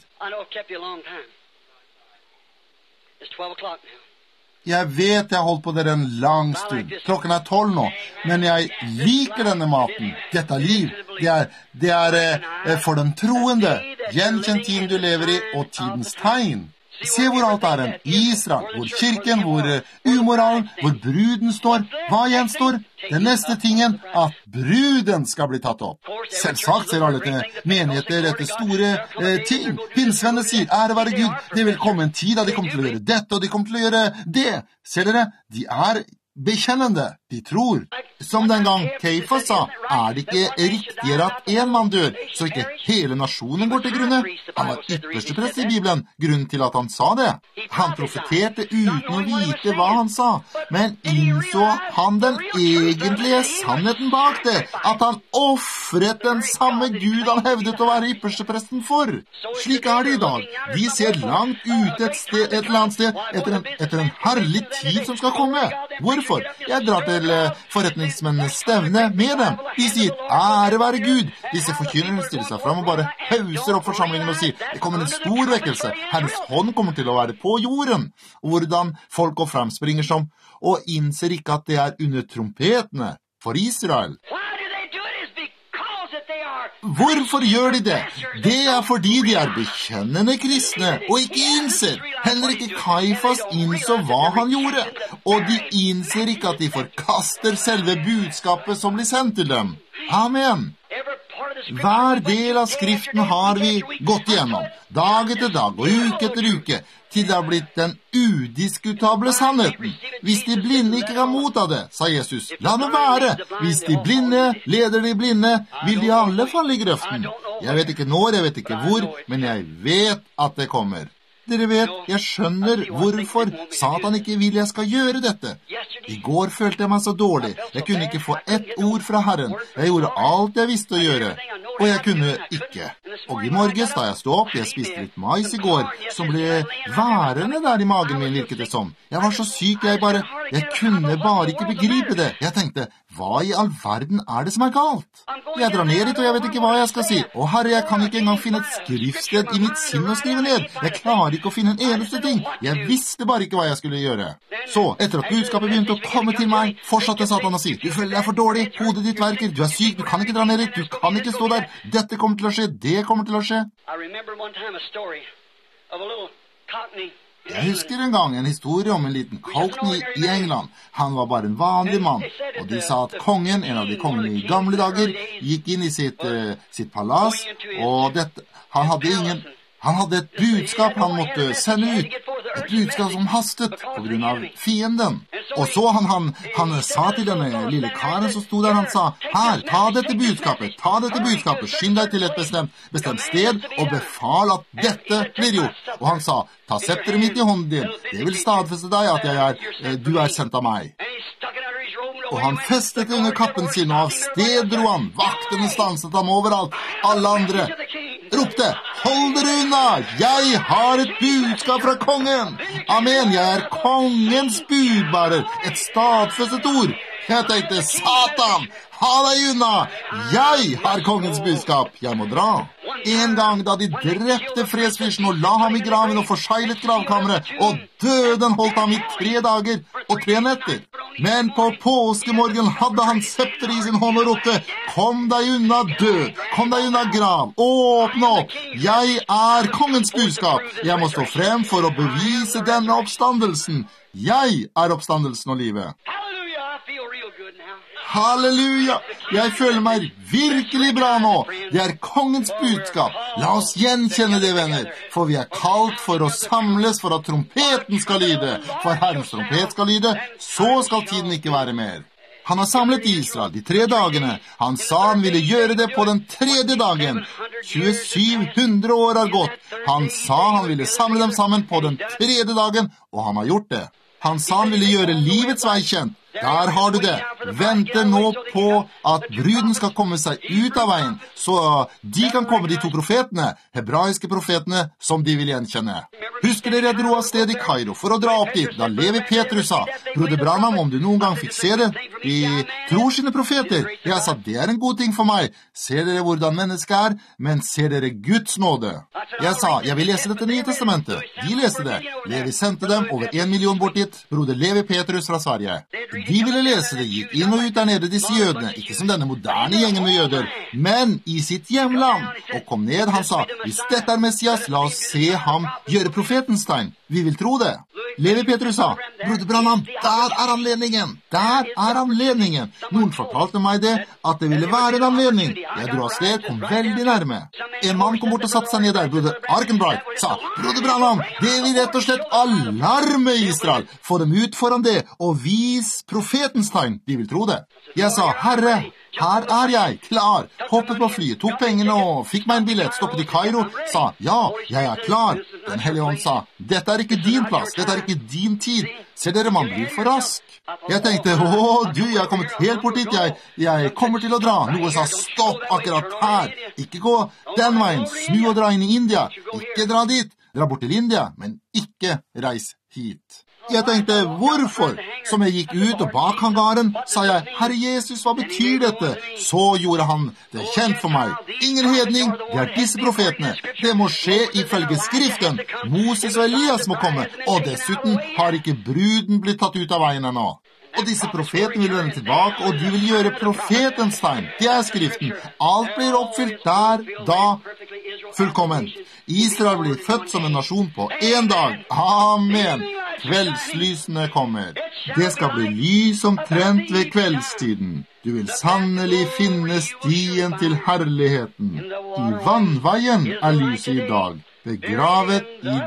Jeg vet jeg har holdt på dere en lang stund. Klokken er tolv nå, men jeg liker denne maten. Dette er liv. Det er, det er eh, for den troende. Gjenkjenn tiden du lever i, og tidens tegn. Se hvor alt er en. Israel, hvor kirken, hvor uh, umoralen, hvor bruden står. Hva gjenstår? Den neste tingen, at bruden skal bli tatt opp. Selvsagt ser alle til menigheter etter store uh, ting. Pinsevenner sier, ære være Gud, det vil komme en tid da de kommer til å gjøre dette, og de kommer til å gjøre det. Ser dere? De er bekjennende. De tror. Som den gang Keifas sa, er det ikke riktigere at en mann dør, så ikke hele nasjonen går til grunne? Han var ytterste prest i Bibelen, grunnen til at han sa det. Han profeterte uten å vite hva han sa, men innså han den egentlige sannheten bak det, at han offret den samme Gud han hevdet å være ypperste presten for. Slik er det i dag. De ser langt ute et, sted, et eller annet sted etter en, etter en herlig tid som skal komme. Hvorfor? Jeg drar til forretningsmennenes stevne med dem. De sier, ære være Gud. Disse forkynnerne stiller seg frem og bare hauser opp forsamlingen og sier, det kommer en stor vekkelse. Herrens hånd kommer til å være på jorden. Hvordan folk går frem springer som, og innser ikke at det er under trompetene for Israel. Hvorfor gjør de det? Det er fordi de er bekjennende kristne, og ikke innser. Heller ikke Kaifas innså hva han gjorde, og de innser ikke at de forkaster selve budskapet som blir sendt til dem. Amen. Hver del av Skriften har vi gått igjennom, dag etter dag og uke etter uke, til det har blitt den udiskutable sannheten. Hvis de blinde ikke kan motta det, sa Jesus, la det være. Hvis de blinde leder de blinde, vil de alle falle i grøften. Jeg vet ikke når, jeg vet ikke hvor, men jeg vet at det kommer. Dere vet, jeg skjønner hvorfor Satan ikke vil jeg skal gjøre dette. I går følte jeg meg så dårlig. Jeg kunne ikke få ett ord fra Herren. Jeg gjorde alt jeg visste å gjøre, og jeg kunne ikke. Og i morges, da jeg stod opp, jeg spiste litt mais i går, som ble værende der i magen min, virket det som. Jeg var så syk, jeg bare, jeg kunne bare ikke begripe det. Jeg tenkte, hva i all verden er det som er galt? Jeg drar ned dit, og jeg vet ikke hva jeg skal si. Å herre, jeg kan ikke engang finne et skriftsted i mitt sinn å skrive ned. Jeg klarer ikke å finne en eneste ting. Jeg visste bare ikke hva jeg skulle gjøre. Så, etter at budskapet begynte å komme til meg, fortsatte Satan å si, du føler deg for dårlig, hodet ditt verker, du er syk, du kan ikke dra ned dit, du kan ikke stå der, dette kommer til å skje, det kommer til å skje. Jeg husker en gang en historie om en liten Cockney i England. Han var bare en vanlig mann, og de sa at kongen, en av de kongene i gamle dager, gikk inn i sitt, uh, sitt palass, og dette, han hadde ingen... Han hadde et budskap han måtte sende ut, et budskap som hastet på grunn av fienden. Og så han, han, han sa til denne lille karen som stod der, han sa, her, ta dette budskapet, ta dette budskapet, skynd deg til et bestemt, bestemt sted, og befal at dette blir gjort. Og han sa, ta septeret mitt i hånden din, det vil stadfeste deg at jeg er, du er sendt av meg. Og han festet under kappen sin, og av sted dro han. Vaktene stanset ham overalt. Alle andre ropte, hold dere unna, jeg har et budskap fra kongen. Amen, jeg er kongens budbærer, et stadfestet ord. Jeg tenkte, Satan, ha deg unna, jeg har kongens budskap, jeg må dra. En gang da de drepte fredsfyrsten og la ham i graven og forseglet gravkammeret, og døden holdt ham i tre dager og tre netter. Men på påskemorgen hadde han septer i sin hånd og ropte, kom deg unna død, kom deg unna grav, åpne opp, jeg er kongens budskap, jeg må stå frem for å bevise denne oppstandelsen. Jeg er oppstandelsen og livet. Halleluja! Jeg føler meg virkelig bra nå. Det er kongens budskap. La oss gjenkjenne det, venner. For vi er kalt for å samles for at trompeten skal lyde. For Herrens trompet skal lyde, så skal tiden ikke være mer. Han har samlet Israel de tre dagene. Han sa han ville gjøre det på den tredje dagen. tjuesyv hundre år har gått. Han sa han ville samle dem sammen på den tredje dagen, og han har gjort det. Han sa han ville gjøre livets vei kjent. Der har du det. Vente nå på at bruden skal komme seg ut av veien, så de kan komme, de to profetene, hebraiske profetene, som de vil gjenkjenne. Husker dere jeg dro av sted i Kairo for å dra opp dit, da Levi Petrus sa, broder Branham, om du noen gang fikk se det, de tror sine profeter. Jeg sa, det er en god ting for meg. Ser dere hvordan mennesket er, men ser dere Guds nåde? Jeg sa, jeg vil lese dette nye testamentet. De leste det. Levi sendte dem over en million bort dit, broder Levi Petrus fra Sverige. De ville lese det, gikk inn og ut der nede disse jødene, ikke som denne moderne gjengen med jøder, men i sitt hjemland, og kom ned, han sa, hvis dette er Messias, la oss se ham gjøre profetens tegn, vi vil tro det. Levi Petrus sa, broder Branham, der er anledningen, der er anledningen. Noen fortalte meg det, at det ville være en anledning. Jeg dro av sted, kom veldig nærme. En mann kom bort og satte seg ned der, broder Arkenbright, sa, broder Branham, det vil rett og slett alarme Israel, få dem ut foran det, og vis profetens tegn, de vil tro det. Jeg sa, Herre, her er jeg, klar, hoppet på flyet, tok pengene og fikk meg en billett, stoppet i Kairo, sa, ja, jeg er klar. Den hellige ånd sa, dette er ikke din plass, dette er ikke din tid. Ser dere, man blir for rask. Jeg tenkte, åh, du, jeg har kommet helt bort dit, jeg, jeg kommer til å dra. Noe sa, stopp akkurat her, ikke gå den veien, snu og dra inn i India, ikke dra dit, dra bort til India, men ikke reis hit. Jeg tenkte, hvorfor? Som jeg gikk ut og bak hangaren, sa jeg, Herre Jesus, hva betyr dette? Så gjorde han det kjent for meg. Ingen hedning, det er disse profetene. Det må skje ifølge skriften. Moses og Elias må komme, og dessuten har ikke bruden blitt tatt ut av veien ennå. Og disse profetene vil vende tilbake, og de vil gjøre profetens tegn. Det er skriften. Alt blir oppfylt der, da, fullkomment. Israel blir født som en nasjon på en dag. Amen. Kveldslysene kommer. Det skal bli lys omtrent ved kveldstiden. Du vil sannelig finne stien til herligheten. I vannveien er lyset i dag, begravet i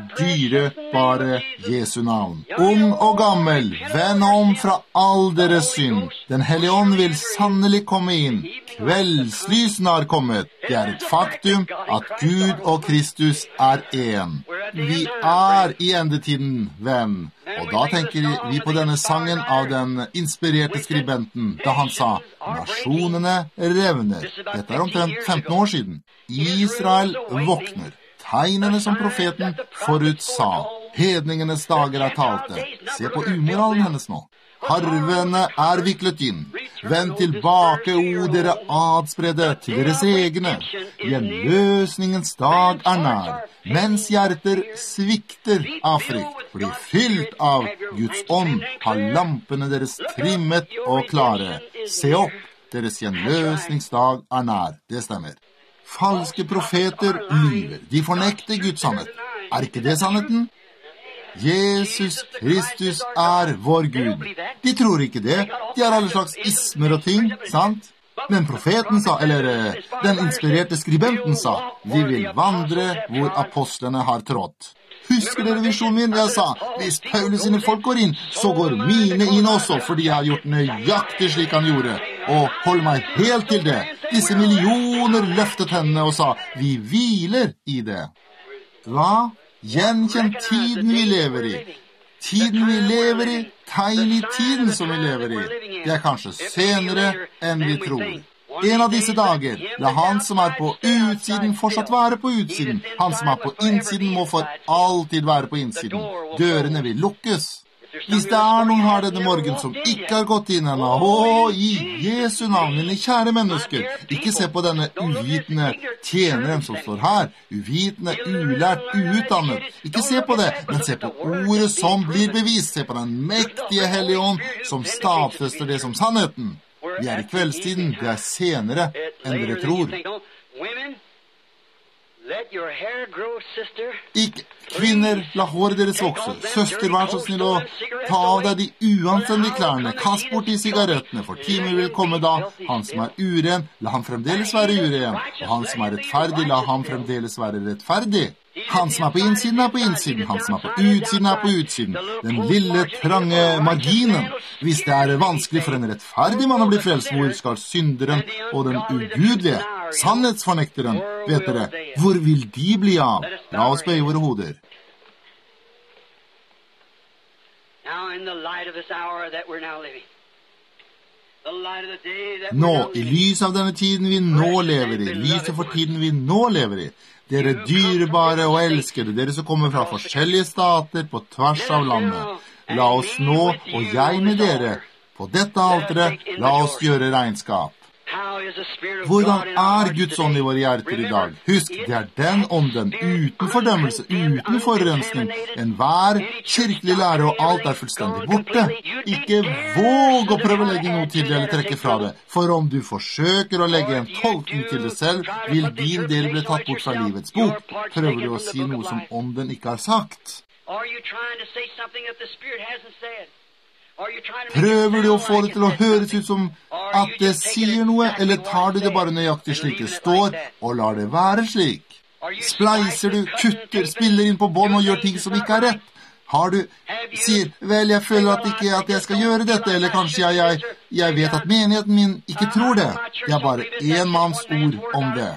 dyrebare Jesu navn. Ung og gammel, vend om fra all deres synd. Den hellige ånd vil sannelig komme inn. Kveldslysene har kommet. Det er et faktum at Gud og Kristus er en. Vi er i endetiden, venn. Og da tenker vi på denne sangen av den inspirerte skribenten, da han sa, nasjonene revner. Dette er omtrent femten år siden. Israel våkner. Tegnene som profeten forutsa. Hedningenes dager er talte. Se på umoralen hennes nå. Harvene er viklet inn. Vend tilbake, o dere adspredde, til deres egne. Gjenløsningens dag er nær. Mens hjerter svikter av frykt, blir fylt av Guds ånd, har lampene deres trimmet og klare. Se opp, deres gjenløsningsdag er nær. Det stemmer. Falske profeter lyver. De fornekter Guds sannhet. Er ikke det sannheten? Jesus Kristus er vår Gud. De tror ikke det. De har alle slags ismer og ting, sant? Men profeten sa, eller den inspirerte skribenten sa, vi vil vandre hvor apostlene har trådt. Husker dere visjonen min? Jeg sa, hvis Paulus sine folk går inn, så går mine inn også, fordi jeg har gjort nøyaktig slik han gjorde. Og hold meg helt til det. Disse millioner løftet hendene og sa, vi hviler i det. Hva? Gjenkjenn tiden vi lever i. Tiden vi lever i, tegn i tiden som vi lever i. Det er kanskje senere enn vi tror. En av disse dager, la han som er på utsiden fortsatt være på utsiden. Han som er på innsiden må for alltid være på innsiden. Dørene vil lukkes. Hvis det er noen her denne morgen som ikke har gått inn ennå, å, i Jesu navn, mine kjære mennesker, ikke se på denne uvitende tjeneren som står her, uvitende, ulært, uutdannet. Ikke se på det, men se på ordet som blir bevist. Se på den mektige Hellige Ånd som stadfester det som sannheten. Vi er i kveldstiden, det er senere enn dere tror. Ikke, kvinner, la håret deres vokse. Søster, vær så snill å ta av deg de uanstendige klærne. Kast bort de sigarettene, for timen vil komme da. Han som er uren, la han fremdeles være uren. Og han som er rettferdig, la han fremdeles være rettferdig. Han som er på innsiden er på innsiden, han som er på utsiden er på utsiden. Den lille, trange marginen. Hvis det er vanskelig for en rettferdig mann å bli frelst, hvor skal synderen og den ugudelige, sannhetsfornekteren, vet dere, hvor vil de bli av? La oss bøye våre hoder. Nå, i lys av denne tiden vi nå lever i, lyset for tiden vi nå lever i, dere dyrebare og elskede, dere som kommer fra forskjellige stater på tvers av landet. La oss nå, og jeg med dere, på dette alteret, la oss gjøre regnskap. Hvordan er Guds ånd i våre hjerter i dag? Husk, det er den ånden, uten fordømmelse, uten forurensning. Enhver kirkelig lære og alt er fullstendig borte. Ikke våg å prøve å legge noe til det eller trekke fra det. For om du forsøker å legge en tolkning til det selv, vil din del bli tatt bort fra livets bok. Prøver du å si noe som ånden ikke har sagt? Prøver du å få det til å høres ut som at det sier noe, eller tar du det bare nøyaktig slik det står, og lar det være slik? Spleiser du, kutter, spiller inn på bånd og gjør ting som ikke er rett? Har du, sier, vel, jeg føler at ikke at jeg skal gjøre dette, eller kanskje jeg, jeg, jeg vet at menigheten min ikke tror det. Det er bare en manns ord om det.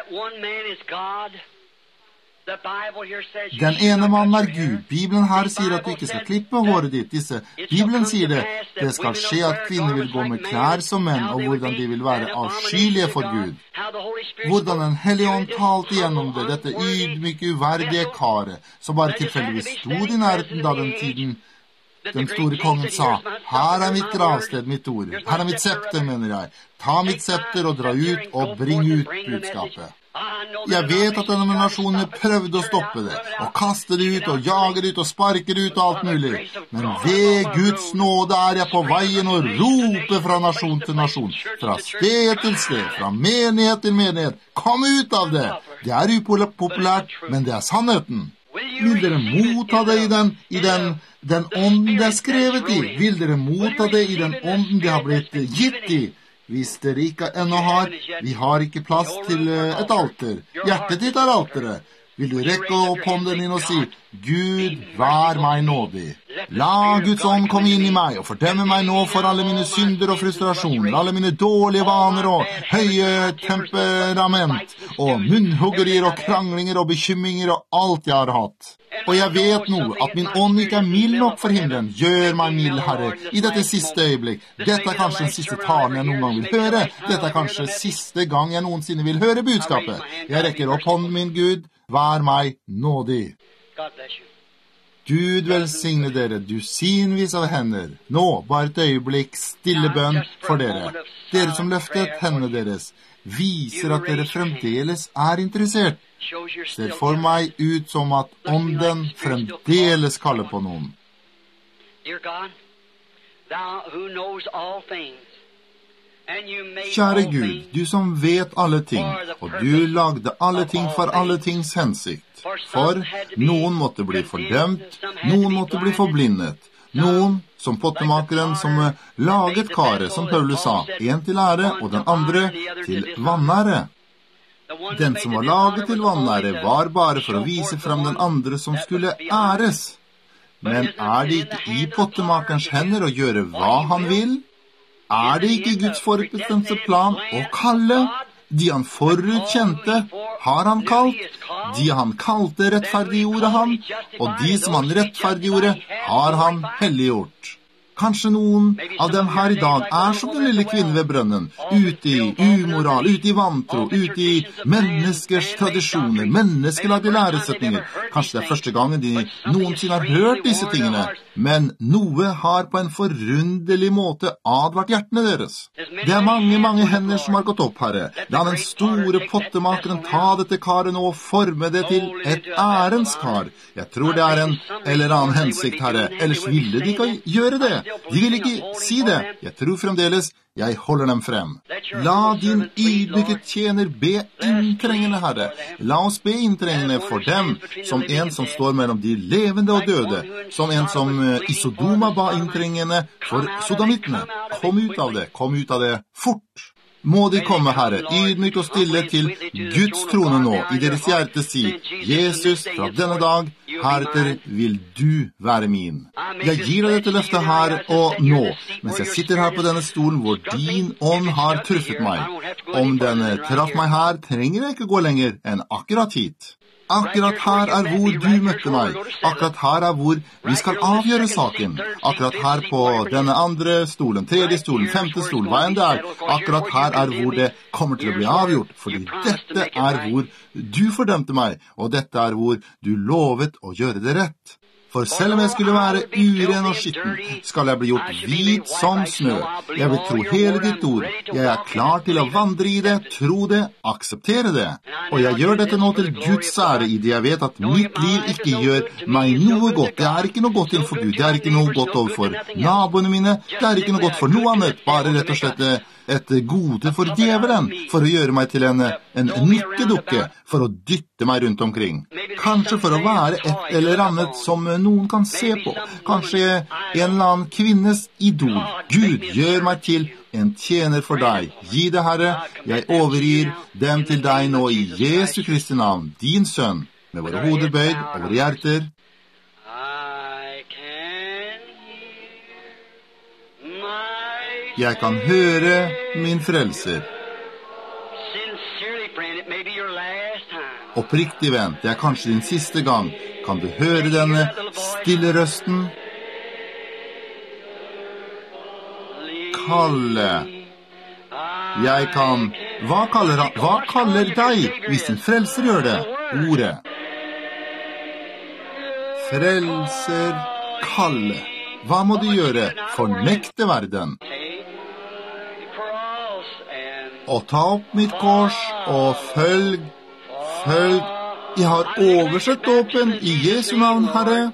Den ene mannen er Gud. Bibelen her sier at du ikke skal klippe håret ditt. Disse. Bibelen sier det. Det skal skje at kvinner vil gå med klær som menn, og hvordan de vil være avskyelige for Gud. Hvordan den Hellige Ånd talte gjennom det, dette ydmyke, uverdige karet, som bare tilfeldigvis stod i nærheten da den tiden den store kongen sa, her er mitt gravsted, mitt ord. Her er mitt septer, mener jeg. Ta mitt septer og dra ut og bring ut budskapet. Jeg vet at denne nasjonen prøvde å stoppe det, og kaste det ut, og jage det ut, og sparke det ut, og alt mulig. Men ved Guds nåde er jeg på veien og roper fra nasjon til nasjon, fra sted til sted, fra menighet til menighet. Kom ut av det! Det er upopulært, men det er sannheten. Vil dere motta det i den, i den, den ånden det er skrevet i? Vil dere motta det i den ånden det har blitt gitt i? Hvis dere ikke ennå har, vi har ikke plass til et alter. Hjertet ditt er alteret. Vil du rekke opp hånden din og si, Gud, vær meg nådig. La Guds ånd komme inn i meg og fordømme meg nå for alle mine synder og frustrasjoner, alle mine dårlige vaner og høye temperament, og munnhuggerier og kranglinger og bekymringer og alt jeg har hatt. Og jeg vet nå at min ånd ikke er mild nok for himmelen. Gjør meg mild, Herre, i dette siste øyeblikk. Dette er kanskje den siste talen jeg noen gang vil høre. Dette er kanskje siste gang jeg noensinne vil høre budskapet. Jeg rekker opp hånden min, Gud. Vær meg nådig. Gud velsigne dere, dusinvis av hender. Nå, bare et øyeblikk, stille bønn for dere. Dere som løftet hendene deres, viser at dere fremdeles er interessert. Ser for meg ut som at ånden fremdeles kaller på noen. Kjære Gud, du som vet alle ting, og du lagde alle ting for alle tings hensikt. For noen måtte bli fordømt, noen måtte bli forblindet, Noen, som pottemakeren, som laget karet, som Paulus sa, en til ære og den andre til vanære. Den som var laget til vanære var bare for å vise frem den andre som skulle æres. Men er det ikke i pottemakerens hender å gjøre hva han vil? Er det ikke Guds forutbestemte plan å kalle? De han forutkjente, har han kalt. De han kalte, rettferdiggjorde han. Og de som han rettferdiggjorde, har han helliggjort. Kanskje noen av dem her i dag er som den lille kvinnen ved brønnen, ute i umoral, ute i vantro, ute i menneskers tradisjoner, menneskelagde læresetninger. Kanskje det er første gangen de noensinne har hørt disse tingene, men noe har på en forunderlig måte advart hjertene deres. Det er mange, mange hender som har gått opp, Herre. La den store pottemakeren ta dette karet nå og forme det til et ærenskar. Jeg tror det er en eller annen hensikt, Herre, ellers ville de ikke gjøre det. De vil ikke si det. Jeg tror fremdeles jeg holder dem frem. La din ydmyke tjener be inntrengende, Herre. La oss be inntrengende for dem, som en som står mellom de levende og døde, som en som i Sodoma ba inntrengende for sodomittene. Kom ut av det, kom ut av det fort. Må de komme, Herre, ydmykt og stille til Guds trone nå, i deres hjerte si, Jesus, fra denne dag, heretter vil du være min. Jeg gir deg dette løftet her og nå, mens jeg sitter her på denne stolen hvor din ånd har truffet meg. Om den traff meg her, trenger jeg ikke gå lenger enn akkurat hit. Akkurat her er hvor du møtte meg. Akkurat her er hvor vi skal avgjøre saken. Akkurat her på denne andre stolen, tredje stolen, femte stolen, hva enn det er. Akkurat her er hvor det kommer til å bli avgjort, fordi dette er hvor du fordømte meg, og dette er hvor du lovet å gjøre det rett. For selv om jeg skulle være uren og skitten, skal jeg bli gjort hvit som snø. Jeg vil tro hele ditt ord. Jeg er klar til å vandre i det, tro det, akseptere det. Og jeg gjør dette nå til Guds ære, i det jeg vet at mitt liv ikke gjør meg noe godt. Det er ikke noe godt innenfor Gud. Det er ikke noe godt overfor naboene mine. Det er ikke noe godt for noe annet. Bare rett og slett et gode for djevelen, for å gjøre meg til en, en nikkedukke, for å dytte meg rundt omkring. Kanskje for å være et eller annet som noen kan se på. Kanskje en eller annen kvinnes idol. Gud, gjør meg til en tjener for deg. Gi det, Herre. Jeg overgir dem til deg nå i Jesu Kristi navn, din sønn, med våre hoder bøyd og våre hjerter. Jeg kan høre min frelser. Oppriktig venn, det er kanskje din siste gang. Kan du høre denne stille røsten? Kalle. Jeg kan... Hva kaller han? Hva kaller deg hvis din frelser gjør det? Ordet. Frelser Kalle. Hva må du gjøre? Fornekte verden. Og ta opp mitt kors og følg, følg. Jeg har oversett dåpen i Jesu navn, Herre.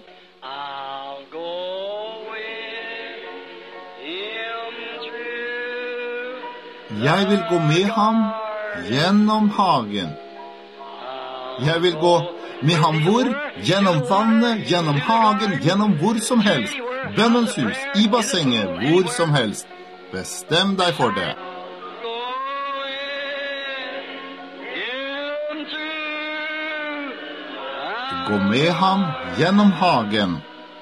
Jeg vil gå med ham gjennom hagen. Jeg vil gå med ham hvor? Gjennom vannet, gjennom hagen, gjennom hvor som helst. Bønnens hus, i bassenget, hvor som helst. Bestem deg for det. Gå med ham gjennom hagen.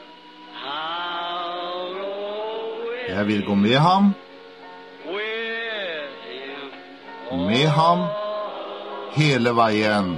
Jeg vil gå med ham. Med ham hele veien.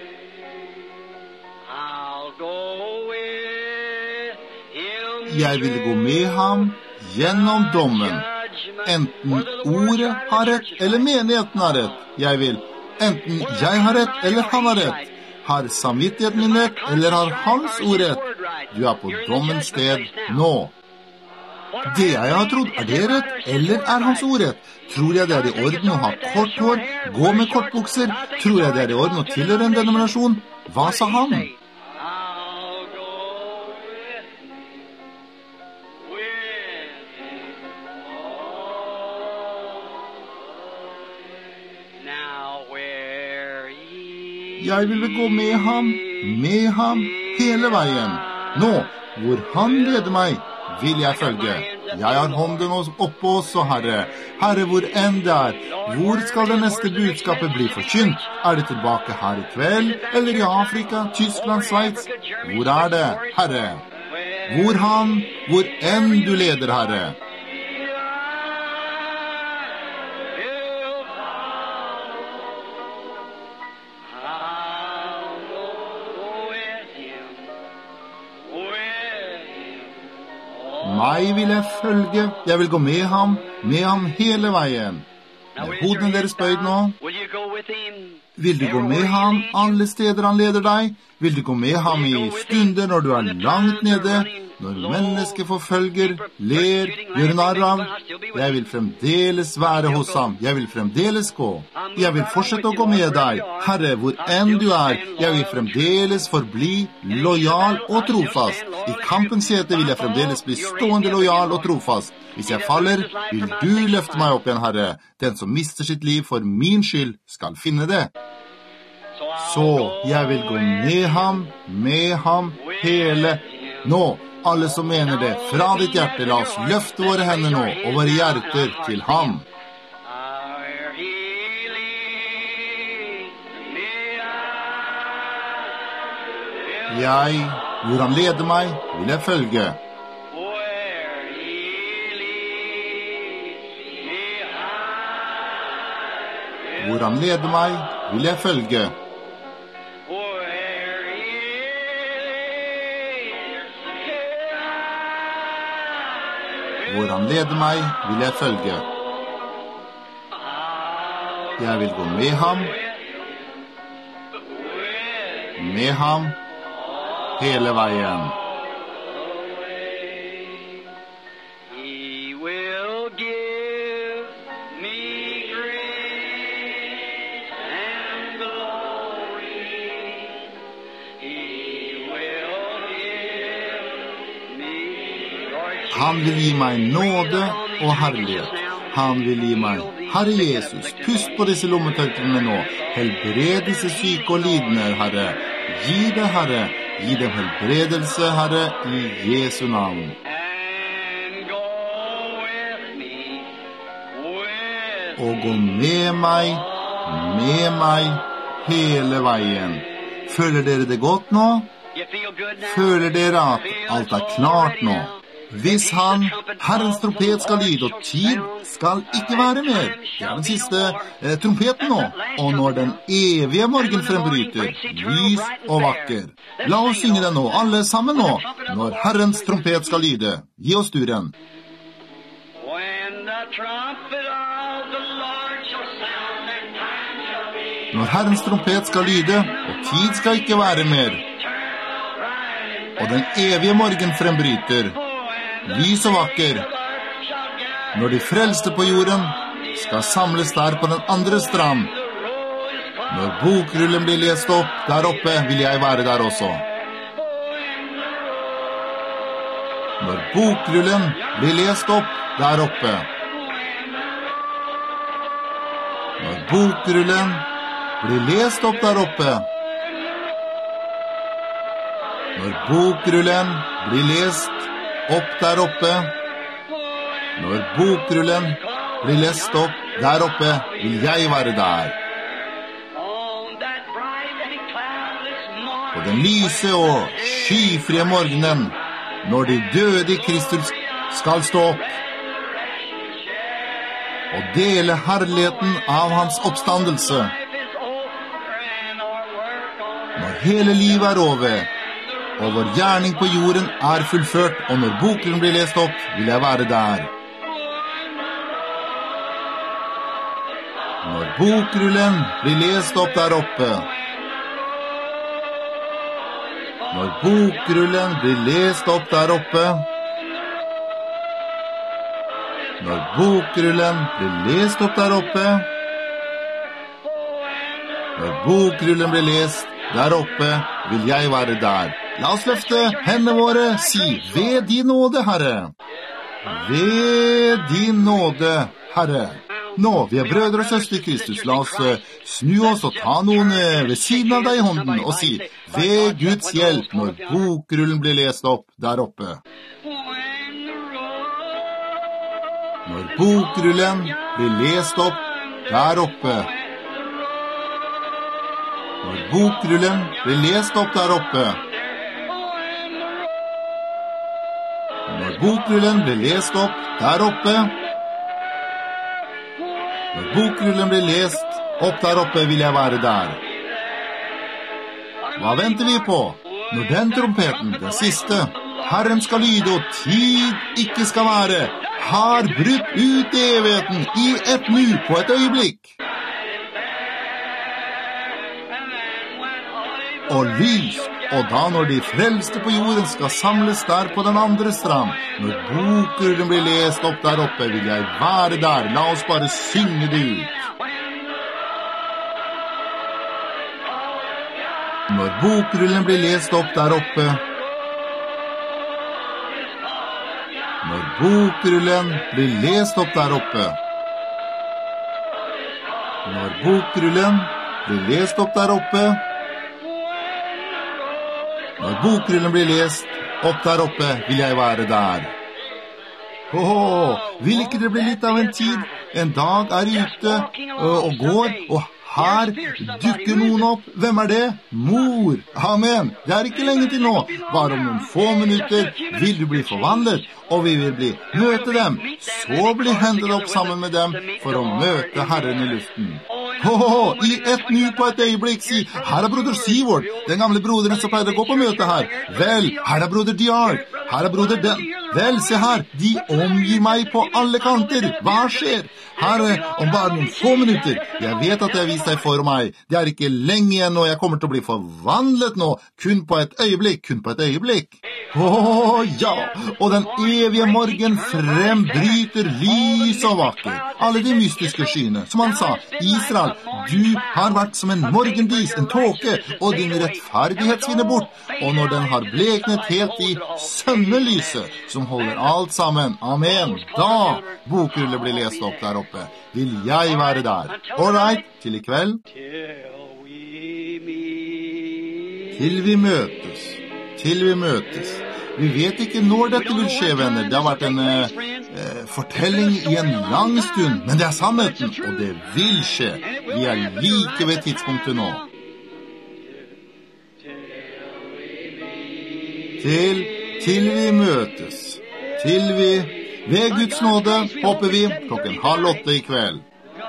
Jeg vil gå med ham gjennom dommen. Enten ordet har rett, eller menigheten har rett. Jeg vil, enten jeg har rett, eller han har rett. Har samvittigheten min rett, eller har hans ord rett? Du er på dommens sted nå. Det jeg har trodd, er det rett, eller er hans ord rett? Tror jeg det er i orden å ha kort hår, gå med kortbukser? Tror jeg det er i orden å tilhøre en denominasjon? Hva sa han? Jeg vil gå med ham, med ham hele veien. Nå, hvor han leder meg, vil jeg følge. Jeg har hånden oppe også, Herre. Herre, hvor enn det er. Hvor skal det neste budskapet bli forkynt? Er det tilbake her i kveld, eller i Afrika, Tyskland, Sveits? Hvor er det, Herre? Hvor han, hvor enn du leder, Herre. Meg vil jeg følge, jeg vil gå med ham, med ham hele veien. Er hodene deres bøyd nå? Vil du gå med ham alle steder han leder deg? Vil du gå med ham i stunder når du er langt nede, når mennesker forfølger, ler, gjør narr av? Jeg vil fremdeles være hos ham, jeg vil fremdeles gå. Jeg vil fortsette å gå med deg, Herre, hvor enn du er. Jeg vil fremdeles forbli lojal og trofast. I kampens hete vil jeg fremdeles bli stående lojal og trofast. Hvis jeg faller, vil du løfte meg opp igjen, Herre. Den som mister sitt liv for min skyld skal finne det. Så jeg vil gå med ham, med ham, hele. Nå, alle som mener det, fra ditt hjerte, la oss løfte våre hender nå, og våre hjerter til ham. Jeg, hvor han leder meg, vil jeg følge. Hvor han leder meg, vil jeg følge. Hvor han leder meg, vil jeg følge. Jeg vil gå med ham, med ham, hele veien. Han vil gi meg nåde og herlighet. Han vil gi meg, Herre Jesus, pust på disse lommetørklene nå. Helbred disse syke og lidende, Herre. Gi det, Herre. Gi dem helbredelse, Herre, i Jesu navn. Og gå med meg, med meg, hele veien. Føler dere det godt nå? Føler dere at alt er klart nå? Hvis han, Herrens trompet skal lyde, og tid skal ikke være mer. Det er den siste eh, trompeten nå. Og når den evige morgen frembryter, lys og vakker. La oss synge den nå, alle sammen nå, når Herrens trompet skal lyde. Gi oss turen. Når Herrens trompet skal lyde, og tid skal ikke være mer. Og den evige morgen frembryter, lys og vakker. Når de frelste på jorden skal samles der på den andre strand. Når bokrullen blir lest opp der oppe, vil jeg være der også. Når bokrullen blir lest opp der oppe. Når bokrullen blir lest opp der oppe. Når bokrullen blir lest opp der oppe. Når bokrullen blir lest opp der oppe, vil jeg være der. På den lyse og skyfrie morgenen, når de døde i Kristus skal stå opp og dele herligheten av hans oppstandelse. Når hele livet er over, og vår gjerning på jorden er fullført, og når boken blir lest opp, vil jeg være der. Når bokrullen blir lest opp der oppe. Når bokrullen blir lest opp der oppe. Når bokrullen blir lest opp der oppe. Når bokrullen blir lest der oppe, vil jeg være der. La oss løfte hendene våre, si, ved din nåde, Herre. Ved din nåde, Herre. Nå, vi er brødre og søstre i Kristus. La oss snu oss og ta noen ved siden av deg i hånden og si, ved Guds hjelp, når bokrullen blir lest opp der oppe. Når bokrullen blir lest opp der oppe. Når bokrullen blir lest opp der oppe. Når bokrullen blir lest opp der oppe. Når bokrullen blir lest opp der oppe, vil jeg være der. Hva venter vi på? Når den trompeten, den siste, Herren skal lyde og tid ikke skal være, har brutt ut i evigheten i et nu på et øyeblikk. Og lys, og da når de frelste på jorden skal samles der på den andre strand, når bokrullen blir lest opp der oppe, vil jeg være der. La oss bare synge det ut. Når bokrullen blir lest opp der oppe, når bokrullen blir lest opp der oppe, når bokrullen blir lest opp der oppe, når bokrullen blir lest opp der oppe, vil jeg være der. Åh, vil ikke det bli litt av en tid? En dag er ute og, og går, og her dukker noen opp. Hvem er det? Mor. Amen. Det er ikke lenge til nå. Bare om noen få minutter vil du bli forvandlet, og vi vil bli møte dem. Så bli hentet opp sammen med dem for å møte Herren i luften. Åh, i ett nu på et øyeblikk, si, her er broder Sivort, den gamle broderen som pleide å gå på møte her. Vel, her er broder Diark, her er broder den. Vel, se her, de omgir meg på alle kanter. Hva skjer? Herre, om bare noen få minutter. Jeg vet at jeg har vist deg for meg. Det er ikke lenge igjen, og jeg kommer til å bli forvandlet nå. Kun på et øyeblikk, kun på et øyeblikk. Åh, ja, og den evige morgen frembryter lys og vakker. Alle de mystiske skyene, som han sa, Israel, du har vært som en morgendis, en tåke, og din rettferdighet svinner bort. Og når den har bleknet helt i sønnelyset, som holder alt sammen, amen, da bokrullet blir lest opp der oppe, vil jeg være der. All right, til i kveld. Til vi møtes, til vi møtes. Vi vet ikke når dette vil skje, venner. Det har vært en eh, fortelling i en lang stund, men det er sannheten, og det vil skje. Vi er like ved tidspunktet nå. Til, til vi møtes, til vi, ved Guds nåde, håper vi, klokken halv åtte i kveld.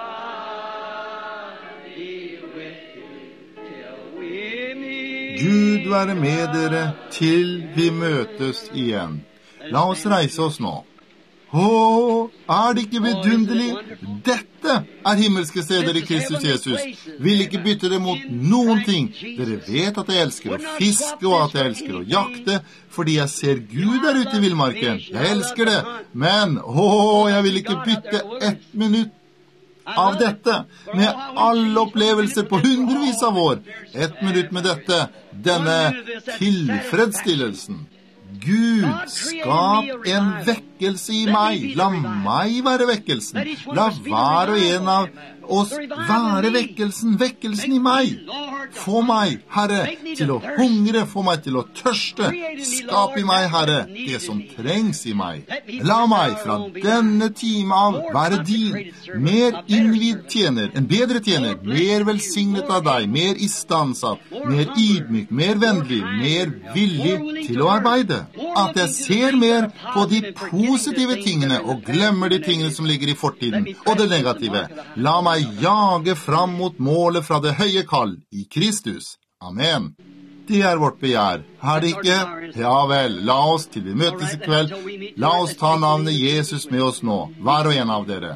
Gud være med dere til vi møtes igjen. La oss reise oss nå. Åh, er det ikke vidunderlig? Dette er himmelske steder i Kristus Jesus. Vil ikke bytte det mot noen ting. Dere vet at jeg elsker å fiske og at jeg elsker å jakte, fordi jeg ser Gud der ute i villmarken. Jeg elsker det, men åh, jeg vil ikke bytte ett minutt av dette, med alle opplevelser på hundrevis av år. Et minutt med dette, denne tilfredsstillelsen. Gud, skap en vekkelse i meg. La meg være vekkelsen. La hver og en av oss være vekkelsen, vekkelsen i meg. Få meg, Herre, til å hungre, få meg til å tørste. Skap i meg, Herre, det som trengs i meg. La meg fra denne time av være din, mer innvidd tjener, en bedre tjener, mer velsignet av deg, mer istandsatt, mer ydmyk, mer vennlig, mer villig til å arbeide. At jeg ser mer på de positive tingene og glemmer de tingene som ligger i fortiden, og det negative. La meg jage fram mot målet fra det høye kall i Kristus. Amen. Det er vårt begjær. Er det ikke? Ja vel, la oss til vi møtes i kveld. La oss ta navnet Jesus med oss nå, hver og en av dere.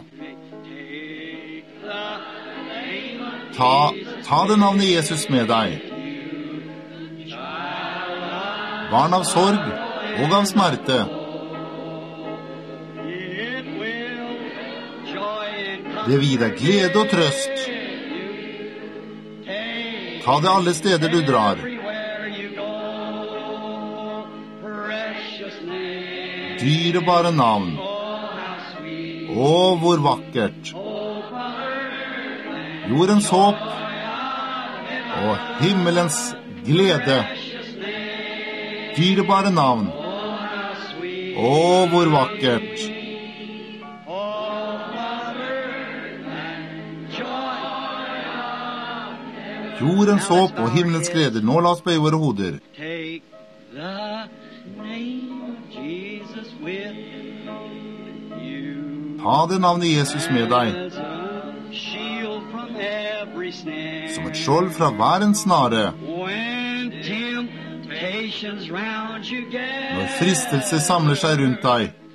Ta, ta det navnet Jesus med deg. Barn av sorg og av smerte. Det vil gi deg glede og trøst. Ta det alle steder du drar. Dyrebare navn. Å, hvor vakkert. Jordens håp og himmelens glede. Dyrebare navn. Å, hvor vakkert. Jordens håp og himmelens gleder. Nå la oss bøye våre hoder. Take the name of Jesus with you. Ta det navnet Jesus med deg, As a shield from every snare. som et skjold fra hver en snare. When temptations round you gather. Når fristelse samler seg rundt deg,